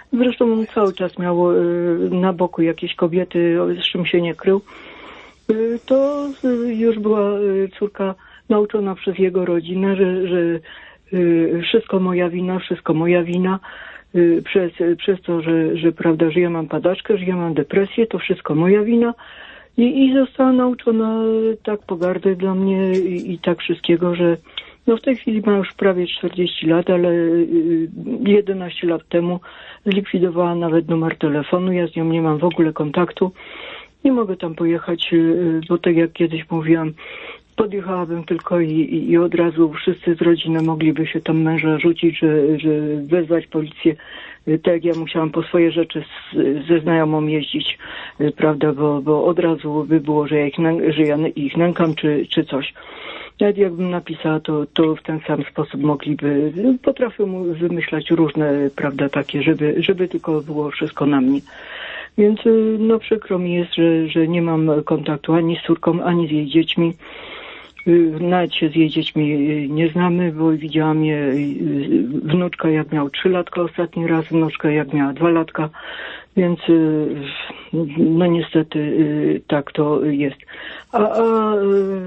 Zresztą on cały czas miał na boku jakieś kobiety, z czym się nie krył. To już była córka nauczona przez jego rodzinę, że, że wszystko moja wina, wszystko moja wina. Przez, przez to, że, że, prawda, że ja mam padaczkę, że ja mam depresję, to wszystko moja wina. I, i została nauczona tak pogardy dla mnie i, i tak wszystkiego, że no w tej chwili ma już prawie czterdzieści lat, ale jedenaście lat temu zlikwidowała nawet numer telefonu. Ja z nią nie mam w ogóle kontaktu. Nie mogę tam pojechać, bo tak jak kiedyś mówiłam, podjechałabym tylko i, i, i od razu wszyscy z rodziny mogliby się tam męża rzucić, że, że wezwać policję. Tak jak ja musiałam po swoje rzeczy z, ze znajomą jeździć, prawda, bo, bo od razu by było, że ja ich, nę, że ja ich nękam czy, czy coś. Nawet jakbym napisała, to, to w ten sam sposób mogliby, potrafią mu wymyślać różne, prawda, takie, żeby, żeby tylko było wszystko na mnie. Więc no przykro mi jest, że, że nie mam kontaktu ani z córką, ani z jej dziećmi. Nawet się z jej dziećmi nie znamy, bo widziałam je wnuczka jak miał trzy latka ostatni raz, wnuczka jak miała dwa latka, więc no niestety tak to jest. A, a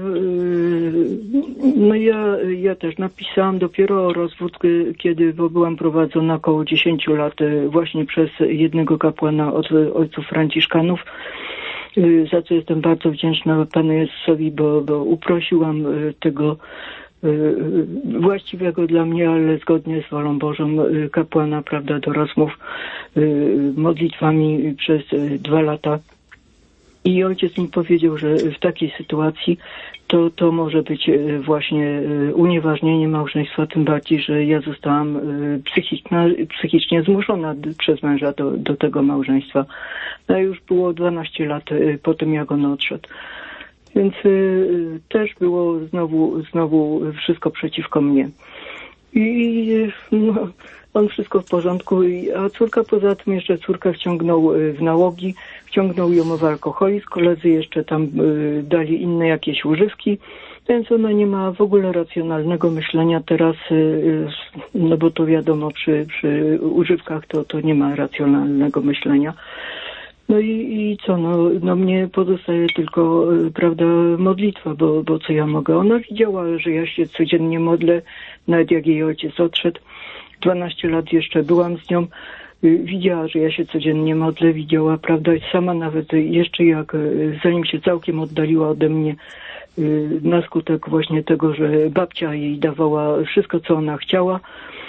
no ja, ja też napisałam dopiero o rozwód, kiedy bo byłam prowadzona około dziesięć lat właśnie przez jednego kapłana od ojców franciszkanów, za co jestem bardzo wdzięczna Panu Jezusowi, bo, bo uprosiłam tego właściwego dla mnie, ale zgodnie z wolą Bożą kapłana, prawda, do rozmów modlitwami przez dwa lata. I ojciec mi powiedział, że w takiej sytuacji to, to może być właśnie unieważnienie małżeństwa, tym bardziej, że ja zostałam psychicznie, psychicznie zmuszona przez męża do, do tego małżeństwa. No już było dwanaście lat po tym, jak on odszedł. Więc też było znowu, znowu wszystko przeciwko mnie. I no, on wszystko w porządku, a córka poza tym jeszcze córkę wciągnął w nałogi, wciągnął ją w alkoholizm, koledzy jeszcze tam dali inne jakieś używki, więc ona nie ma w ogóle racjonalnego myślenia teraz, no bo to wiadomo, przy, przy używkach to, to nie ma racjonalnego myślenia. No i, i co, no, no mnie pozostaje tylko, prawda, modlitwa, bo, bo co ja mogę. Ona widziała, że ja się codziennie modlę, nawet jak jej ojciec odszedł. dwanaście lat jeszcze byłam z nią. Widziała, że ja się codziennie modlę, widziała, prawda, i sama nawet jeszcze jak, zanim się całkiem oddaliła ode mnie, na skutek właśnie tego, że babcia jej dawała wszystko, co ona chciała,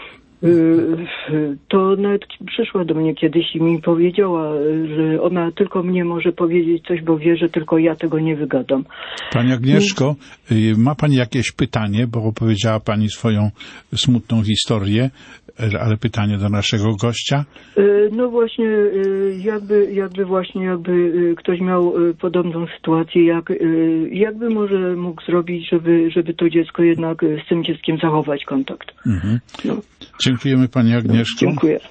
to nawet przyszła do mnie kiedyś i mi powiedziała, że ona tylko mnie może powiedzieć coś, bo wie, że tylko ja tego nie wygadam. Pani Agnieszko, ma Pani jakieś pytanie, bo opowiedziała Pani swoją smutną historię, ale pytanie do naszego gościa? No właśnie, jakby, jakby właśnie, jakby ktoś miał podobną sytuację, jak, jakby może mógł zrobić, żeby, żeby to dziecko jednak z tym dzieckiem zachować kontakt. Mhm. No. Dziękujemy Pani Agnieszko. No, dziękuję.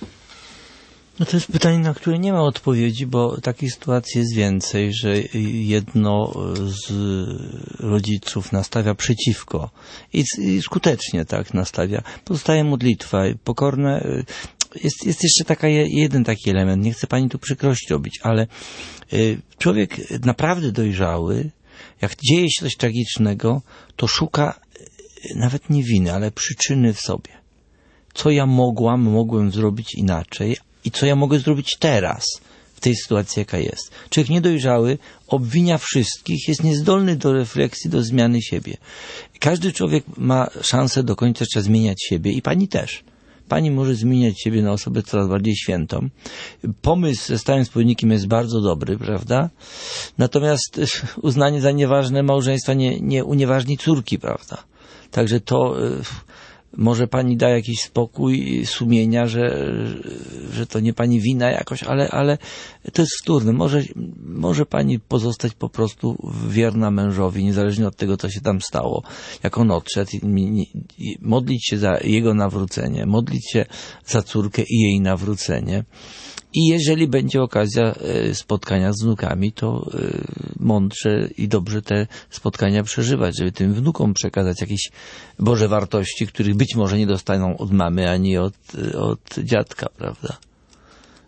No to jest pytanie, na które nie ma odpowiedzi, bo takich sytuacji jest więcej, że jedno z rodziców nastawia przeciwko i skutecznie tak nastawia. Pozostaje modlitwa, pokorne. Jest, jest jeszcze taka, jeden taki element, nie chcę Pani tu przykrości robić, ale człowiek naprawdę dojrzały, jak dzieje się coś tragicznego, to szuka nawet nie winy, ale przyczyny w sobie. Co ja mogłam, mogłem zrobić inaczej i co ja mogę zrobić teraz w tej sytuacji, jaka jest. Człowiek niedojrzały obwinia wszystkich, jest niezdolny do refleksji, do zmiany siebie. Każdy człowiek ma szansę do końca życia zmieniać siebie i Pani też. Pani może zmieniać siebie na osobę coraz bardziej świętą. Pomysł ze stałym wspólnikiem jest bardzo dobry, prawda? Natomiast uznanie za nieważne małżeństwa nie, nie unieważni córki, prawda? Także to może Pani da jakiś spokój sumienia, że, że to nie Pani wina jakoś, ale, ale to jest wtórne. Może, może Pani pozostać po prostu wierna mężowi, niezależnie od tego, co się tam stało. Jak on odszedł, modlić się za jego nawrócenie, modlić się za córkę i jej nawrócenie. I jeżeli będzie okazja spotkania z wnukami, to mądrze i dobrze te spotkania przeżywać, żeby tym wnukom przekazać jakieś Boże wartości, których być może nie dostaną od mamy ani od, od dziadka, prawda?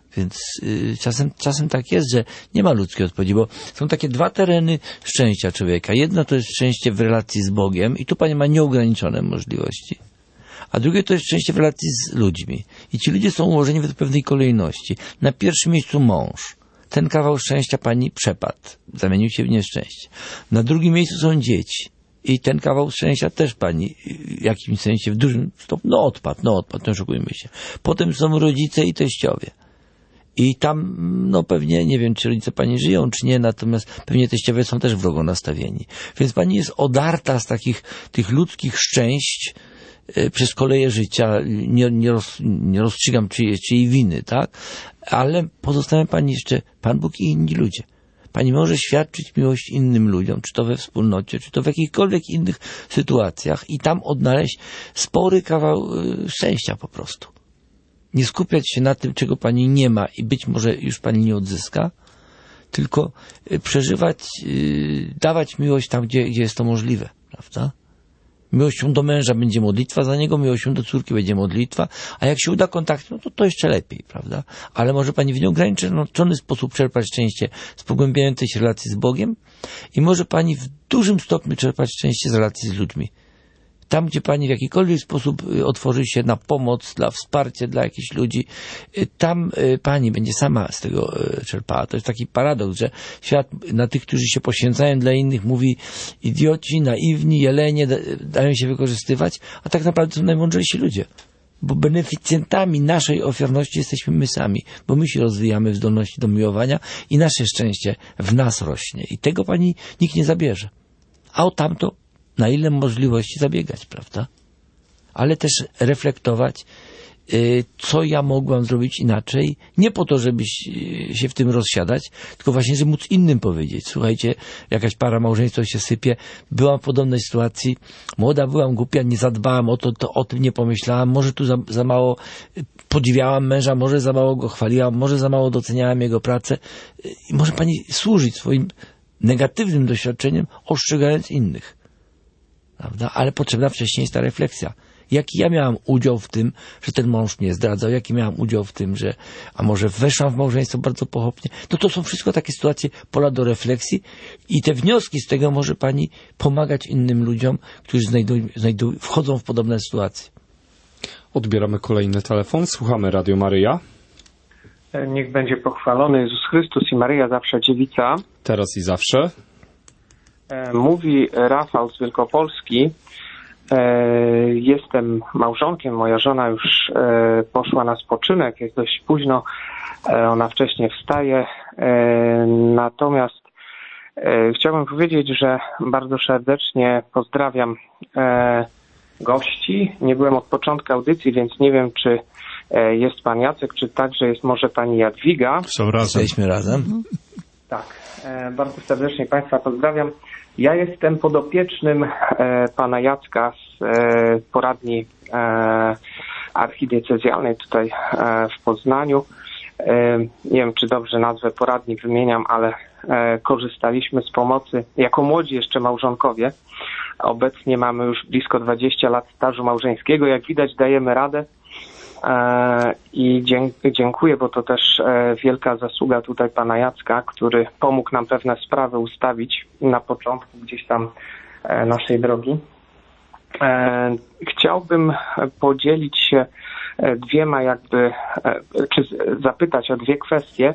Więc y, czasem, czasem tak jest, że nie ma ludzkiej odpowiedzi, bo są takie dwa tereny szczęścia człowieka. Jedno to jest szczęście w relacji z Bogiem i tu Pani ma nieograniczone możliwości. A drugie to jest szczęście w relacji z ludźmi. I ci ludzie są ułożeni według pewnej kolejności. Na pierwszym miejscu mąż. Ten kawał szczęścia Pani przepadł. Zamienił się w nieszczęście. Na drugim miejscu są dzieci. I ten kawał szczęścia też Pani w jakimś sensie w dużym stopniu, no odpadł, no odpadł, nie oszukujmy się. Potem są rodzice i teściowie. I tam, no pewnie, nie wiem, czy rodzice Pani żyją, czy nie, natomiast pewnie teściowie są też wrogo nastawieni. Więc Pani jest odarta z takich, tych ludzkich szczęść y, przez koleje życia. Nie, nie, roz, nie rozstrzygam czyjej, czyjej winy, tak? Ale pozostawia Pani jeszcze Pan Bóg i inni ludzie. Pani może świadczyć miłość innym ludziom, czy to we wspólnocie, czy to w jakichkolwiek innych sytuacjach i tam odnaleźć spory kawał y, szczęścia po prostu. Nie skupiać się na tym, czego Pani nie ma i być może już Pani nie odzyska, tylko przeżywać, yy, dawać miłość tam, gdzie, gdzie jest to możliwe, prawda? Miłością do męża będzie modlitwa za niego, miłością do córki będzie modlitwa, a jak się uda kontakt, no to to jeszcze lepiej, prawda? Ale może Pani w nieograniczony sposób czerpać szczęście z pogłębiającej się relacji z Bogiem i może Pani w dużym stopniu czerpać szczęście z relacji z ludźmi. Tam, gdzie Pani w jakikolwiek sposób otworzy się na pomoc, dla wsparcia dla jakichś ludzi, tam Pani będzie sama z tego czerpała. To jest taki paradoks, że świat na tych, którzy się poświęcają dla innych, mówi idioci, naiwni, jelenie, dają się wykorzystywać, a tak naprawdę są najmądrzejsi ludzie. Bo beneficjentami naszej ofiarności jesteśmy my sami, bo my się rozwijamy w zdolności do miłowania i nasze szczęście w nas rośnie. I tego Pani nikt nie zabierze. A o tamto na ile możliwości zabiegać, prawda? Ale też reflektować, yy, co ja mogłam zrobić inaczej, nie po to, żeby się w tym rozsiadać, tylko właśnie, żeby móc innym powiedzieć. Słuchajcie, jakaś para małżeństwa się sypie, byłam w podobnej sytuacji, młoda byłam, głupia, nie zadbałam o to, to o tym nie pomyślałam, może tu za, za mało podziwiałam męża, może za mało go chwaliłam, może za mało doceniałam jego pracę. I może Pani służyć swoim negatywnym doświadczeniem, ostrzegając innych. Prawda? Ale potrzebna wcześniej jest ta refleksja. Jaki ja miałam udział w tym, że ten mąż mnie zdradzał, jaki miałam udział w tym, że a może weszłam w małżeństwo bardzo pochopnie. No to są wszystko takie sytuacje, pola do refleksji i te wnioski z tego może Pani pomagać innym ludziom, którzy znajdują, znajdują, wchodzą w podobne sytuacje. Odbieramy kolejny telefon. Słuchamy Radio Maryja. Niech będzie pochwalony Jezus Chrystus i Maryja zawsze dziewica. Teraz i zawsze. Mówi Rafał z Wielkopolski. Jestem małżonkiem, moja żona już poszła na spoczynek, jest dość późno, ona wcześniej wstaje. Natomiast chciałbym powiedzieć, że bardzo serdecznie pozdrawiam gości. Nie byłem od początku audycji, więc nie wiem, czy jest pan Jacek, czy także jest może pani Jadwiga. Są razem. Jesteśmy razem. Tak, bardzo serdecznie Państwa pozdrawiam. Ja jestem podopiecznym e, pana Jacka z e, poradni e, archidiecezjalnej tutaj e, w Poznaniu. E, nie wiem, czy dobrze nazwę poradni wymieniam, ale e, korzystaliśmy z pomocy jako młodzi jeszcze małżonkowie. Obecnie mamy już blisko dwadzieścia lat stażu małżeńskiego. Jak widać, dajemy radę. I dziękuję, bo to też wielka zasługa tutaj pana Jacka, który pomógł nam pewne sprawy ustawić na początku gdzieś tam naszej drogi. Chciałbym podzielić się dwiema jakby, czy zapytać o dwie kwestie.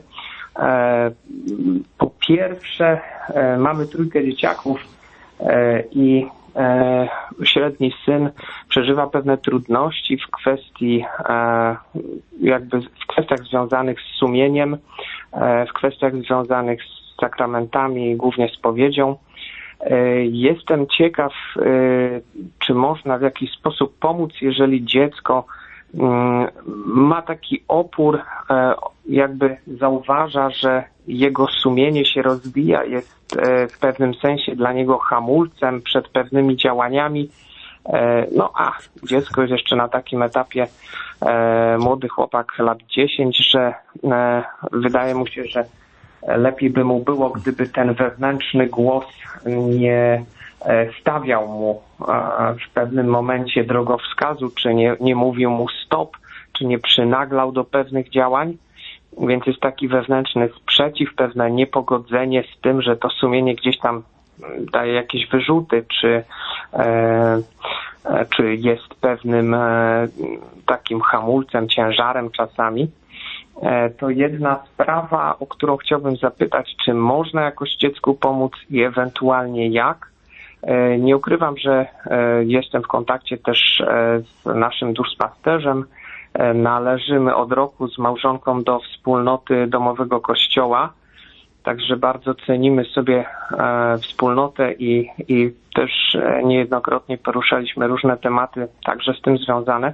Po pierwsze, mamy trójkę dzieciaków i średni syn przeżywa pewne trudności w kwestii jakby w kwestiach związanych z sumieniem, w kwestiach związanych z sakramentami, głównie spowiedzią. Jestem ciekaw, czy można w jakiś sposób pomóc, jeżeli dziecko ma taki opór, jakby zauważa, że jego sumienie się rozwija, jest w pewnym sensie dla niego hamulcem przed pewnymi działaniami. No a dziecko jest jeszcze na takim etapie, młody chłopak, lat dziesięć, że wydaje mu się, że lepiej by mu było, gdyby ten wewnętrzny głos nie stawiał mu w pewnym momencie drogowskazu, czy nie, nie mówił mu stop, czy nie przynaglał do pewnych działań. więc jest taki wewnętrzny sprzeciw, pewne niepogodzenie z tym, że to sumienie gdzieś tam daje jakieś wyrzuty, czy, e, czy jest pewnym e, takim hamulcem, ciężarem czasami. E, to jedna sprawa, o którą chciałbym zapytać, czy można jakoś dziecku pomóc i ewentualnie jak? E, nie ukrywam, że e, jestem w kontakcie też e, z naszym duszpasterzem. E, należymy od roku z małżonką do wspólnoty domowego kościoła. Także bardzo cenimy sobie e, wspólnotę i, i też e, niejednokrotnie poruszaliśmy różne tematy, także z tym związane.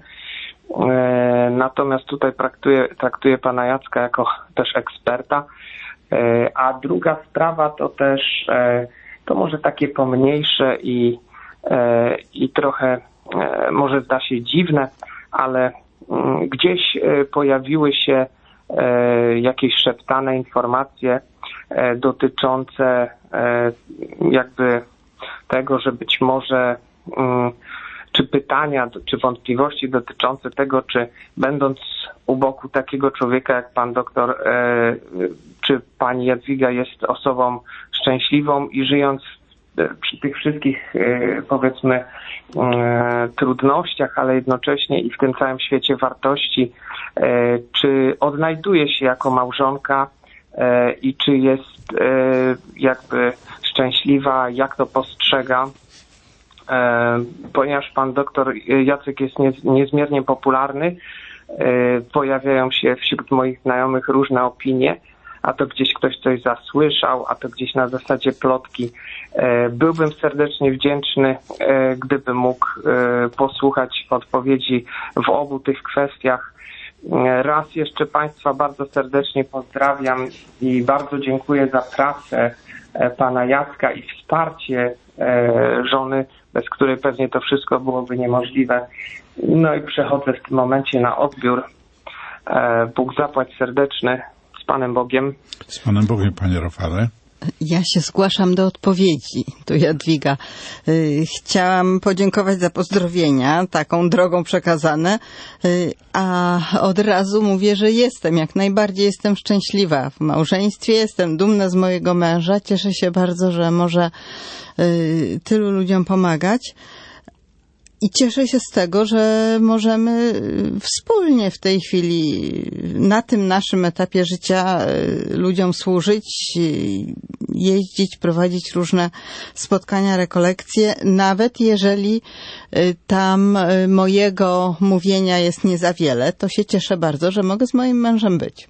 E, natomiast tutaj traktuję, traktuję pana Jacka jako też eksperta. E, a druga sprawa to też, e, to może takie pomniejsze i, e, i trochę e, może zda się dziwne, ale m, gdzieś e, pojawiły się e, jakieś szeptane informacje dotyczące jakby tego, że być może czy pytania, czy wątpliwości dotyczące tego, czy będąc u boku takiego człowieka jak pan doktor, czy pani Jadwiga jest osobą szczęśliwą i żyjąc przy tych wszystkich powiedzmy trudnościach, ale jednocześnie i w tym całym świecie wartości, czy odnajduje się jako małżonka i czy jest jakby szczęśliwa, jak to postrzega, ponieważ pan doktor Jacek jest niezmiernie popularny, pojawiają się wśród moich znajomych różne opinie, a to gdzieś ktoś coś zasłyszał, a to gdzieś na zasadzie plotki. Byłbym serdecznie wdzięczny, gdyby mógł posłuchać odpowiedzi w obu tych kwestiach. Raz jeszcze państwa bardzo serdecznie pozdrawiam i bardzo dziękuję za pracę pana Jacka i wsparcie żony, bez której pewnie to wszystko byłoby niemożliwe. No i przechodzę w tym momencie na odbiór. Bóg zapłać serdeczny. Z Panem Bogiem. Z Panem Bogiem, panie Rafale. Ja się zgłaszam do odpowiedzi, tu Jadwiga. Chciałam podziękować za pozdrowienia, taką drogą przekazane, a od razu mówię, że jestem, jak najbardziej jestem szczęśliwa w małżeństwie, jestem dumna z mojego męża, cieszę się bardzo, że może tylu ludziom pomagać. I cieszę się z tego, że możemy wspólnie w tej chwili na tym naszym etapie życia ludziom służyć, jeździć, prowadzić różne spotkania, rekolekcje, nawet jeżeli tam mojego mówienia jest nie za wiele, to się cieszę bardzo, że mogę z moim mężem być.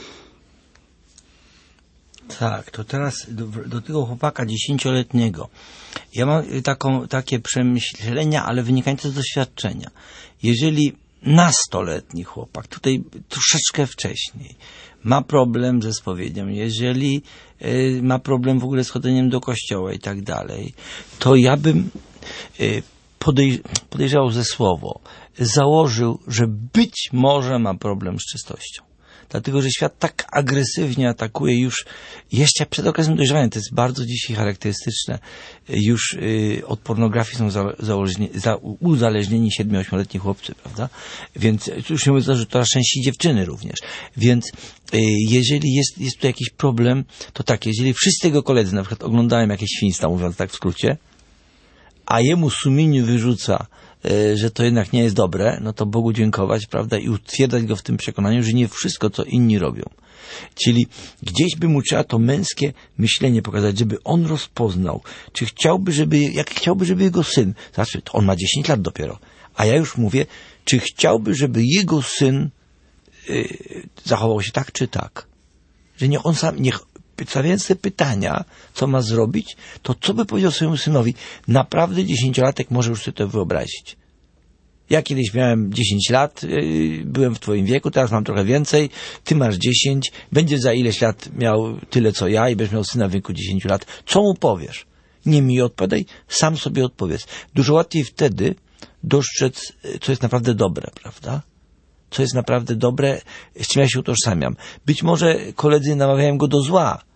Tak, to teraz do, do tego chłopaka dziesięcioletniego. Ja mam taką, takie przemyślenia, ale wynikające z doświadczenia. Jeżeli nastoletni chłopak, tutaj troszeczkę wcześniej, ma problem ze spowiednią, jeżeli y, ma problem w ogóle z chodzeniem do kościoła i tak dalej, to ja bym y, podej- podejrzewał ze słowo, założył, że być może ma problem z czystością. Dlatego, że świat tak agresywnie atakuje już jeszcze przed okresem dojrzewania. To jest bardzo dzisiaj charakterystyczne. Już y, od pornografii są za, założeni, za, uzależnieni siedmiu ośmioletni chłopcy, prawda? Więc już nie mówię, że coraz częściej dziewczyny również. Więc y, jeżeli jest, jest tu jakiś problem, to tak, jeżeli wszyscy jego koledzy na przykład oglądają jakieś świństwa, mówiąc tak w skrócie, a jemu sumieniu wyrzuca, że to jednak nie jest dobre, no to Bogu dziękować, prawda, i utwierdzać go w tym przekonaniu, że nie wszystko, co inni robią. Czyli gdzieś by mu trzeba to męskie myślenie pokazać, żeby on rozpoznał, czy chciałby, żeby, jak chciałby, żeby jego syn, znaczy, to on ma dziesięć lat dopiero, a ja już mówię, czy chciałby, żeby jego syn yy, zachował się tak, czy tak. Że niech on sam, niech stawiając te pytania, co ma zrobić, to co by powiedział swojemu synowi? Naprawdę dziesięciolatek może już sobie to wyobrazić. Ja kiedyś miałem dziesięć lat, yy, byłem w twoim wieku, teraz mam trochę więcej, ty masz dziesięć, będziesz za ileś lat miał tyle co ja i będziesz miał syna w wieku dziesięciu lat. Co mu powiesz? Nie mi odpowiadaj, sam sobie odpowiedz. Dużo łatwiej wtedy dostrzec, co jest naprawdę dobre, prawda? Co jest naprawdę dobre, z czym ja się utożsamiam. Być może koledzy namawiają go do zła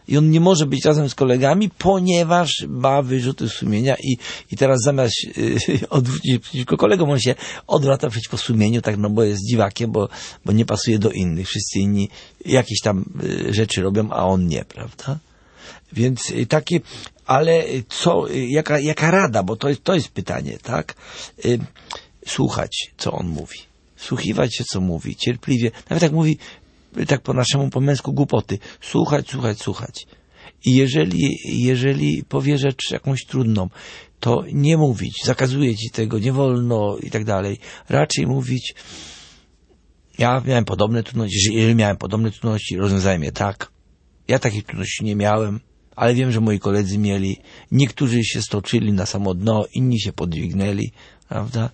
I on nie może być razem z kolegami, ponieważ ma wyrzuty sumienia i, i teraz zamiast yy, odwrócić się przeciwko kolegom, on się odwraca przeciwko sumieniu, tak, no bo jest dziwakiem, bo, bo nie pasuje do innych. Wszyscy inni jakieś tam yy, rzeczy robią, a on nie, prawda? Więc yy, takie, ale co, yy, jaka, jaka rada, bo to jest, to jest pytanie, tak? Yy, słuchać, co on mówi. Słuchiwać się, co mówi, cierpliwie. Nawet jak mówi, tak po naszemu, po męsku, głupoty. Słuchać, słuchać, słuchać. I jeżeli, jeżeli powie rzecz jakąś trudną, to nie mówić, zakazuje ci tego, nie wolno i tak dalej. Raczej mówić, ja miałem podobne trudności, jeżeli miałem podobne trudności, rozwiązałem je tak. Ja takich trudności nie miałem, ale wiem, że moi koledzy mieli. Niektórzy się stoczyli na samo dno, inni się podźwignęli, prawda?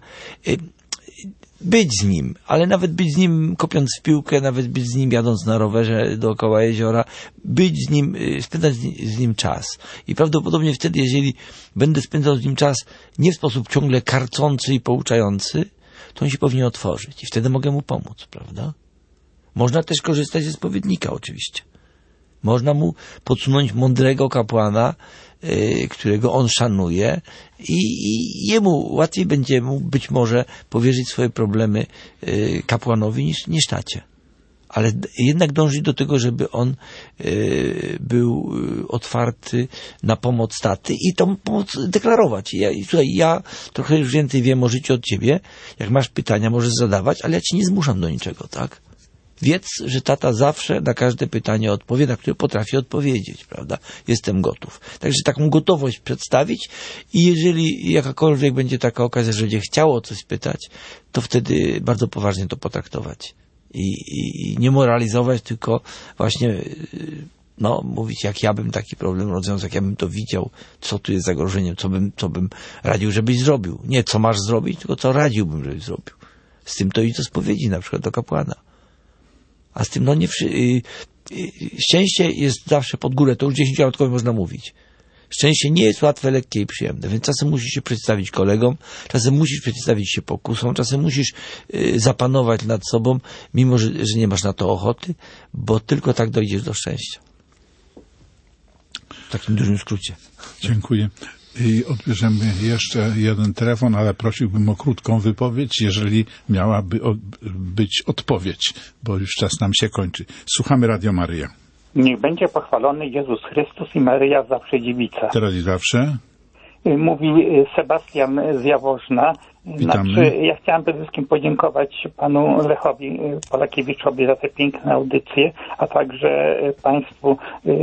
Być z nim, ale nawet być z nim kopiąc w piłkę, nawet być z nim jadąc na rowerze dookoła jeziora, być z nim, spędzać z nim czas. I prawdopodobnie wtedy, jeżeli będę spędzał z nim czas nie w sposób ciągle karcący i pouczający, to on się powinien otworzyć i wtedy mogę mu pomóc, prawda? Można też korzystać ze spowiednika oczywiście. Można mu podsunąć mądrego kapłana, yy, którego on szanuje i, i jemu łatwiej będzie mu być może powierzyć swoje problemy yy, kapłanowi niż, niż tacie. Ale d- jednak dążyć do tego, żeby on yy, był yy, otwarty na pomoc taty i tą pomoc deklarować. Ja, i słuchaj, ja trochę już więcej wiem o życiu od ciebie. Jak masz pytania, możesz zadawać, ale ja ci nie zmuszam do niczego, tak? Wiedz, że tata zawsze na każde pytanie odpowie, na które potrafi odpowiedzieć, prawda? Jestem gotów. Także taką gotowość przedstawić i jeżeli jakakolwiek będzie taka okazja, że będzie chciało coś spytać, to wtedy bardzo poważnie to potraktować. I, i, i nie moralizować, tylko właśnie no, mówić, jak ja bym taki problem rozwiązał, jak ja bym to widział, co tu jest zagrożeniem, co bym, co bym radził, żebyś zrobił. Nie co masz zrobić, tylko co radziłbym, żebyś zrobił. Z tym to i do spowiedzi, na przykład do kapłana. A z tym, no nie, wszy... szczęście jest zawsze pod górę, to już dziesięciolatkowi można mówić. Szczęście nie jest łatwe, lekkie i przyjemne, więc czasem musisz się przedstawić kolegom, czasem musisz przedstawić się pokusom, czasem musisz y, zapanować nad sobą, mimo że, że nie masz na to ochoty, bo tylko tak dojdziesz do szczęścia. W takim dużym skrócie. Dziękuję. I odbierzemy jeszcze jeden telefon, ale prosiłbym o krótką wypowiedź, jeżeli miałaby od, być odpowiedź, bo już czas nam się kończy. Słuchamy Radio Maryja. Niech będzie pochwalony Jezus Chrystus i Maryja zawsze dziewica. Teraz i zawsze. Mówi Sebastian z Jaworzna. Znaczy, ja chciałem przede wszystkim podziękować panu Lechowi Polakiewiczowi za te piękne audycje, a także państwu,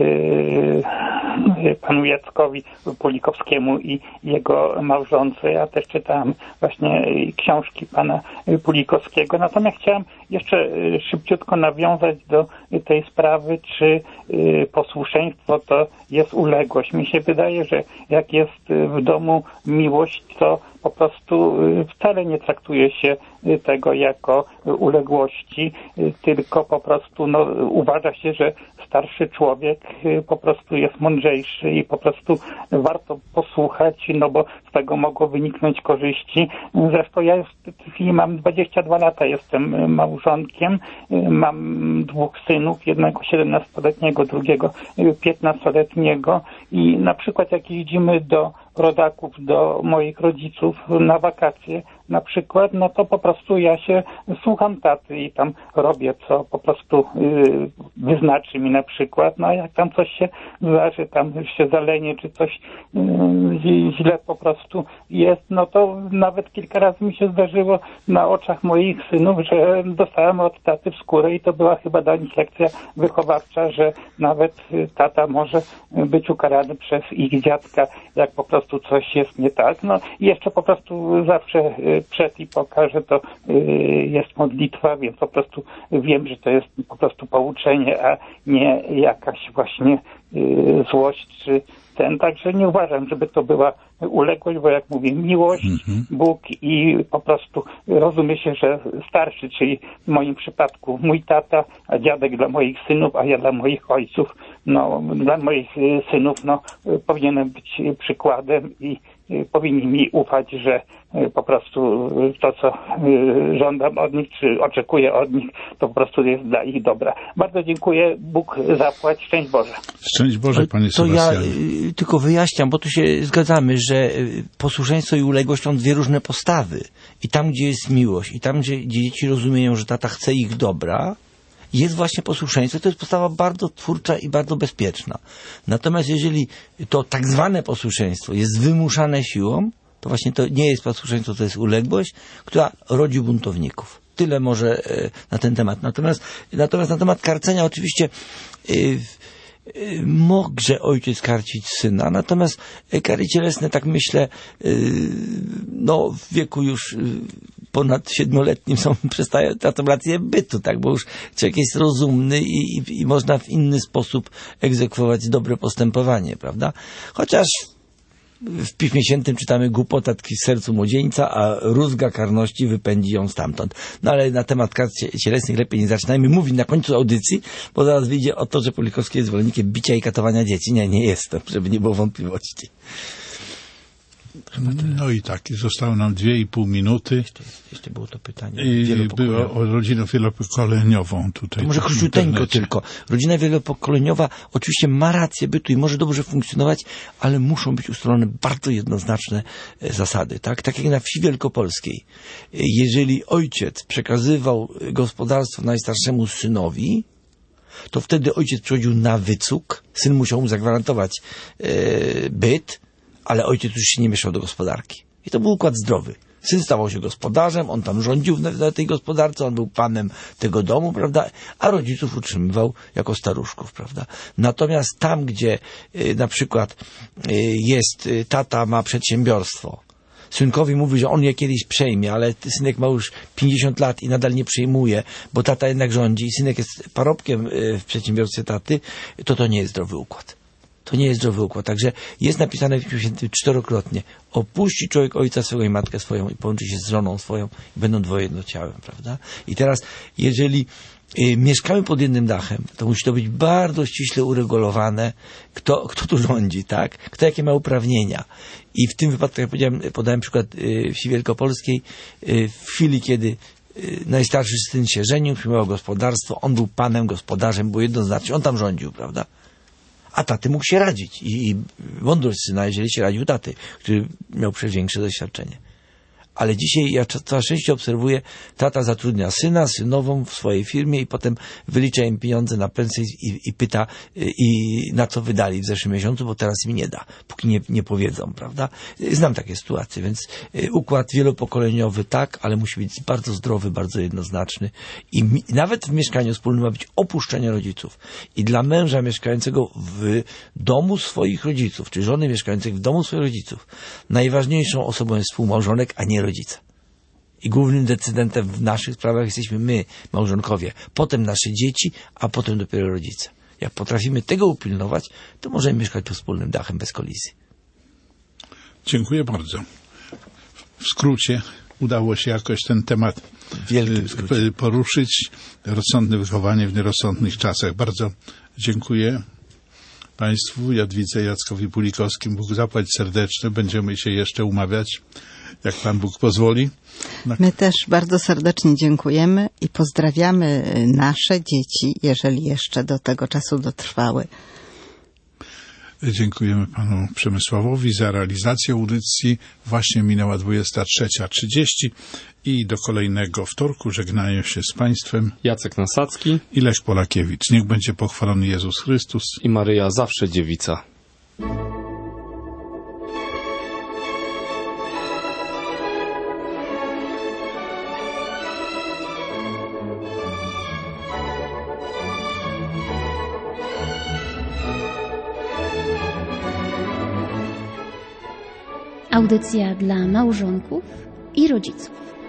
yy, panu Jackowi Pulikowskiemu i jego małżonce. Ja też czytałem właśnie książki pana Pulikowskiego. Natomiast chciałem jeszcze szybciutko nawiązać do tej sprawy, czy posłuszeństwo to jest uległość. Mi się wydaje, że jak jest w domu miłość, to po prostu wcale nie traktuje się tego jako uległości, tylko po prostu no, uważa się, że starszy człowiek po prostu jest mądrzejszy i po prostu warto posłuchać, no bo z tego mogą wyniknąć korzyści. Zresztą ja w tej chwili mam dwadzieścia dwa lata, jestem małżonkiem, mam dwóch synów, jednego siedemnastoletniego, drugiego piętnastoletniego i na przykład jak jeździmy do rodaków, do moich rodziców na wakacje na przykład, no to po prostu ja się słucham taty i tam robię, co po prostu yy, wyznaczy mi na przykład, no a jak tam coś się zdarzy, tam się zalenie, czy coś yy, źle po prostu jest, no to nawet kilka razy mi się zdarzyło na oczach moich synów, że dostałem od taty w skórę i to była chyba dla nich lekcja wychowawcza, że nawet tata może być ukarany przez ich dziadka, jak po prostu coś jest nie tak. No i jeszcze po prostu zawsze przed i po karze to jest modlitwa, więc po prostu wiem, że to jest po prostu pouczenie, a nie jakaś właśnie złość czy ten. Także nie uważam, żeby to była uległość, bo jak mówię, miłość, mhm. Bóg i po prostu rozumie się, że starszy, czyli w moim przypadku mój tata, a dziadek dla moich synów, a ja dla moich ojców, no dla moich synów, no powinienem być przykładem i powinni mi ufać, że po prostu to, co żądam od nich, czy oczekuję od nich, to po prostu jest dla ich dobra. Bardzo dziękuję. Bóg zapłać. Szczęść Boże. Szczęść Boże, panie To ja Sebastianie. y, tylko wyjaśniam, bo tu się zgadzamy, że y, posłuszeństwo i uległość są dwie różne postawy. I tam, gdzie jest miłość, i tam, gdzie, gdzie dzieci rozumieją, że tata chce ich dobra, jest właśnie posłuszeństwo. To jest postawa bardzo twórcza i bardzo bezpieczna. Natomiast jeżeli to tak zwane posłuszeństwo jest wymuszane siłą, to właśnie to nie jest posłuszeństwo, to jest uległość, która rodzi buntowników. Tyle może e, na ten temat. Natomiast, natomiast na temat karcenia oczywiście e, e, może ojciec karcić syna, natomiast e, kary cielesne, tak myślę, e, no w wieku już e, ponad siedmioletnim są, przestają tą rację bytu, tak, bo już człowiek jest rozumny i, i, i można w inny sposób egzekwować dobre postępowanie, prawda? Chociaż w Piśmie Świętym czytamy głupota tkwi w sercu młodzieńca, a rózga karności wypędzi ją stamtąd. No ale na temat kar cielesnych lepiej nie zaczynajmy mówić na końcu audycji, bo zaraz wyjdzie o to, że Pulikowski jest zwolennikiem bicia i katowania dzieci. Nie, nie jestem, żeby nie było wątpliwości. No i tak, zostało nam dwie i pół minuty. Jeszcze, jeszcze było to pytanie. I było o rodzinę wielopokoleniową tutaj. To może króciuteńko tylko. Rodzina wielopokoleniowa oczywiście ma rację bytu i może dobrze funkcjonować, ale muszą być ustalone bardzo jednoznaczne zasady. Tak, tak jak na wsi wielkopolskiej. Jeżeli ojciec przekazywał gospodarstwo najstarszemu synowi, to wtedy ojciec przychodził na wycuk, syn musiał mu zagwarantować e, byt, ale ojciec już się nie mieszał do gospodarki. I to był układ zdrowy. Syn stawał się gospodarzem, on tam rządził na, na tej gospodarce, on był panem tego domu, prawda, a rodziców utrzymywał jako staruszków, prawda. Natomiast tam, gdzie y, na przykład y, jest, y, tata ma przedsiębiorstwo, synkowi mówi, że on je kiedyś przejmie, ale synek ma już pięćdziesiąt lat i nadal nie przejmuje, bo tata jednak rządzi i synek jest parobkiem y, w przedsiębiorstwie taty, to to nie jest zdrowy układ. To nie jest zdrowy układ. Także jest napisane w Piśmie Świętym czterokrotnie. Opuści człowiek ojca swego i matkę swoją i połączy się z żoną swoją i będą dwoje jedno ciałem, prawda? I teraz, jeżeli y, mieszkamy pod jednym dachem, to musi to być bardzo ściśle uregulowane, kto, kto tu rządzi, tak? Kto jakie ma uprawnienia. I w tym wypadku, jak powiedziałem, podałem przykład y, wsi wielkopolskiej, y, w chwili, kiedy y, najstarszy syn się żenił, przyjmował gospodarstwo, on był panem, gospodarzem, było jednoznacznie, on tam rządził, prawda? A taty mógł się radzić. I, i mądrość syna, jeżeli się radził taty, który miał przecież większe doświadczenie. Ale dzisiaj ja coraz częściej obserwuję, tata zatrudnia syna, synową w swojej firmie i potem wylicza im pieniądze na pensję i, i pyta, i na co wydali w zeszłym miesiącu, bo teraz mi nie da, póki nie, nie powiedzą, prawda? Znam takie sytuacje, więc układ wielopokoleniowy tak, ale musi być bardzo zdrowy, bardzo jednoznaczny i mi, nawet w mieszkaniu wspólnym ma być opuszczenie rodziców. I dla męża mieszkającego w domu swoich rodziców, czy żony mieszkającej w domu swoich rodziców, najważniejszą osobą jest współmałżonek, a nie rodzice. I głównym decydentem w naszych sprawach jesteśmy my, małżonkowie, potem nasze dzieci, a potem dopiero rodzice. Jak potrafimy tego upilnować, to możemy mieszkać pod wspólnym dachem bez kolizji. Dziękuję bardzo. W skrócie udało się jakoś ten temat poruszyć. Rozsądne wychowanie w nierozsądnych czasach. Bardzo dziękuję Państwu, Jadwidze, Jackowi Pulikowskim. Bóg zapłać serdeczne. Będziemy się jeszcze umawiać, jak Pan Bóg pozwoli. Na... My też bardzo serdecznie dziękujemy i pozdrawiamy nasze dzieci, jeżeli jeszcze do tego czasu dotrwały. Dziękujemy Panu Przemysławowi za realizację audycji. Właśnie minęła dwudziesta trzecia trzydzieści i do kolejnego wtorku żegnają się z Państwem Jacek Nasadzki i Lech Polakiewicz. Niech będzie pochwalony Jezus Chrystus i Maryja zawsze dziewica. Audycja dla małżonków i rodziców.